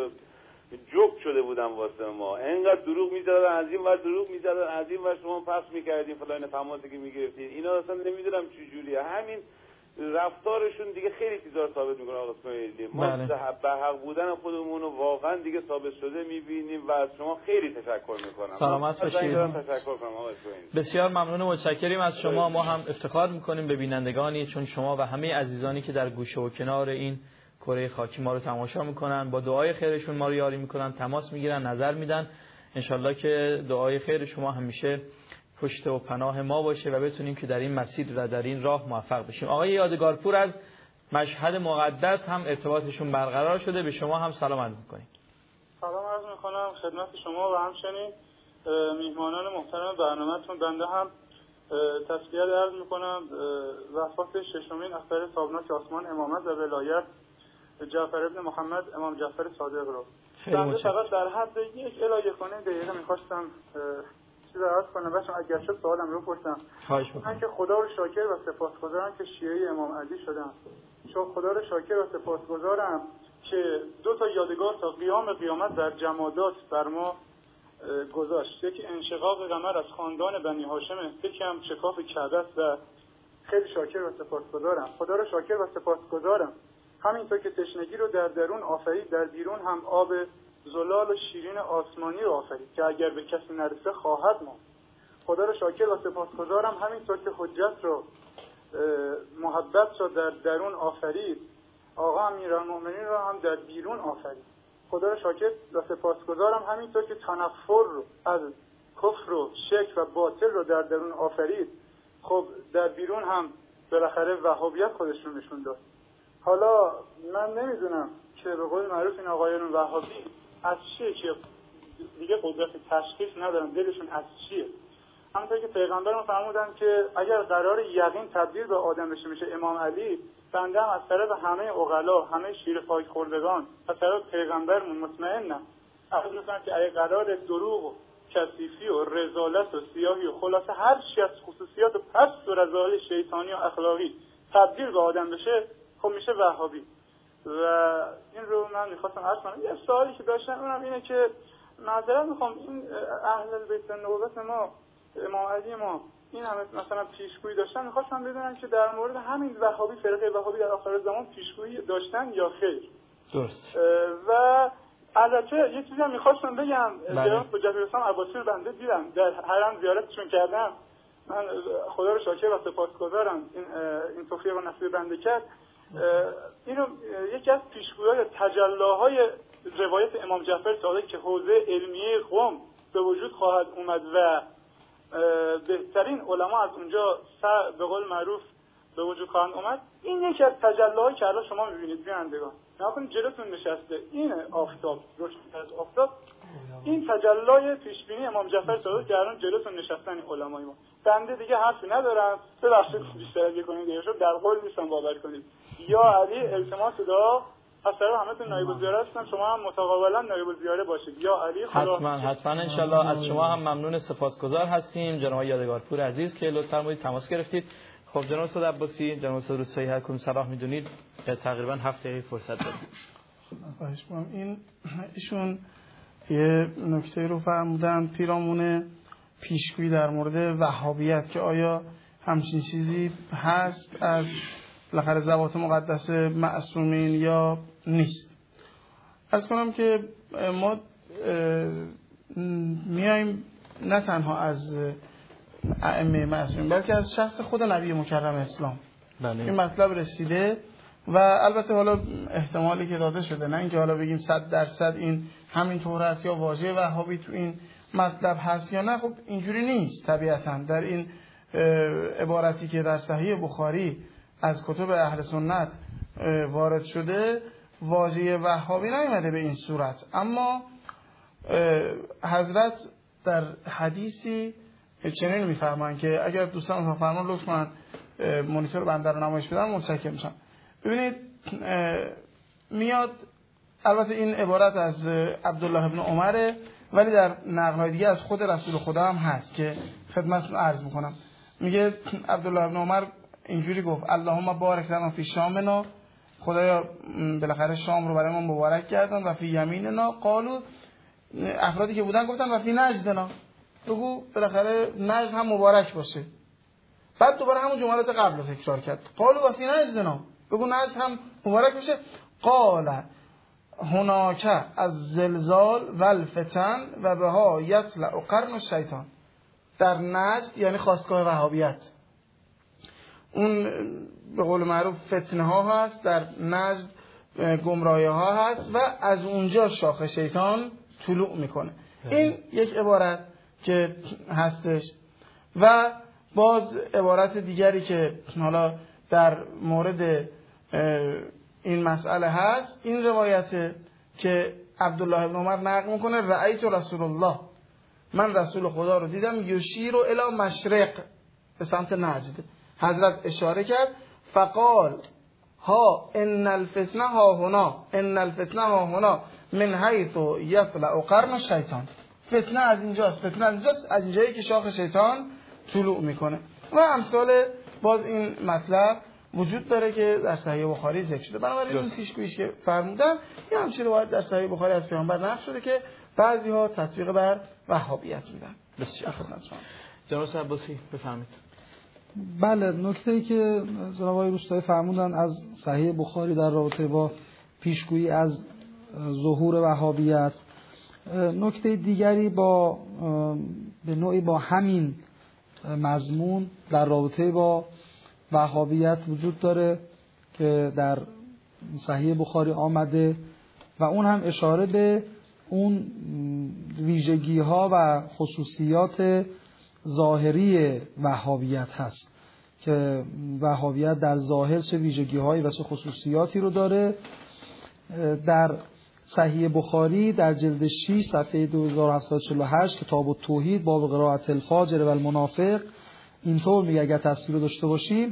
جوک شده بودن واسه ما. اینقدر دروغ می‌زدن، از این ور دروغ می‌زدن، از این ور شما پخش می‌کردین فلان تماسی که می‌گرفتین. اینا اصلا نمیدونم چه جوریه. همین رفتارشون دیگه خیلی چیزا ثابت می‌کنه آقا اسماعیلی. ما به حق بودن خودمون رو واقعا دیگه ثابت شده می‌بینیم و از شما خیلی تشکر می‌کنم. سلامت باشید. تشکر کنم آقا اسماعیلی. بسیار ممنون و متشکریم از شما. ما هم افتخار می‌کنیم به بینندگانی چون شما و همه عزیزانی که در گوشه و کنار این کره خاکی ما رو تماشا میکنن، با دعای خیرشون ما رو یاری میکنن، تماس میگیرن، نظر میدن. انشالله که دعای خیر شما همیشه پشت و پناه ما باشه و بتونیم که در این مسیر و در این راه موفق بشیم. آقای یادگارپور از مشهد مقدس هم ارتباطشون برقرار شده، به شما هم سلام عرض میکنیم. سلام عرض میکنم خدمت شما و همچنین میهمانان محترم برنامه‌تون. بنده هم تسلیت عرض میکنم وفات ششمین اختر تابناک آسمان امامت و ولایت جعفر ابن محمد امام جعفر صادق رو. بنده فقط در حد یک الی یکانه دقیقه میخواستم چیز رو عرض کنم. بچه‌ها اگر شد سوالم رو پرسم. خواهش میکنم. من که خدا رو شاکر و سپاسگزارم که شیعه امام علی شدم. چون خدا رو شاکر و سپاسگزارم که دو تا یادگار تا قیام قیامت در جمادات بر ما گذاشت. یکی انشقاق قمر از خاندان بنی هاشم، یکی هم شکاف کعبه است و خیلی شاکر و سپاسگزارم. خدا رو شاکر و سپاسگزارم همینطور که تشنگی رو در درون آفرید، در بیرون هم آب زلال و شیرین آسمانی رو آفرید که اگر به کسی نرسه خواهد ماند. خدا رو شاکر و سپاسگزارم همینطور که حجت رو محبت رو در درون آفرید، آقا امیرالمؤمنین رو هم در بیرون آفرید. خدا رو شاکر و سپاسگزارم همینطور که تنفر رو از کفر و شرک و باطل رو در درون آفرید، خب در بیرون هم بالاخره وهابیت خودشون نشون داد. حالا من نمیدونم که به قول معروف این آقایان وهابی از چیه که دیگه قدرت تشخیص ندارن دلشون از چیه. همونطور که پیغمبرمون فرمودن که اگر قرار یقین تبدیل به آدم بشه میشه امام علی، بنده هم از طرف همه عقلا، همه شیر پاک خوردگان، از طرف پیغمبرمون مطمئنم از مثلا که اگر قرار دروغ و کثیفی و رذالت و سیاهی و خلاصه هر چی از خصوصیات و پست و رذائل شیطانی و اخلاقی تبدیل به آدم بشه، خب میشه وهابی. و این رو من میخواستم عرض کنم. یه سوالی که داشتم اونم اینه که معذرت میخوام این اهل بیت النبوت ما، امام علی ما، این همه مثلا پیشگویی داشتن، میخواستم بدونم که در مورد همین وهابی، فرقه وهابی در آخر زمان پیشگویی داشتن یا خیر. درست. و البته یه چیزی هم میخواستم بگم، جناب حجت الاسلام عباسی رو بنده دیدم، در حرم زیارتشون کردم. من خدا رو شاکر و سپاسگزارم این این توفیق و نصیب بنده کرد. اینو یکی از پیشگویی تجلاهای روایت امام جعفر صادق که حوزه علمیه قم به وجود خواهد اومد و بهترین علما از اونجا به قول معروف به وجود خواهند اومد. این یکی از تجلی‌هایی که الان شما می‌بینید بینندگان. نکنید جلوتون نشسته این آفتاب، روشن از آفتاب، این تجلی پیشبینی امام جعفر صادق که الان جلوتون نشستن علمای ما. بنده دیگه حرفی ندارم. ببخشید بیشتر از یک کنید دیگه در قول نیستم باور کنید. یا علی التماس دعا از طرف همتون نایب الزیاره هستم، شما هم متقابلا نایب الزیاره باشید. یا علی خدا حتما حتما ان شاء الله. از شما هم ممنون، سپاسگزار هستیم جناب یادگارپور عزیز که لطف فرمودید تماس گرفتید. خب جناب استاد عباسی، جناب استاد روستایی هر کدوم صلاح میدونید تقریبا هفت دقیقه فرصت دارید. خواهش می‌کنم. این ایشون یه نکته رو فرمودن پیرامون پیشگویی در مورد وهابیت که آیا همچین چیزی هست از بالاخره ضوابط مقدس معصومین یا نیست. عرض کنم که ما میایم نه تنها از ائمه معصومین بلکه از شخص خود نبی مکرم اسلام بله. این مطلب رسیده و البته حالا احتمالی که داده شده، نه اینکه حالا بگیم صد درصد این همین طور است یا واژه وهابی تو این مطلب هست یا نه. خب اینجوری نیست. طبیعتا در این عبارتی که در صحیح بخاری از کتب اهل سنت وارد شده واژه وهابی نیامده به این صورت، اما حضرت در حدیثی چنین میفرمایند که اگر دوستان فرمان لطفاً مانیتور بنده رو نمایش بدن متشکرم میشم. ببینید میاد، البته این عبارت از عبدالله ابن عمره ولی در نقل‌های دیگه از خود رسول خدا هم هست که خدمتتون عرض میکنم. میگه عبدالله ابن عمر اینجوری گفت اللهم بارک لنا فی شامنا، خدایا بالاخره شام رو برای ما مبارک گردان، و فی یمیننا، قالو افرادی که بودن گفتن و فی نجدنا، بگو بالاخره نجد هم مبارک باشه. بعد دوباره همون جملات قبل رو تکرار کرد، قالو و فی نجدنا، بگو نجد هم مبارک باشه. قال هناک از زلزال و الفتن و بها یطلع قرن الشیطان، در نجد یعنی خاستگاه وهابیت، اون به قول معروف فتنه ها هست، در نجد گمراهی ها هست و از اونجا شاخ شیطان طلوع میکنه. این یک عبارت که هستش و باز عبارت دیگری که حالا در مورد این مسئله هست، این روایته که عبدالله ابن عمر نقل میکنه رأیت رسول الله، من رسول خدا رو دیدم یشیر الی مشرق، به سمت نجد حضرت اشاره کرد، فقال ها ان الفتنه ها هنا ان الفتنه ها هنا من حیث یطلع قرن الشیطان، فتنه از اینجاست، فتنه از اینجاست، از اینجایی که شاخ شیطان طلوع میکنه. و امثال باز این مطلب وجود داره که در صحیح بخاری ذکر شده. بنابراین این پیشگویی که فرمودن یه همچین روایت در صحیح بخاری از پیامبر نقل شده که بعضی‌ها تطبیق بر وهابیت میدن. بسیار خوب. جناب عباسی بفرمایید. بله، نکته‌ای که جناب آقای روستایی فرمودن از صحیح بخاری در رابطه با پیشگویی از ظهور وهابیت، نکته دیگری با به نوعی با همین مضمون در رابطه با وهابیت وجود داره که در صحیح بخاری آمده و اون هم اشاره به اون ویژگی ها و خصوصیات ظاهری وهابیت هست که وهابیت در ظاهر چه ویژگی هایی و چه خصوصیاتی رو داره. در صحیح بخاری در جلد شش صفحه دو هزار و هفتصد و چهل و هشت کتاب التوحید باب قرائت الفاجر و المنافق اینطور میگه، اگر تصویر رو داشته باشیم،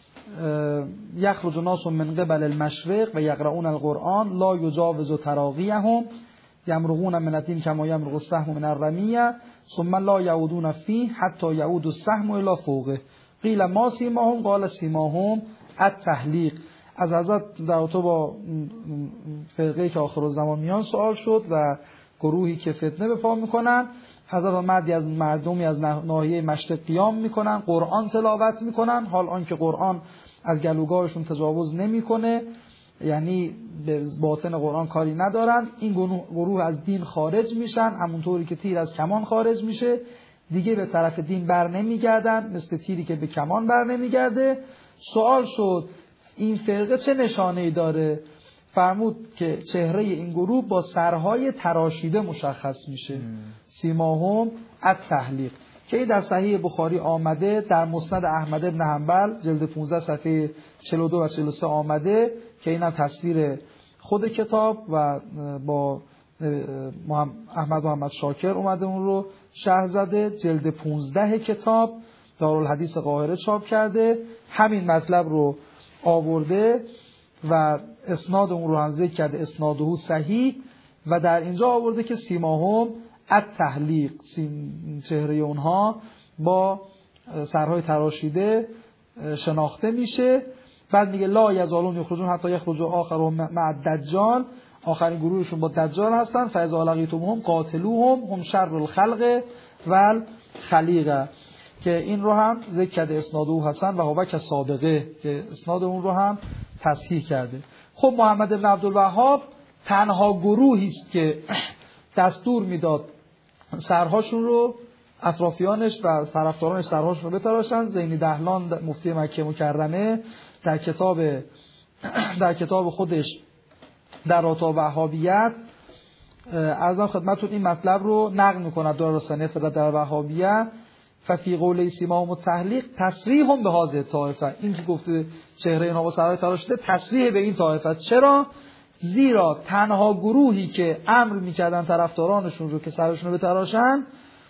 یخرج ناس من قبل المشرق و یقرؤون القرآن لا یجاوز تراقیهم یمرقون من الدین کما یمرق السهم من الرمیه ثم لا یعودون فیه حتی یعود السهم الی فوقه قیل ما سیماهم قال سیماهم التحلیق. از حضرت در تو با فرقه‌ای که آخر الزمان میان سوال شد و گروهی که فتنه به پا میکنن، حضرت مردی از مردمی از ناحیه مشرق قیام میکنن، قرآن تلاوت میکنن، حال آنکه قرآن از گلوگاهشون تجاوز نمیکنه، یعنی به باطن قرآن کاری ندارن. این گروه از دین خارج میشن، همونطوری که تیر از کمان خارج میشه، دیگه به طرف دین بر نمیگردن، مثل تیری که به کمان بر نمیگرده. سوال شد این فرقه چه نشانه‌ای داره؟ فرمود که چهره این گروه با سرهای تراشیده مشخص میشه. سیماهم التحلیق، که این در صحیح بخاری آمده، در مسند احمد بن حنبل جلد پانزده صفحه چهل و دو و چهل و سه آمده که اینم تصویر خود کتاب و با احمد محمد شاکر اومده اون رو شرح زده. جلد پانزده کتاب دارالحدیث قاهره چاپ کرده، همین مطلب رو آورده و اسناد اون رو هم ذکر کرده، اسناده صحیح، و در اینجا آورده که سیماهم التحلیق، چهره اونها با سرهای تراشیده شناخته میشه. بعد میگه لا یزالون یخرجون حتی یخرجوا آخرهم مع الدجال، آخرین گروهشون با دجال هستن. فاذا لقیتموهم قاتلوهم هم شر الخلق والخلیقه، که این رو هم ذکر کرده اسناده حسن و هو که سابقه، که اسناد اون رو هم تصحیح کرده. خب محمد بن عبدالوهاب تنها گروهی است که دستور میداد سرهاشون رو، اطرافیانش و طرفدارانش سرهاشون رو بتراشن. زینی دهلان مفتی مکه مکرمه در کتاب در کتاب خودش در آتا وهابیت ارزم خدمتتون این مطلب رو نقل می‌کند در رسانه در وهابیت. ففی قوله سیماهم التحلیق تصریح به هذه طائفه، این که گفته چهره اینها با سرهای تراشیده تصریح به این طائفه. چرا؟ زیرا تنها گروهی که امر میکردن طرفدارانشون رو که سرشون رو بتراشن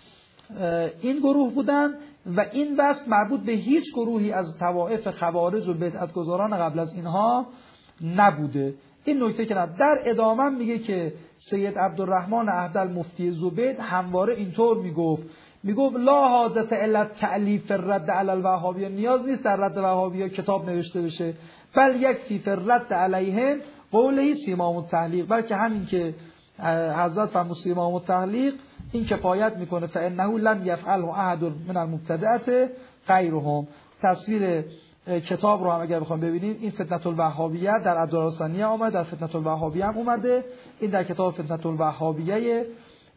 این گروه بودن و این بس مربوط به هیچ گروهی از طوائف خوارج و بدعتگزاران قبل از اینها نبوده. این نکته که در ادامه میگه که سید عبدالرحمن اهدل مفتی زبید همواره اینطور میگفت میگفت لا حاجت الا تألیف الرد علی الوهابیه، نیاز نیست در رد وهابیه کتاب نوشته بشه، بل یکفی فی الرد علیهم قوله سیماهم التحلیق، بلکه همین که حضرت فرمود سیماهم التحلیق این کفایت میکنه. فانه لم یفعله احد من المبتدعه غیرهم. تصویر کتاب رو هم اگر بخوام ببینیم، این فتنة الوهابیه در عبدالرسانیه آمده، در فتنة الوهابیه هم اومده، این در کتاب فتنة الوهابیه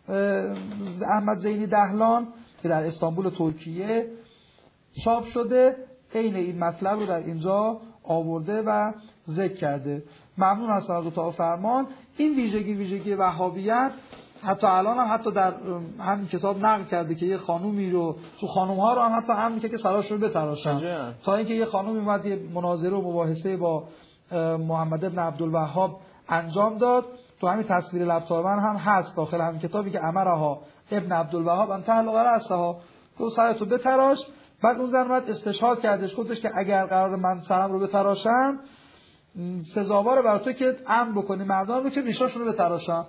احمد زینی دهلان که در استانبول ترکیه چاپ شده، عین این مطلب رو در اینجا آورده و ذکر کرده. ممنون هستم از اتاق فرمان. این ویژگی ویژگی وهابیت حتی الان هم حتی در همین کتاب نقل کرده که یه خانومی رو تو خانوم ها رو هم حتی همین که سراش رو بتراشن، تا اینکه یه خانومی اومد یه مناظره و مباحثه با محمد بن عبدالوهاب انجام داد. تو همین تصویر لپتاپن هم هست داخل همین کتابی که امرها ابن عبدالوهاب ان تحلق رأسها، تو سرتو بتراش. بعد اون زن اومد استشهاد کردش، گفتش که اگر قرار من سرم رو بتراشم سزاوار برای تو که امر بکنی مردان رو که ریشاشون رو بتراشم،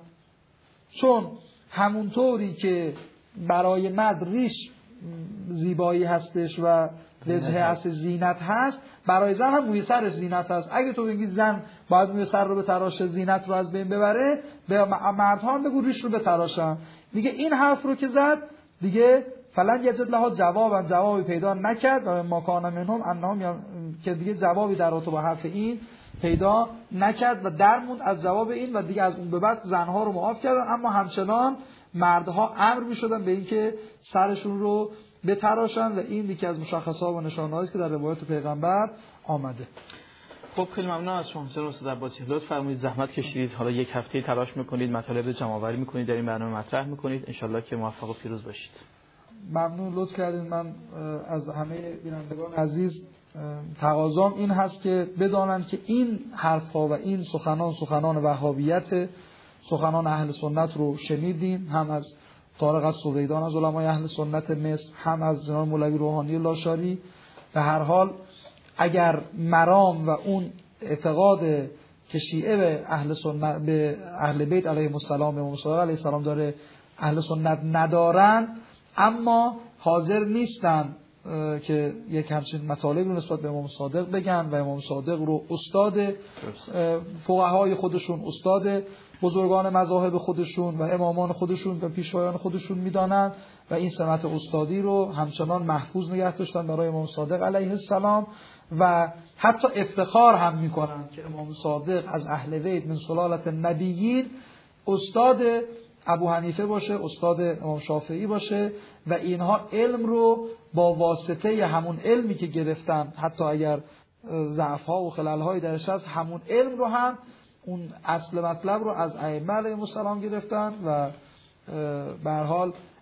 چون همونطوری که برای مرد ریش زیبایی هستش و وجهه هست زینت هست، برای زن هم موی سرش زینت هست. اگه تو بگی زن باید موی سر رو بتراشه زینت رو از بین ببره، به مردها هم بگو ریش رو بتراشن. دیگه این حرف رو که زد دیگه فلن یجد لها جوابا، جوابی پیدا نکرد و ما کان منهم انهم، که دیگه جوابی در رابطه با حرف این پیدا نکرد و درموند از جواب این و دیگه از اون به بعد زنها رو معاف کردن، اما همچنان مردها امر می‌شدن به اینکه سرشون رو بتراشن و این یکی از مشخصات و نشانه‌هایی است که در روایت پیغمبر آمده. خب خیلی ممنون از شما جناب استاد عباسی، لطف فرمایید زحمت کشیدید، حالا یک هفته تلاش می‌کنید، مطالب جمع آوری می‌کنید، در این برنامه مطرح می‌کنید، ان شاءالله که موفق و پیروز باشید. ممنون، لطف کردید. من از همه بینندگان عزیز تقاضام این هست که بدانند که این حرف‌ها و این سخنان سخنان وهابیت، سخنان اهل سنت رو شنیدیم، هم از طارق السویدان از علمای اهل سنت مصر، هم از جناب مولوی روحانی لاشاری. به هر حال اگر مرام و اون اعتقاد که شیعه به اهل سنت، به اهل بیت علیهم السلام، امام صادق علیه السلام داره، اهل سنت ندارن، اما حاضر نیستن که یک همچین مطالب رو نسبت به امام صادق بگن و امام صادق رو استاد فقهای خودشون، استاد بزرگان مذاهب خودشون و امامان خودشون و پیشوایان خودشون میدانند و این سمت استادی رو همچنان محفوظ نگه داشتن برای امام صادق علیه السلام و حتی افتخار هم میکنن که امام صادق از اهل بیت من سلالت نبیین استاد ابو حنیفه باشه، استاد امام شافعی باشه و اینها علم رو با واسطه همون علمی که گرفتن، حتی اگر ضعف‌ها و خلل‌های درش هست، همون علم رو هم اون اصل مطلب رو از ائمه علیهم السلام گرفتن و به هر حال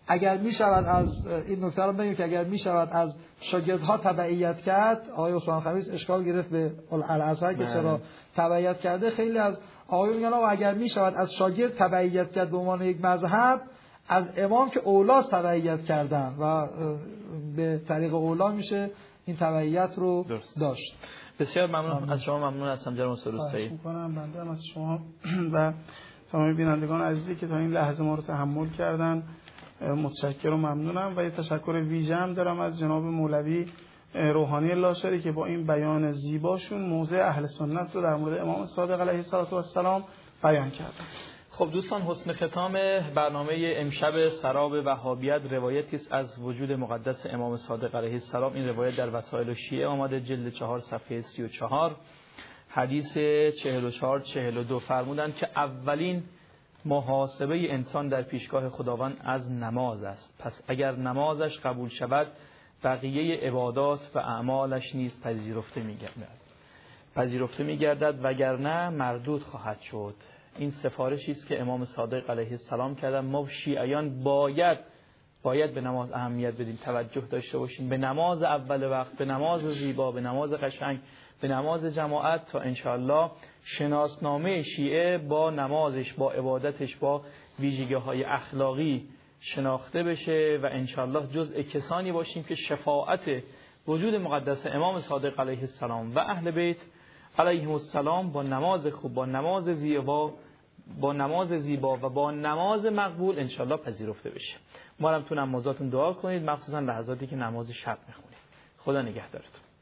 اگر می شود از این نکته رو بگیم که اگر می شود از شاگردها تبعیت کرد، آقای عثمان خمیس اشکال گرفت به الازهر که چرا تبعیت کرده. خیلی از آقایون میگن آقا اگر می شود از شاگرد تبعیت کرد به عنوان یک مذهب، از امام که اولاست تبعیت کردن و به طریق اولا میشه این تبعیت رو درست. داشت. بسیار ممنون از شما، ممنون هستم جناب استاد روستایی. می‌کنم بنده هم از شما و تمام بینندگان عزیزی که تا این لحظه ما رو تحمل کردن متشکرم و ممنونم و یه تشکر ویژه هم دارم از جناب مولوی روحانی لاشری که با این بیان زیباشون موضع اهل سنت رو در مورد امام صادق علیه السلام بیان کردن. خب دوستان، حسن ختام برنامه امشب سراب وهابیت روایتی است از وجود مقدس امام صادق علیه السلام. این روایت در وسائل شیعه آمده، جلد چهار صفحه سی و چهار، حدیث چهل و چهار چهل و دو. فرمودند که اولین محاسبه انسان در پیشگاه خداوند از نماز است، پس اگر نمازش قبول شود بقیه عبادات و اعمالش نیز پذیرفته می‌گردد پذیرفته می‌گردد وگرنه مردود خواهد شد. این سفارشی است که امام صادق علیه السلام کردن. ما شیعیان باید باید به نماز اهمیت بدیم، توجه داشته باشیم به نماز اول وقت، به نماز زیبا، به نماز قشنگ، به نماز جماعت، تا انشاءالله شناسنامه شیعه با نمازش، با عبادتش، با ویژگی‌های اخلاقی شناخته بشه و انشاءالله جزء کسانی باشیم که شفاعت وجود مقدس امام صادق علیه السلام و اهل بیت علیهم السلام با نماز خوب، با نماز زیبا با نماز زیبا و با نماز مقبول انشاءالله پذیرفته بشه. ما هم تو نمازاتون دعا کنید، مخصوصا لحظاتی که نماز شب میخونید. خدا نگهدارتون.